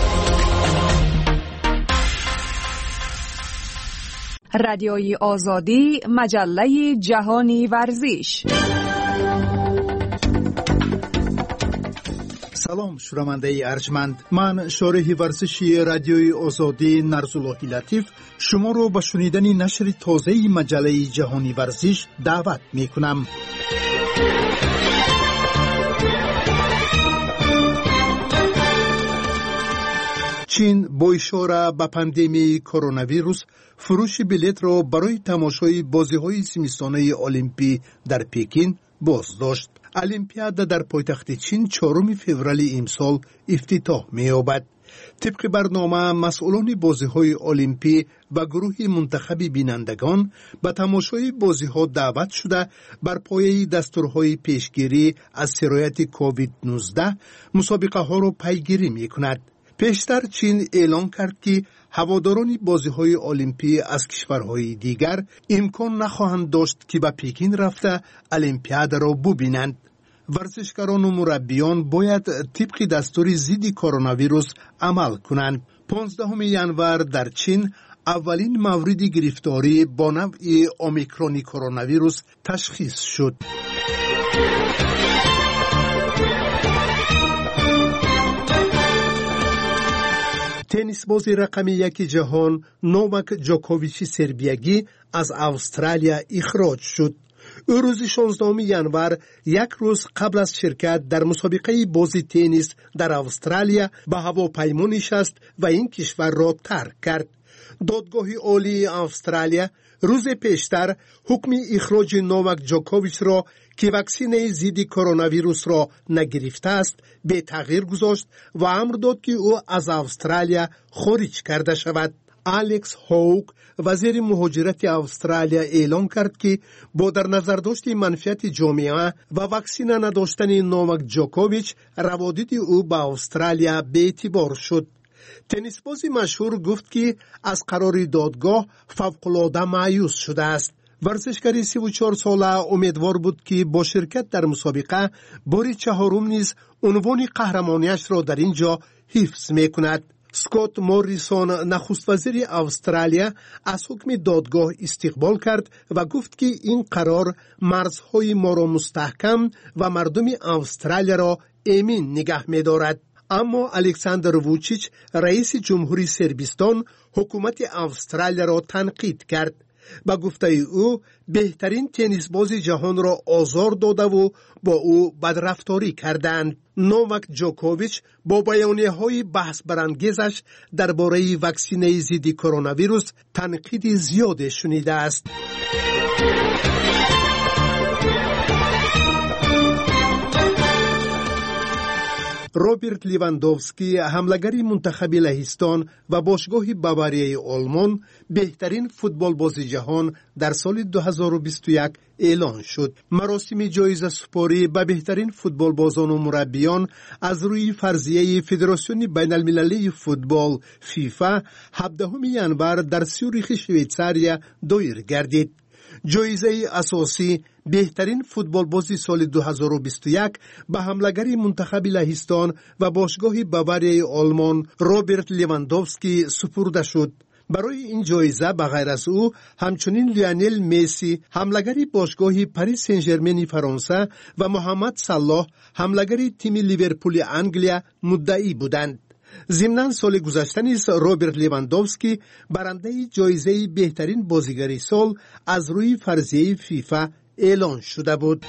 رادیوی آزادی، مجله جهانی ورزش. سلام شنونده ارجمند، من شارح ورزشی رادیوی آزادی نرزاللهی لطیف شما رو به شنیدن نشر تازه مجله جهانی ورزش دعوت می کنم. چین با اشاره به پاندمی کرونا ویروس فروش بلیط را برای تماشای بازی‌های زمستانه المپی در پکین باز داشت. المپیاد در پایتخت چین چهارم فوریه امسال افتتاح می‌یابد. طبق برنامه مسئولان بازی‌های المپی و گروه منتخب بینندگان به تماشای بازی‌ها دعوت شده بر پایه دستورهای پیشگیری از سرایت کووید نوزده مسابقه‌ها را پیگیری می‌کند. پیشتر چین اعلان کرد که هواداران بازی‌های المپی از کشورهای دیگر امکان نخواهند داشت که به پکین رفته المپیاد را ببینند. ورزشکاران و مربیان باید طبق دستور ضد کرونا ویروس عمل کنند. پانزدهم ژانویه در چین اولین مورد گرفتاری با نوع اومیکرون کرونا ویروس تشخیص شد. تنیس بازی رقم یک جهان نوواک جوکوویچ سربیایی از استرالیا اخراج شد. او روز شانزدهم ژانویه یک روز قبل از شرکت در مسابقه بازی تنیس در استرالیا به هواپیما نشست و این کشور را ترک کرد. دادگاه عالی استرالیا روز پیشتر حکم اخراج نوواک جوکوویچ را که واکسن ضد کرونا ویروس را نگرفته است به تغییر گذاشت و امر داد که او از استرالیا خارج کرده شود. الکس هوک وزیر مهاجرت استرالیا اعلام کرد که با در نظر داشت منفعت جامعه و واکسن نداشتن نوواک جوکوویچ روابط او با استرالیا به اعتبار شد. تنیس بازی مشهور گفت که از قرار دادگاه فوق‌العاده مایوس شده است. ورزشکار سی و چهار ساله امیدوار بود که با شرکت در مسابقه بار چهارم نیز عنوان قهرمانیش را در اینجا حفظ می‌کند. اسکات موریسون نخست وزیر استرالیا از حکم دادگاه استقبال کرد و گفت که این قرار مرزهای ما را مستحکم و مردم استرالیا را امین نگه می‌دارد. اما الکساندر ووچیچ رئیس جمهوری صربستان حکومت استرالیا را تنقید کرد. با گفته او بهترین تنیس باز جهان را آزار داده و با او بدرفتاری کردند. نوواک جوکوویچ با بیانیه های بحث برانگیزش درباره واکسن ضد کرونا ویروس تنقید زیاد شنیده است. روبرت لیواندوفسکی حمله‌گر منتخب لهستان و باشگاه باواریای آلمان بهترین فوتبال باز جهان در سال دو هزار و بیست و یک اعلان شد. مراسم جایزه سپاری به بهترین فوتبال بازان و مربیان از روی فرضیه فدراسیون بین المللی فوتبال فیفا هفدهم ژانویه در سیوریخ شویتزاریا دایر گردید. جایزه اساسی بهترین فوتبال بازی سال دو هزار و بیست و یک به حمله‌گر منتخب لهستان و باشگاه باواریای آلمان روبرت لیواندوفسکی سپرده شد. برای این جایزه به غیر از او همچنین لیونل مسی حمله‌گر باشگاه پاریس سن ژرمن فرانسه و محمد صلاح حمله‌گر تیم لیورپول انگلیا مدعی بودند. ضمناً سال گذشته نیز روبرت لیواندوفسکی برنده جایزه بهترین بازیگر سال از روی فرضیه فیفا اعلان شده بود.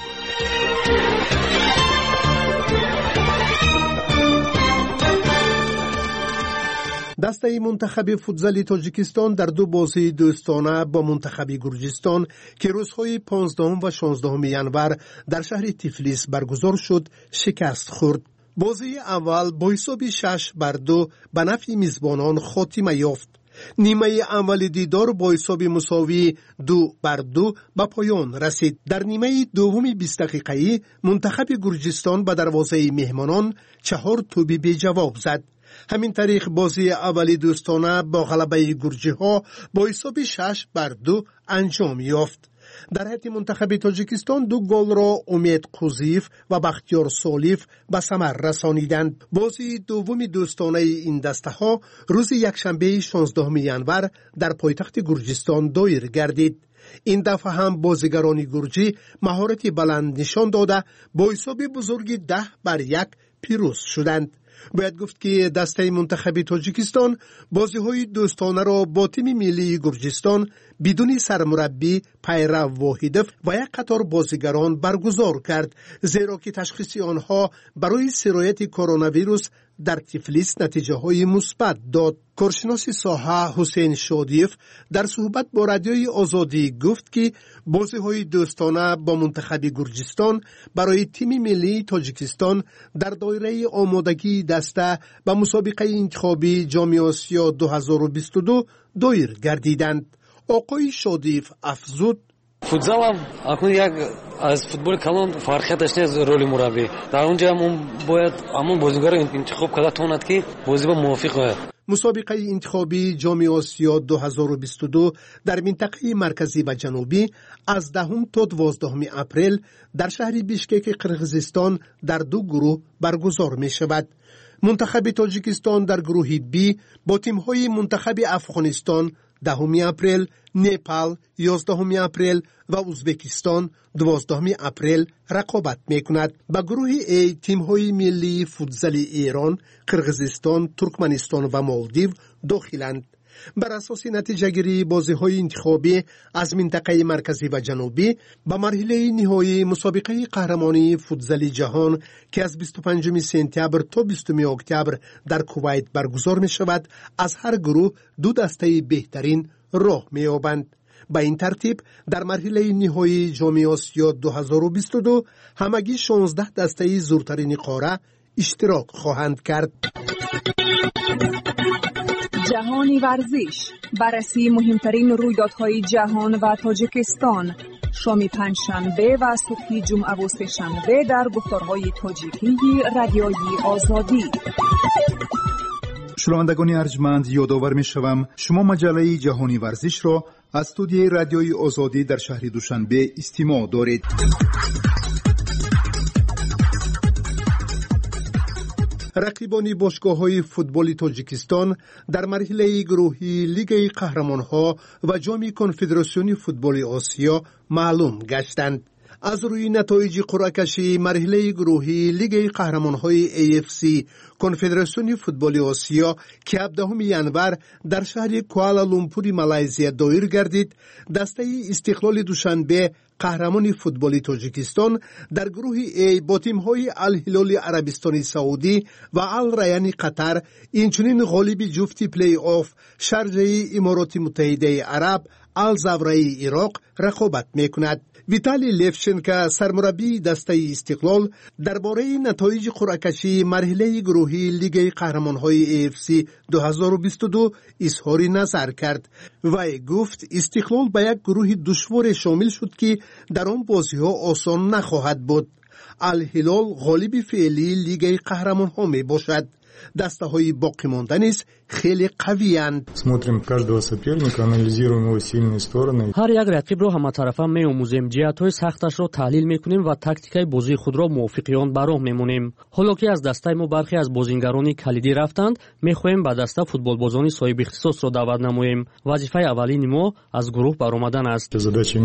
دسته منتخب فوتزال تاجیکستان در دو بازی دوستانه با منتخب گرجستان که روزهای پانزدهم و شانزدهم ینور در شهر تیفلیس برگزار شد شکست خورد. بازی اول با حساب شش بر دو به نفع میزبانان خاتمه یافت. نیمه اول دیدار با حساب مساوی دو بر دو به پایان رسید. در نیمه دوم بیست دقیقه‌ای منتخب گرجستان به دروازه مهمانان چهار توپ بی جواب زد. همین طریق بازی اولی دوستانه با غلبه گرجی ها با حساب شش بر دو انجام یافت. در حیط منتخب تاجیکستان دو گل را امید قوزیف و بختیار سالیف به ثمر رسانیدند. بازی دوم دوستانه این دسته ها روز یکشنبه شانزدهم ینور در پایتخت گرجستان دایر گردید. این دفعه هم بازیگران گرجی مهارت بلند نشان داده با حساب بزرگ ده بر یک پیروز شدند. باید گفت که دسته منتخب تاجیکستان بازی‌های دوستانه را با تیم ملی گرجستان بدون سرمربی پیرو واحدف و یک قطار بازیگران برگزار کرد، زیرا که تشخیص آنها برای سرایت کرونا ویروس در تیفلیس نتیجه های مثبت داد. کارشناس ساحه حسین شادیف در صحبت با رادیوی آزادی گفت که بازی های دوستانه با منتخب گرجستان برای تیم ملی تاجیکستان در دایره آمادگی دسته به مسابقه انتخابی جام آسیا دو هزار و بیست و دو دایر گردیدند. آقای شادیف افزود: فوتزال هم اکنون یک از فوتبال کلان فرقیتش نیست رولی مربی. در اونجا هم باید همون بازیگر انتخاب کرده تواند که بازی با موافق باید. مسابقه انتخابی جام آسیا دو هزار و بیست و دو در منطقه مرکزی و جنوبی از دهم تا دوازدهم اپریل در شهر بیشکک قرقیزستان در دو گروه برگزار می شود. منتخب تاجیکستان در گروه بی با تیم‌های منتخب افغانستان دهم اپریل، نپال یازدهم اپریل و ازبکستان دوازدهم اپریل رقابت میکند. به گروه ای تیم‌های ملی فوتزال ایران، قرقیزستان، ترکمنستان و مالدیو داخلند. بر اساس نتیجه گیری بازی‌های انتخابی از منطقه مرکزی و جنوبی به مرحله نهایی مسابقه قهرمانی فوتزال جهان که از بیست و پنجم سپتامبر تا بیستم اکتبر در کویت برگزار می شود، از هر گروه دو دسته بهترین راه می یابند. به این ترتیب در مرحله نهایی جام آسیا دو هزار و بیست و دو همگی شانزده دسته زورترین قاره اشتراک خواهند کرد. جهانی ورزش، بررسی مهمترین رویدادهای جهان و تاجیکستان، شام پنجشنبه و صبح جمعه و سه‌شنبه در گفتارهای تاجیکی رادیوی آزادی. شنوندگان ارجمند، یادآور می‌شوم شما مجله جهانی ورزش را از استودیوی رادیوی آزادی در شهر دوشنبه استماع دارید. رقیبان باشگاه‌های فوتبال تاجیکستان در مرحله گروهی لیگ قهرمان‌ها و جام کنفدراسیون فوتبال آسیا معلوم گشتند. از روی نتایج قرعه کشی مرحله گروهی لیگ قهرمان‌های ای اف سی کنفدراسیون فوتبال آسیا که هفدهم ینور در شهر کوالالامپور مالزی دایر گردید، دسته استقلال دوشنبه قهرمان فوتبال تاجیکستان در گروه ای با تیم‌های الهلال عربستان سعودی و الریان قطر، اینچنین غالب جفت پلی آف شارجه امارات متحده عرب الزاویه عراق رقابت می‌کند. ویتالی لیفچنکا سرمربی دسته استقلال درباره نتایج قرعه کشی مرحله گروهی لیگ قهرمان‌های ای اف سی دو هزار و بیست و دو اظهار نظر کرد و گفت استقلال به یک گروه دشوار شامل شد که در آن بازی‌ها آسان نخواهد بود. الهلال غالب فعلی لیگ قهرمان‌ها می باشد. دسته های باقی مانده نیز خیلی قوی اند. هر یک رقیب رو همطرفه می‌آموزیم، جهت‌های سختش رو تحلیل می‌کنیم و تاکتیکای بازی خود را موافق آن براه می‌مونیم. حالا که از دسته ما برخی از بازیگرانی کلیدی رفتند، می‌خواهیم به دسته فوتبالبازان صاحب اختصاص را دعوت نماییم. وظیفه اولین ما از گروه برآمدن است.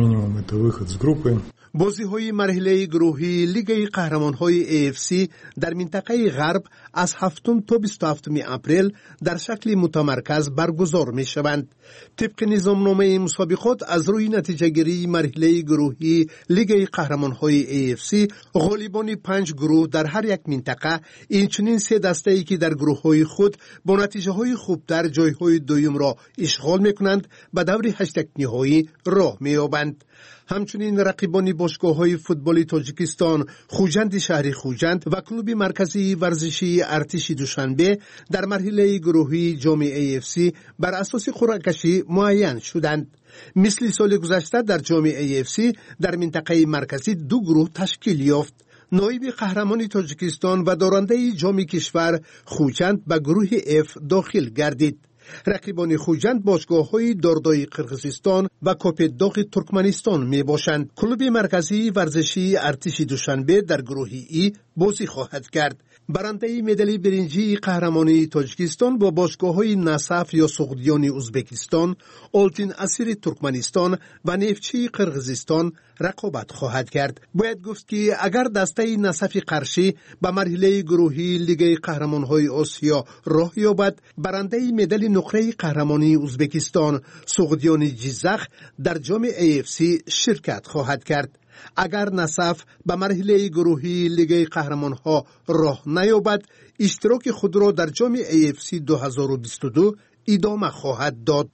بازی‌های مرحله گروهی لیگ قهرمان‌های ای اف سی در منطقه غرب از هفتم تا بیست و هفتم اپریل در شکل متمرکز برگزار می‌شوند. طبق نظامنامه مسابقات از روی نتیجه‌گیری مرحله گروهی لیگ قهرمان‌های ای اف سی غالبان پنج گروه در هر یک منطقه، اینچنین سه دسته‌ای که در گروه‌های خود با نتیجه‌های خوبتر جای‌های دوم را اشغال می‌کنند به دور هشتگ نهایی راه می‌یابند. همچنین رقیبان باشگاه‌های فوتبال تاجیکستان خوجند شهر خوجند و کلوب مرکزی ورزشی ارتش دوشنبه در مرحله گروهی جام ای اف سی بر اساس قرعه کشی معین شدند. مثل سال گذشته در جام ای اف سی در منطقه مرکزی دو گروه تشکیل یافت. نایب قهرمان تاجیکستان و دارنده جام کشور خوجند به گروه اف داخل گردید. رقیبان خوجند باشگاه‌های داردای قرقیزستان و کوپداغ ترکمنستان می باشند. کلوب مرکزی ورزشی ارتش دوشنبه در گروه ای بازی خواهد کرد. برنده مدال برنجی قهرمانی تاجیکستان با باشگاه‌های نصف یا سغدیان ازبکستان، آلتین اسیر ترکمنستان و نفتچی قرقیزستان رقابت خواهد کرد. باید گفت که اگر دسته نصف قرشی به مرحله گروهی لیگ قهرمان‌های آسیا راه یابد، برنده مدال نقره قهرمانی ازبکستان سغدیان جیزخ در جام ای اف سی شرکت خواهد کرد. اگر نصف به مرحله گروهی لیگ قهرمان‌ها راه نیابد، اشتراک خود را در جام ای اف سی دو هزار و بیست و دو ادامه خواهد داد.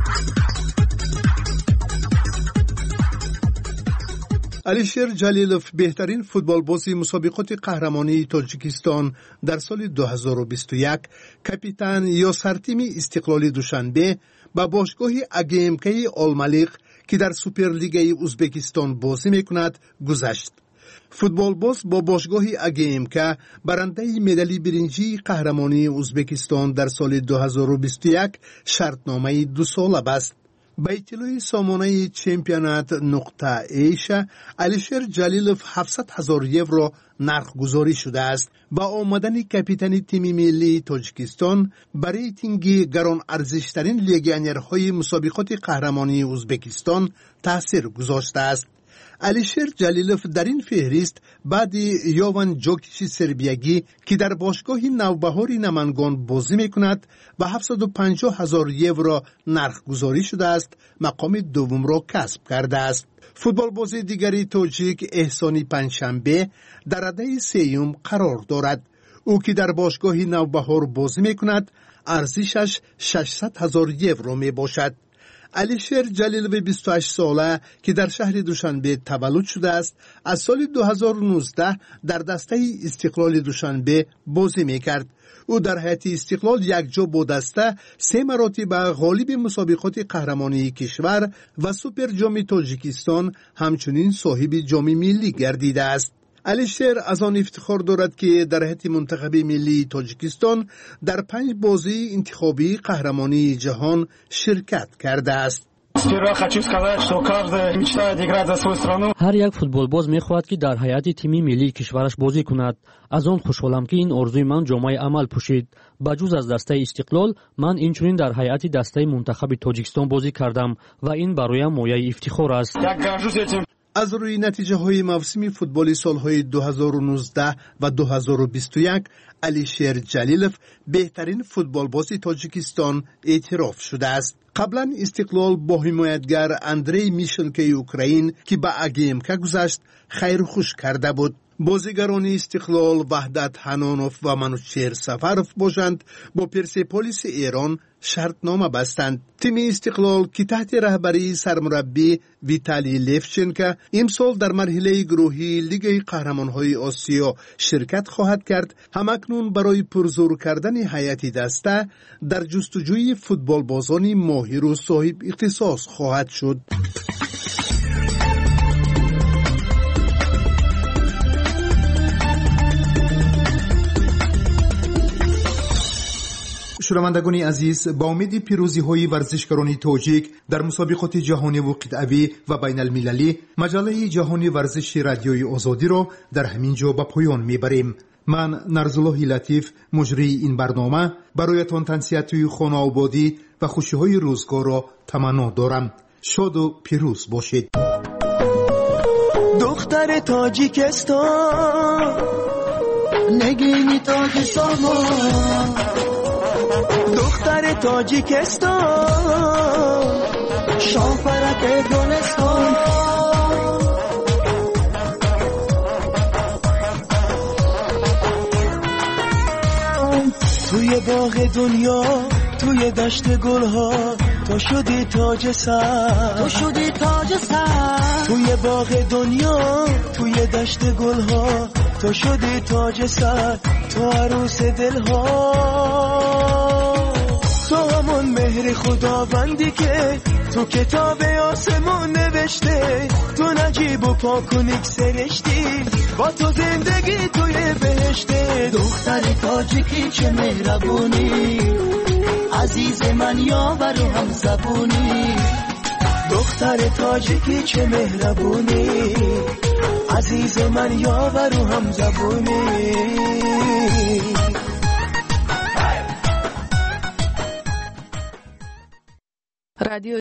علیشیر جلیلوف بهترین فوتبالباز مسابقات قهرمانی تاجیکستان در سال دو هزار و بیست و یک، کاپیتان یا سرتیم استقلال دوشنبه با باشگاه اگیمکی آلملیق که در سوپرلیگ ازبکستان بازی میکند گذشت. فوتبالباز با باشگاه اگیمکا برنده مدال برنجی قهرمانی ازبکستان در سال دو هزار و بیست و یک شرطنامه دو ساله بست. با اطلاع سامانه چمپیونات نقطه ایشا، علیشیر جلیلوف هفتصد هزار یورو نرخ گذاری شده است. با آمدن کاپیتان تیم ملی تاجیکستان برای ریتینگ گران ارزشترین لیگیونرهای مسابقات قهرمانی ازبکستان تاثیر گذاشته است. علیشیر جلیلوف در این فهرست بعد یوان جوکیچ سربیایی که در باشگاه نوبهار نمنگان بازی میکند و هفتصد و پنجاه هزار یورو نرخ گذاری شده است، مقام دوم را کسب کرده است. فوتبال بازی دیگری تاجیک احسانی پنجشنبه در رده سیوم قرار دارد. او که در باشگاه نوبهار بازی میکند ارزشش ششصد هزار یورو می باشد. علیشیر جلیلوف بیست و هشت ساله که در شهر دوشنبه تولد شده است، از سال دو هزار و نوزده در دسته استقلال دوشنبه بازی میکرد. او در هیئت استقلال یک جا با دسته سه مراتب غالب مسابقات قهرمانی کشور و سوپر جام تاجیکستان همچنین صاحب جام ملی گردیده است. علیشیر از آن افتخار دارد که در هیئت منتخب ملی تاجیکستان در پنج بازی انتخابی قهرمانی جهان شرکت کرده است. هر یک فوتبالباز می‌خواهد که در هیئت تیمی ملی کشورش بازی کند. از آن خوشحالم که این آرزوی من جامعه عمل پوشید. بجز از دسته استقلال، من اینچنین در هیئت دسته منتخب تاجیکستان بازی کردم و این برایم مایه افتخار است. از روی نتیجه های موسمی فوتبال سالهای دو هزار و نوزده و دو هزار و بیست و یک، علیشیر جلیلوف بهترین فوتبالباز تاجیکستان اعتراف شده است. قبلا استقلال با حمایتگر اندری میشلکی اوکراین که به اگیمکا گذشت خیر خوش کرده بود. بازیگران استقلال وحدت حنانوف و منوچهر سفروف باشند با پرسپولیس ایران شرطنامه بستند. تیم استقلال که تحت رهبری سرمربی ویتالی لفچنکا امسال در مرحله گروهی لیگ قهرمان‌های آسیا شرکت خواهد کرد، همکنون برای پرزور کردن هیئت دسته در جستجوی فوتبالبازان ماهر و صاحب اختصاص خواهد شد. شنوندگان عزیز، با امید پیروزی های ورزشکاران تاجیک در مسابقات جهانی و قطعی و بین المللی، مجله جهانی ورزش رادیوی آزادی را در همین جا به پایان میبریم. من نرزالله لطیف مجری این برنامه برایتان تنسیت خانه آبادی و خوشی های روزگار را تمنا دارم. شاد و پیروز باشید. دختر تاجیکستان نگینی تاج سامان، دختر تاجیکستان شاپرک گلستان، توی باغ دنیا توی دشت گلها تو شدی تاج سر، تو شدی تاج سر، توی باغ دنیا توی دشت گلها تو شدی تاج سر، تو عروس دلها، تو همون مهر خداوندی که تو کتاب آسمون نوشته، تو نجیب و پاکونیک سرشتی با تو زندگی توی بهشته. دختر تاجیکی چه مهربونی، عزیز من یاور و هم زبونی، دختر تاجیکی چه مهربونی، عزیز من یاور و هم زبونی. رادیو